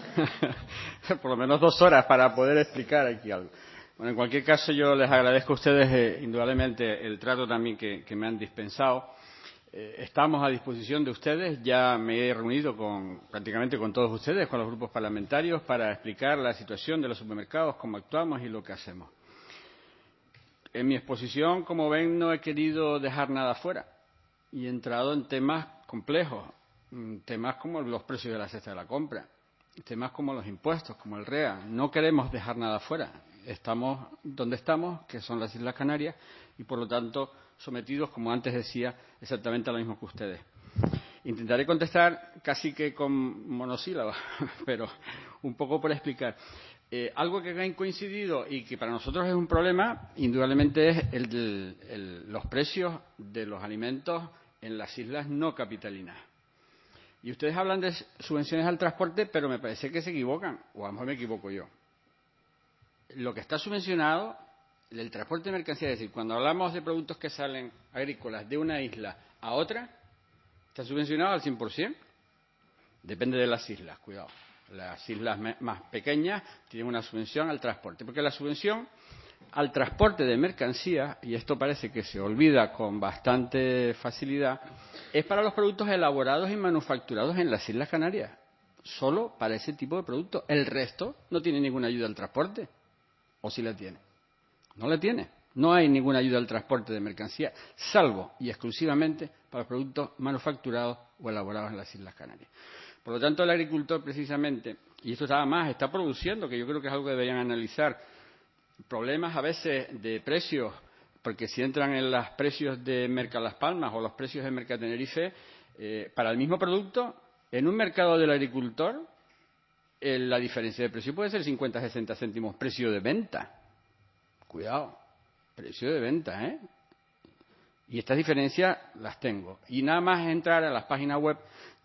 Por lo menos 2 horas para poder explicar aquí algo. Bueno, en cualquier caso, yo les agradezco a ustedes indudablemente el trato también que me han dispensado. Estamos a disposición de ustedes. Ya me he reunido prácticamente con todos ustedes, con los grupos parlamentarios, para explicar la situación de los supermercados, cómo actuamos y lo que hacemos. En mi exposición, como ven, no he querido dejar nada fuera y he entrado en temas complejos, temas como los precios de la cesta de la compra, temas como los impuestos, como el REA. No queremos dejar nada fuera. Estamos donde estamos, que son las Islas Canarias, y por lo tanto sometidos, como antes decía, exactamente a lo mismo que ustedes. Intentaré contestar casi que con monosílabos, pero un poco por explicar. Algo que han coincidido y que para nosotros es un problema, indudablemente, es los precios de los alimentos en las islas no capitalinas. Y ustedes hablan de subvenciones al transporte, pero me parece que se equivocan, o a lo mejor me equivoco yo. Lo que está subvencionado, el transporte de mercancías, es decir, cuando hablamos de productos que salen agrícolas de una isla a otra, está subvencionado al 100%. Depende de las islas, cuidado. Las islas más pequeñas tienen una subvención al transporte, porque la subvención al transporte de mercancías, y esto parece que se olvida con bastante facilidad, es para los productos elaborados y manufacturados en las Islas Canarias. Solo para ese tipo de productos. El resto no tiene ninguna ayuda al transporte. ¿O sí la tiene? No la tiene. No hay ninguna ayuda al transporte de mercancías, salvo y exclusivamente para los productos manufacturados o elaborados en las Islas Canarias. Por lo tanto, el agricultor, precisamente, y esto está produciendo, que yo creo que es algo que deberían analizar, problemas a veces de precios, porque si entran en los precios de Merca Las Palmas o los precios de Merca Tenerife, para el mismo producto, en un mercado del agricultor, la diferencia de precio puede ser 50-60 céntimos precio de venta. Cuidado, precio de venta, ¿eh? Y estas diferencias las tengo. Y nada más entrar a las páginas web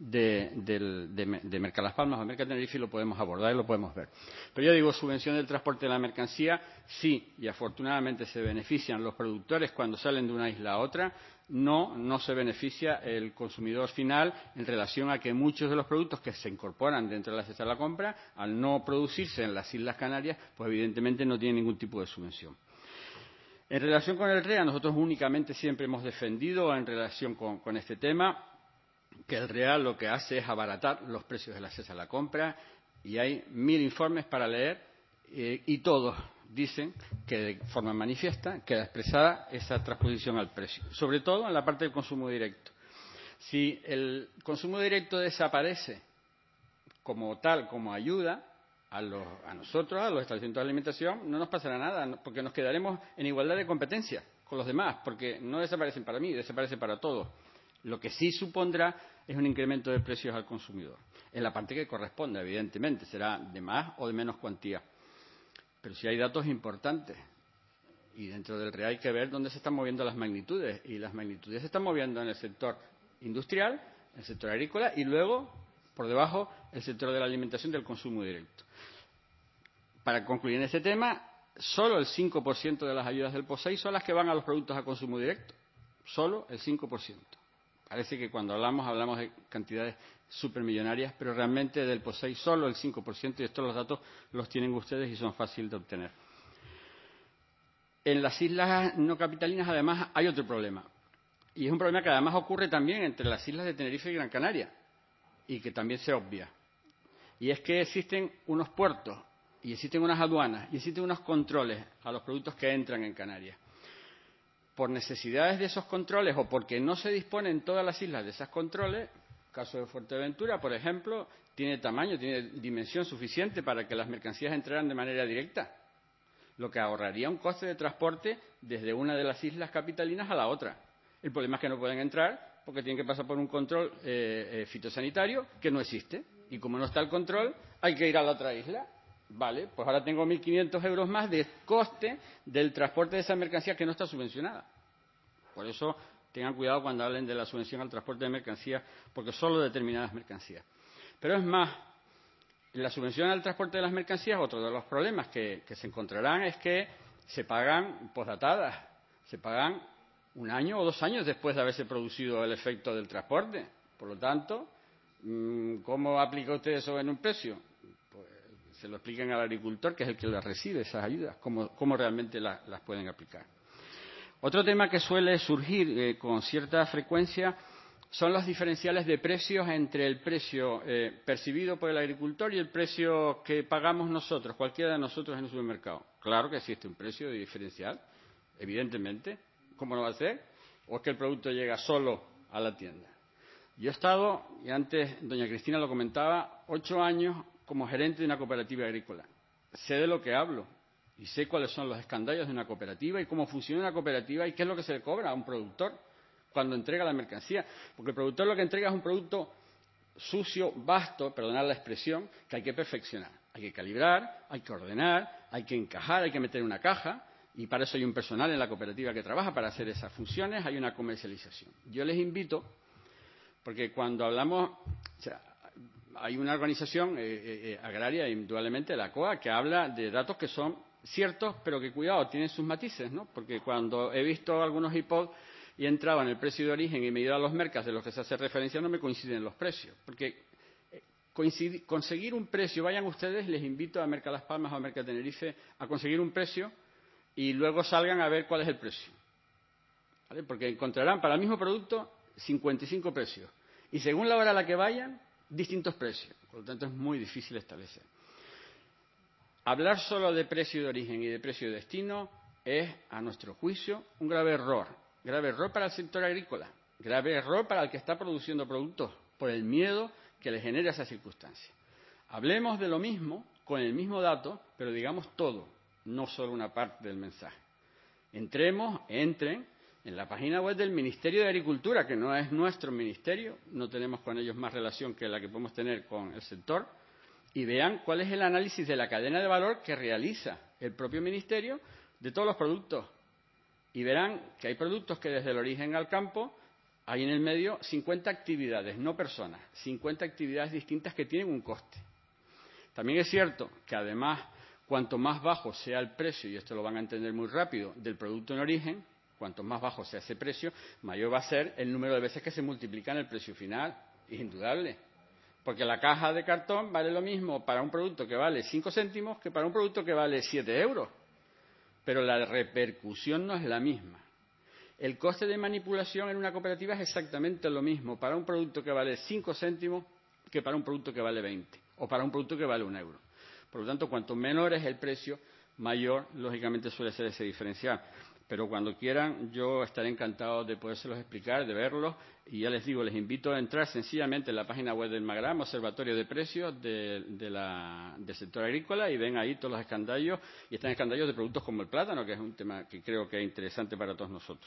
de Merca Las Palmas o Merca Tenerife y lo podemos abordar y lo podemos ver. Pero yo digo, subvención del transporte de la mercancía, sí, y afortunadamente se benefician los productores cuando salen de una isla a otra. No se beneficia el consumidor final en relación a que muchos de los productos que se incorporan dentro de la cesta de la compra, al no producirse en las Islas Canarias, pues evidentemente no tienen ningún tipo de subvención. En relación con el REA, nosotros únicamente siempre hemos defendido en relación con este tema que el REA lo que hace es abaratar los precios de la cesta de la compra, y hay 1000 informes para leer y todos dicen que de forma manifiesta queda expresada esa transposición al precio, sobre todo en la parte del consumo directo. Si el consumo directo desaparece como tal, como ayuda a nosotros, a los establecimientos de alimentación, no nos pasará nada, porque nos quedaremos en igualdad de competencia con los demás, porque no desaparecen para mí, desaparece para todos. Lo que sí supondrá es un incremento de precios al consumidor, en la parte que corresponda, evidentemente, será de más o de menos cuantía. Pero sí hay datos importantes, y dentro del REA hay que ver dónde se están moviendo las magnitudes, y las magnitudes se están moviendo en el sector industrial, en el sector agrícola, y luego, por debajo, el sector de la alimentación, del consumo directo. Para concluir en este tema, solo el 5% de las ayudas del POSEI son las que van a los productos a consumo directo. Solo el 5%. Parece que cuando hablamos de cantidades supermillonarias, pero realmente del POSEI solo el 5%, y estos los datos los tienen ustedes y son fáciles de obtener. En las islas no capitalinas, además, hay otro problema. Y es un problema que además ocurre también entre las islas de Tenerife y Gran Canaria. y que también se obvia. Y es que existen unos puertos y existen unas aduanas y existen unos controles a los productos que entran en Canarias. Por necesidades de esos controles o porque no se dispone en todas las islas de esos controles, el caso de Fuerteventura, por ejemplo, tiene tamaño, tiene dimensión suficiente para que las mercancías entraran de manera directa, lo que ahorraría un coste de transporte desde una de las islas capitalinas a la otra. El problema es que no pueden entrar porque tienen que pasar por un control fitosanitario que no existe. Y como no está el control, hay que ir a la otra isla. Vale, pues ahora tengo 1.500 euros más de coste del transporte de esa mercancía que no está subvencionada. Por eso tengan cuidado cuando hablen de la subvención al transporte de mercancías, porque solo determinadas mercancías. Pero es más, la subvención al transporte de las mercancías, otro de los problemas que se encontrarán es que se pagan posdatadas, se pagan 1 año o 2 años después de haberse producido el efecto del transporte. Por lo tanto, ¿cómo aplica usted eso en un precio? Pues se lo explican al agricultor, que es el que las recibe, esas ayudas, cómo realmente las pueden aplicar. Otro tema que suele surgir con cierta frecuencia son los diferenciales de precios entre el precio percibido por el agricultor y el precio que pagamos nosotros, cualquiera de nosotros en el supermercado. Claro que existe un precio diferencial, evidentemente. ¿Cómo no va a ser? ¿O es que el producto llega solo a la tienda? Yo he estado, y antes doña Cristina lo comentaba, 8 años como gerente de una cooperativa agrícola. Sé de lo que hablo y sé cuáles son los escandallos de una cooperativa y cómo funciona una cooperativa y qué es lo que se le cobra a un productor cuando entrega la mercancía. Porque el productor lo que entrega es un producto sucio, vasto, perdonad la expresión, que hay que perfeccionar. Hay que calibrar, hay que ordenar, hay que encajar, hay que meter en una caja. Y para eso hay un personal en la cooperativa que trabaja para hacer esas funciones, hay una comercialización. Yo les invito, porque cuando hablamos, o sea, hay una organización agraria, indudablemente la COA, que habla de datos que son ciertos, pero que, cuidado, tienen sus matices, ¿no? Porque cuando he visto algunos IPOD y he entrado en el precio de origen y me he ido a los mercados de los que se hace referencia, no me coinciden los precios. Porque conseguir un precio, vayan ustedes, les invito a Merca Las Palmas o a Merca Tenerife a conseguir un precio y luego salgan a ver cuál es el precio. ¿Vale? Porque encontrarán para el mismo producto 55 precios. Y según la hora a la que vayan, distintos precios. Por lo tanto, es muy difícil establecer. Hablar solo de precio de origen y de precio de destino es, a nuestro juicio, un grave error. Grave error para el sector agrícola. Grave error para el que está produciendo productos, por el miedo que le genera esa circunstancia. Hablemos de lo mismo, con el mismo dato, pero digamos todo, no solo una parte del mensaje. Entren en la página web del Ministerio de Agricultura, que no es nuestro ministerio, no tenemos con ellos más relación que la que podemos tener con el sector, y vean cuál es el análisis de la cadena de valor que realiza el propio ministerio de todos los productos. Y verán que hay productos que desde el origen al campo hay en el medio 50 actividades, no personas, 50 actividades distintas que tienen un coste. También es cierto que además, cuanto más bajo sea el precio, y esto lo van a entender muy rápido, del producto en origen, cuanto más bajo sea ese precio, mayor va a ser el número de veces que se multiplica en el precio final. Es indudable. Porque la caja de cartón vale lo mismo para un producto que vale 5 céntimos que para un producto que vale 7 euros. Pero la repercusión no es la misma. El coste de manipulación en una cooperativa es exactamente lo mismo para un producto que vale 5 céntimos que para un producto que vale 20 o para un producto que vale 1 euro. Por lo tanto, cuanto menor es el precio, mayor, lógicamente, suele ser ese diferencial. Pero cuando quieran, yo estaré encantado de podérselos explicar, de verlos. Y ya les digo, les invito a entrar sencillamente en la página web del MAGRAM, Observatorio de Precios del sector agrícola, y ven ahí todos los escandallos. Y están escandallos de productos como el plátano, que es un tema que creo que es interesante para todos nosotros.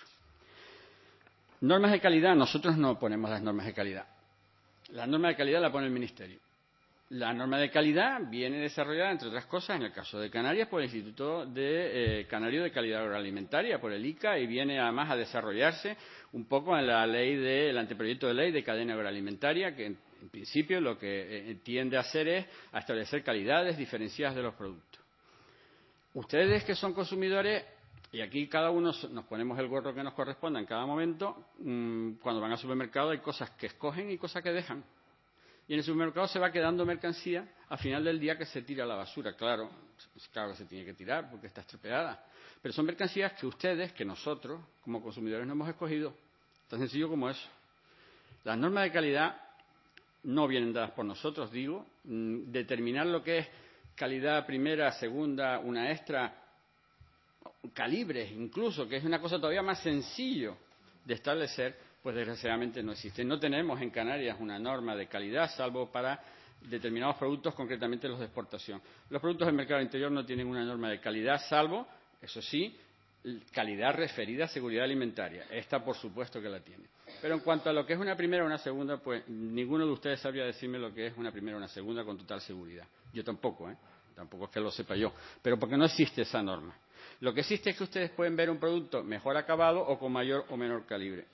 Normas de calidad. Nosotros no ponemos las normas de calidad. La norma de calidad la pone el Ministerio. La norma de calidad viene desarrollada, entre otras cosas, en el caso de Canarias, por el Instituto Canario de Calidad Agroalimentaria, por el ICA, y viene además a desarrollarse un poco en la ley el anteproyecto de ley de cadena agroalimentaria, que en principio lo que tiende a hacer es a establecer calidades diferenciadas de los productos. Ustedes que son consumidores, y aquí cada uno nos ponemos el gorro que nos corresponda en cada momento, cuando van al supermercado hay cosas que escogen y cosas que dejan. Y en el supermercado se va quedando mercancía al final del día que se tira a la basura. Claro que se tiene que tirar porque está estropeada. Pero son mercancías que ustedes, que nosotros, como consumidores, no hemos escogido. Tan sencillo como eso. Las normas de calidad no vienen dadas por nosotros, digo. Determinar lo que es calidad primera, segunda, una extra, calibres incluso, que es una cosa todavía más sencillo de establecer, pues desgraciadamente no existe. No tenemos en Canarias una norma de calidad, salvo para determinados productos, concretamente los de exportación. Los productos del mercado interior no tienen una norma de calidad, salvo, eso sí, calidad referida a seguridad alimentaria. Esta, por supuesto, que la tiene. Pero en cuanto a lo que es una primera o una segunda, pues ninguno de ustedes sabría decirme lo que es una primera o una segunda con total seguridad. Yo tampoco, tampoco es que lo sepa yo, pero porque no existe esa norma. Lo que existe es que ustedes pueden ver un producto mejor acabado o con mayor o menor calibre.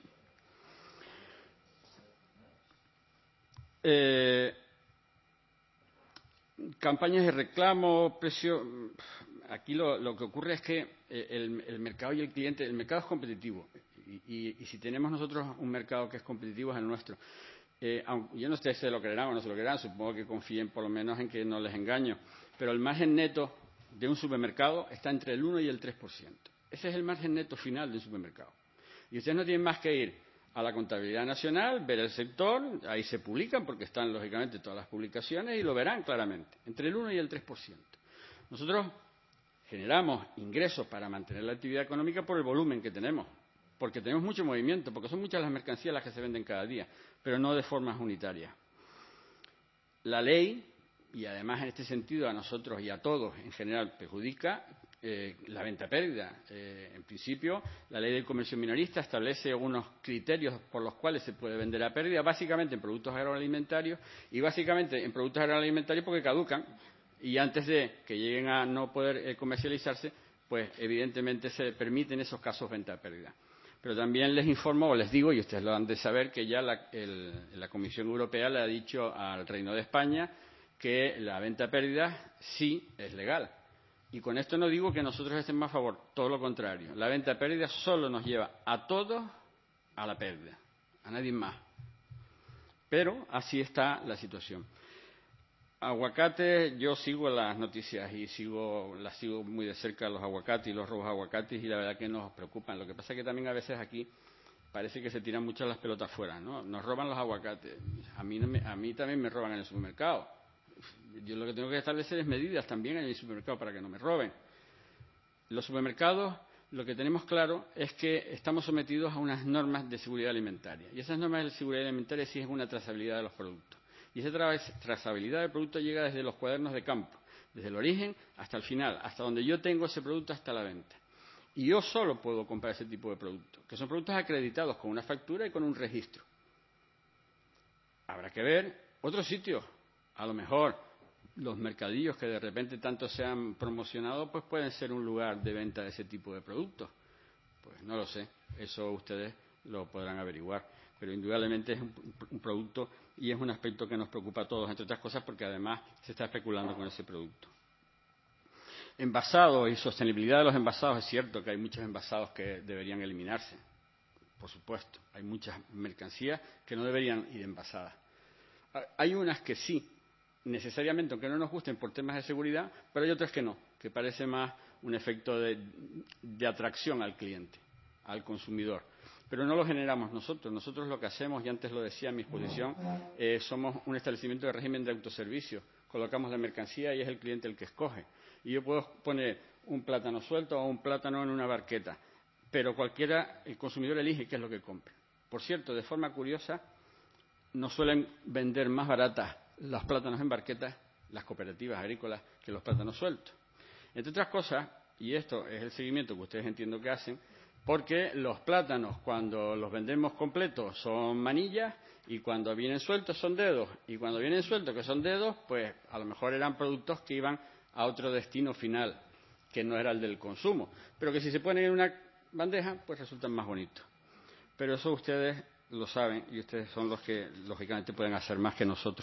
Campañas de reclamo, precio. Aquí lo que ocurre es que el mercado y el cliente, el mercado es competitivo y si tenemos nosotros un mercado que es competitivo es el nuestro. Yo no sé si se lo creerán o no se lo creerán, supongo que confíen por lo menos en que no les engaño, pero el margen neto de un supermercado está entre el 1 y el 3%. Ese es el margen neto final de un supermercado. Y ustedes no tienen más que ir a la contabilidad nacional, ver el sector, ahí se publican porque están lógicamente todas las publicaciones y lo verán claramente, entre el 1 y el 3%. Nosotros generamos ingresos para mantener la actividad económica por el volumen que tenemos, porque tenemos mucho movimiento, porque son muchas las mercancías las que se venden cada día, pero no de forma unitaria. La ley, y además en este sentido a nosotros y a todos en general perjudica la venta a pérdida. En principio, la ley del comercio minorista establece unos criterios por los cuales se puede vender a pérdida, básicamente en productos agroalimentarios y básicamente en productos agroalimentarios porque caducan y antes de que lleguen a no poder comercializarse, pues evidentemente se permiten esos casos venta a pérdida. Pero también les informo o les digo, y ustedes lo han de saber, que ya la Comisión Europea le ha dicho al Reino de España que la venta a pérdida sí es legal. Y con esto no digo que nosotros estemos a favor, todo lo contrario. La venta a pérdida solo nos lleva a todos a la pérdida, a nadie más. Pero así está la situación. Aguacate, yo sigo las noticias y las sigo muy de cerca, los aguacates y los rojos aguacates, y la verdad que nos preocupan. Lo que pasa es que también a veces aquí parece que se tiran muchas las pelotas fuera, ¿no? Nos roban los aguacates. A mí también me roban en el supermercado. Yo lo que tengo que establecer es medidas también en el supermercado para que no me roben. Los supermercados, lo que tenemos claro es que estamos sometidos a unas normas de seguridad alimentaria. Y esas normas de seguridad alimentaria exigen una trazabilidad de los productos. Y esa trazabilidad del producto llega desde los cuadernos de campo, desde el origen hasta el final, hasta donde yo tengo ese producto hasta la venta. Y yo solo puedo comprar ese tipo de productos, que son productos acreditados con una factura y con un registro. Habrá que ver otros sitios. A lo mejor los mercadillos que de repente tanto se han promocionado, pues pueden ser un lugar de venta de ese tipo de productos. Pues no lo sé, eso ustedes lo podrán averiguar. Pero indudablemente es un producto y es un aspecto que nos preocupa a todos, entre otras cosas porque además se está especulando con ese producto. Envasados y sostenibilidad de los envasados. Es cierto que hay muchos envasados que deberían eliminarse, por supuesto. Hay muchas mercancías que no deberían ir envasadas. Hay unas que sí, necesariamente, aunque no nos gusten por temas de seguridad, pero hay otras que no, que parece más un efecto de atracción al cliente, al consumidor. Pero no lo generamos nosotros. Nosotros lo que hacemos, y antes lo decía en mi exposición, somos un establecimiento de régimen de autoservicio. Colocamos la mercancía y es el cliente el que escoge. Y yo puedo poner un plátano suelto o un plátano en una barqueta, pero el consumidor elige qué es lo que compra. Por cierto, de forma curiosa, no suelen vender más baratas los plátanos en barquetas, las cooperativas agrícolas, que los plátanos sueltos. Entre otras cosas, y esto es el seguimiento que ustedes entiendo que hacen, porque los plátanos cuando los vendemos completos son manillas y cuando vienen sueltos son dedos. Y cuando vienen sueltos que son dedos, pues a lo mejor eran productos que iban a otro destino final, que no era el del consumo. Pero que si se ponen en una bandeja, pues resultan más bonitos. Pero eso ustedes lo saben y ustedes son los que lógicamente pueden hacer más que nosotros.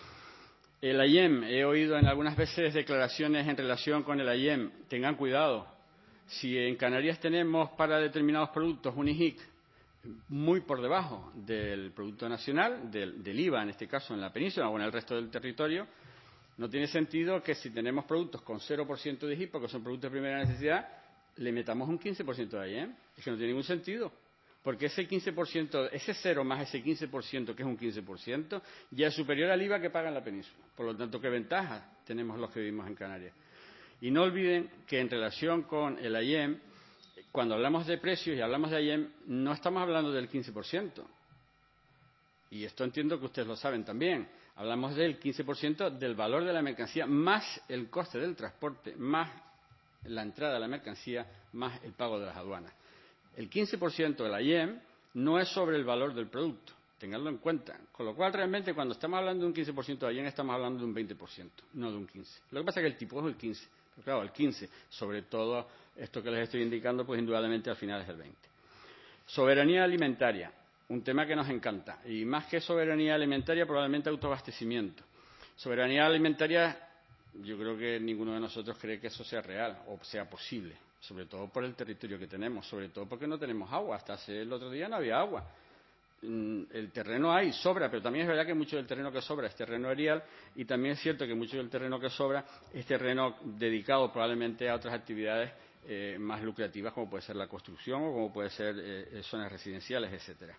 El AIEM, he oído en algunas veces declaraciones en relación con el AIEM. Tengan cuidado. Si en Canarias tenemos para determinados productos un IGIC muy por debajo del Producto Nacional, del IVA en este caso en la península o en el resto del territorio, no tiene sentido que si tenemos productos con 0% de IGIC, porque son productos de primera necesidad, le metamos un 15% de AIEM. Es que no tiene ningún sentido. porque ese 15%, ese 0 más ese 15%, que es un 15%, ya es superior al IVA que paga en la península. Por lo tanto, ¿qué ventaja tenemos los que vivimos en Canarias? Y no olviden que en relación con el AIEM, cuando hablamos de precios y hablamos de AIEM, no estamos hablando del 15%. Y esto entiendo que ustedes lo saben también. Hablamos del 15% del valor de la mercancía, más el coste del transporte, más la entrada de la mercancía, más el pago de las aduanas. El 15% del AIEM no es sobre el valor del producto, tenganlo en cuenta. Con lo cual, realmente, cuando estamos hablando de un 15% de AIEM, estamos hablando de un 20%, no de un 15%. Lo que pasa es que el tipo es el 15%. Pero claro, el 15%, sobre todo esto que les estoy indicando, pues indudablemente al final es el 20%. Soberanía alimentaria, un tema que nos encanta. Y más que soberanía alimentaria, probablemente autoabastecimiento. Soberanía alimentaria, yo creo que ninguno de nosotros cree que eso sea real o sea posible. Sobre todo por el territorio que tenemos, sobre todo porque no tenemos agua. Hasta el otro día no había agua. El terreno hay, sobra, pero también es verdad que mucho del terreno que sobra es terreno aerial y también es cierto que mucho del terreno que sobra es terreno dedicado probablemente a otras actividades más lucrativas, como puede ser la construcción o como puede ser zonas residenciales, etcétera.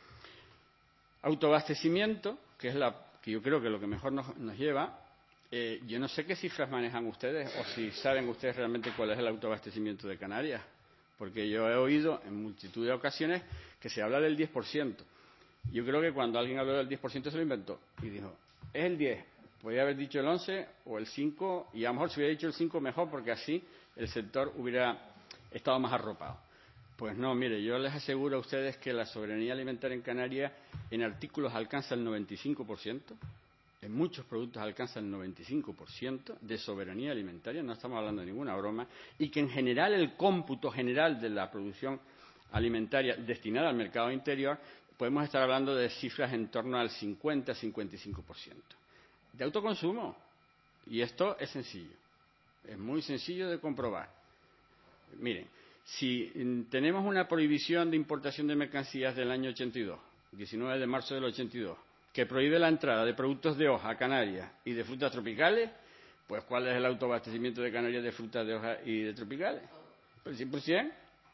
Autoabastecimiento, que es que yo creo que lo que mejor nos lleva. Yo no sé qué cifras manejan ustedes o si saben ustedes realmente cuál es el autoabastecimiento de Canarias, porque yo he oído en multitud de ocasiones que se habla del 10%. Yo creo que cuando alguien habló del 10% se lo inventó y dijo, es el 10%, podría haber dicho el 11% o el 5%, y a lo mejor si hubiera dicho el 5% mejor, porque así el sector hubiera estado más arropado. Pues no, mire, yo les aseguro a ustedes que la soberanía alimentaria en Canarias en artículos alcanza el 95%. En muchos productos alcanza el 95% de soberanía alimentaria, no estamos hablando de ninguna broma, y que en general el cómputo general de la producción alimentaria destinada al mercado interior, podemos estar hablando de cifras en torno al 50-55% de autoconsumo. Y esto es sencillo, es muy sencillo de comprobar. Miren, si tenemos una prohibición de importación de mercancías del año 82, 19 de marzo del 82, que prohíbe la entrada de productos de hoja a Canarias y de frutas tropicales, pues ¿cuál es el autoabastecimiento de Canarias de frutas de hoja y de tropicales? Pues 100%.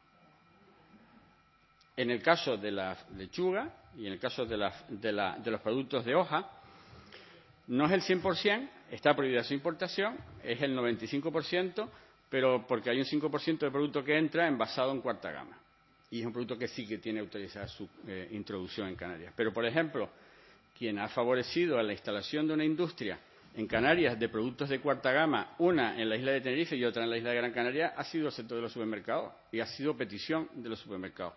En el caso de la lechuga y en el caso de los productos de hoja, no es el 100%, está prohibida su importación, es el 95%, pero porque hay un 5% de producto que entra envasado en cuarta gama. Y es un producto que sí que tiene autorizada su introducción en Canarias. Pero, por ejemplo, quien ha favorecido a la instalación de una industria en Canarias de productos de cuarta gama, una en la isla de Tenerife y otra en la isla de Gran Canaria, ha sido el sector de los supermercados y ha sido petición de los supermercados.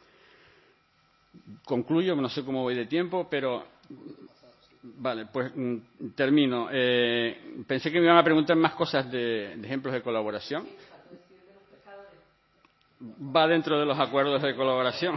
Concluyo, no sé cómo voy de tiempo, pero vale, pues termino. Pensé que me iban a preguntar más cosas de ejemplos de colaboración. Va dentro de los acuerdos de colaboración.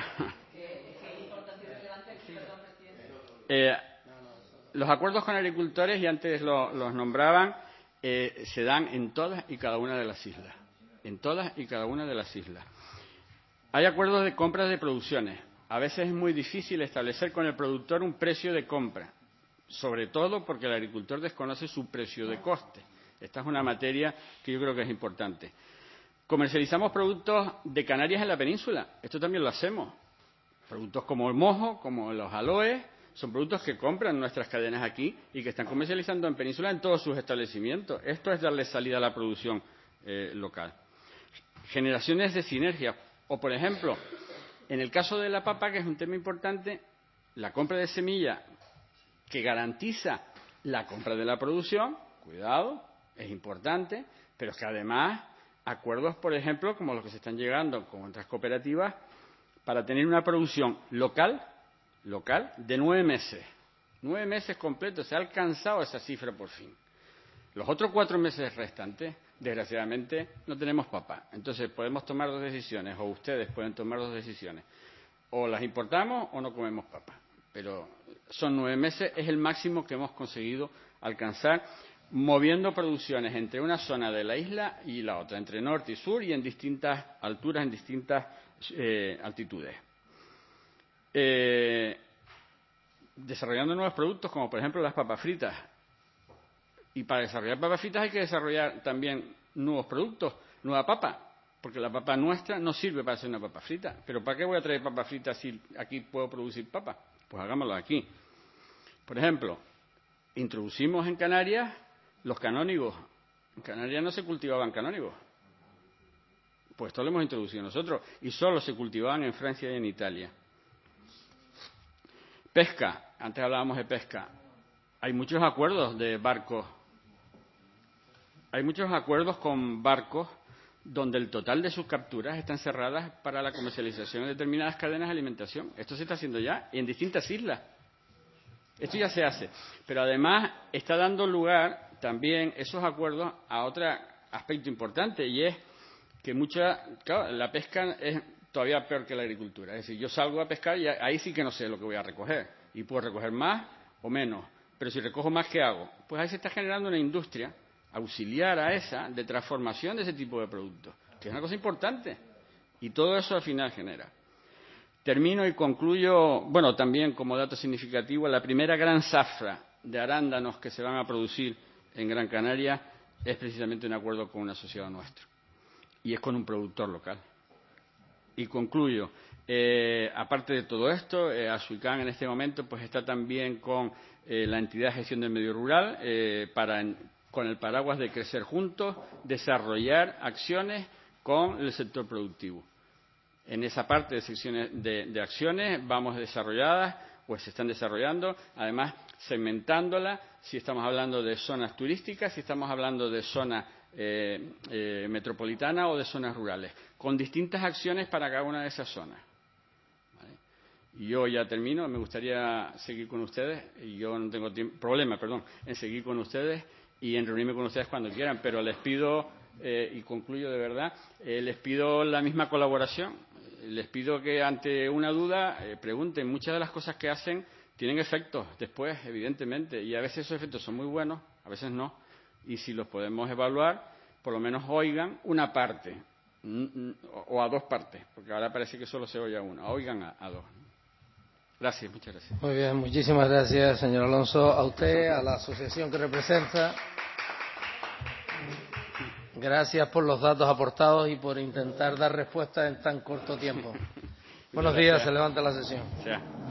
Los acuerdos con agricultores, y antes los nombraban, se dan en todas y cada una de las islas. En todas y cada una de las islas. Hay acuerdos de compras de producciones. A veces es muy difícil establecer con el productor un precio de compra, sobre todo porque el agricultor desconoce su precio de coste. Esta es una materia que yo creo que es importante. Comercializamos productos de Canarias en la península. Esto también lo hacemos. Productos como el mojo, como los aloes, son productos que compran nuestras cadenas aquí y que están comercializando en península en todos sus establecimientos. Esto es darle salida a la producción local. Generaciones de sinergia. O, por ejemplo, en el caso de la papa, que es un tema importante, la compra de semilla que garantiza la compra de la producción, cuidado, es importante, pero es que además acuerdos, por ejemplo, como los que se están llegando con otras cooperativas, para tener una producción local de 9 meses. 9 meses completos, se ha alcanzado esa cifra por fin. Los otros 4 meses restantes, desgraciadamente, no tenemos papa. Entonces podemos tomar dos decisiones, o ustedes pueden tomar dos decisiones. O las importamos o no comemos papa. Pero son 9 meses, es el máximo que hemos conseguido alcanzar, moviendo producciones entre una zona de la isla y la otra, entre norte y sur y en distintas alturas, en distintas altitudes. Desarrollando nuevos productos, como por ejemplo las papas fritas. Y para desarrollar papas fritas hay que desarrollar también nuevos productos, nueva papa. porque la papa nuestra no sirve para hacer una papa frita. ¿Pero para qué voy a traer papa frita si aquí puedo producir papa? Pues hagámoslo aquí. Por ejemplo, introducimos en Canarias los canónigos. En Canarias no se cultivaban canónigos. Pues esto lo hemos introducido nosotros y solo se cultivaban en Francia y en Italia. Pesca. Antes hablábamos de pesca. Hay muchos acuerdos de barcos. Hay muchos acuerdos con barcos donde el total de sus capturas están cerradas para la comercialización de determinadas cadenas de alimentación. Esto se está haciendo ya en distintas islas. Esto ya se hace. Pero además está dando lugar también esos acuerdos a otro aspecto importante, y es que claro, la pesca es todavía peor que la agricultura. Es decir, yo salgo a pescar y ahí sí que no sé lo que voy a recoger. Y puedo recoger más o menos. Pero si recojo más, ¿qué hago? Pues ahí se está generando una industria auxiliar a esa de transformación de ese tipo de productos, que es una cosa importante. Y todo eso al final genera. Termino y concluyo, bueno, también como dato significativo, la primera gran zafra de arándanos que se van a producir en Gran Canaria es precisamente un acuerdo con un asociado nuestro. Y es con un productor local. Y concluyo, aparte de todo esto, Asuicam en este momento pues está también con la entidad de gestión del medio rural con el paraguas de Crecer Juntos, desarrollar acciones con el sector productivo. En esa parte de secciones de acciones vamos desarrolladas, pues se están desarrollando, además segmentándola, si estamos hablando de zonas turísticas, si estamos hablando de zonas metropolitanas o de zonas rurales, con distintas acciones para cada una de esas zonas. ¿Vale? Y yo ya termino, me gustaría seguir con ustedes, y yo no tengo problema en seguir con ustedes y en reunirme con ustedes cuando quieran, pero les pido, y concluyo de verdad, les pido la misma colaboración, les pido que ante una duda pregunten. Muchas de las cosas que hacen tienen efectos después, evidentemente, y a veces esos efectos son muy buenos, a veces no, y si los podemos evaluar, por lo menos oigan una parte, o a dos partes, porque ahora parece que solo se oye a una, oigan a dos. Gracias, muchas gracias. Muy bien, muchísimas gracias, señor Alonso. A usted, a la asociación que representa. Gracias por los datos aportados y por intentar dar respuesta en tan corto tiempo. Buenos días, se levanta la sesión.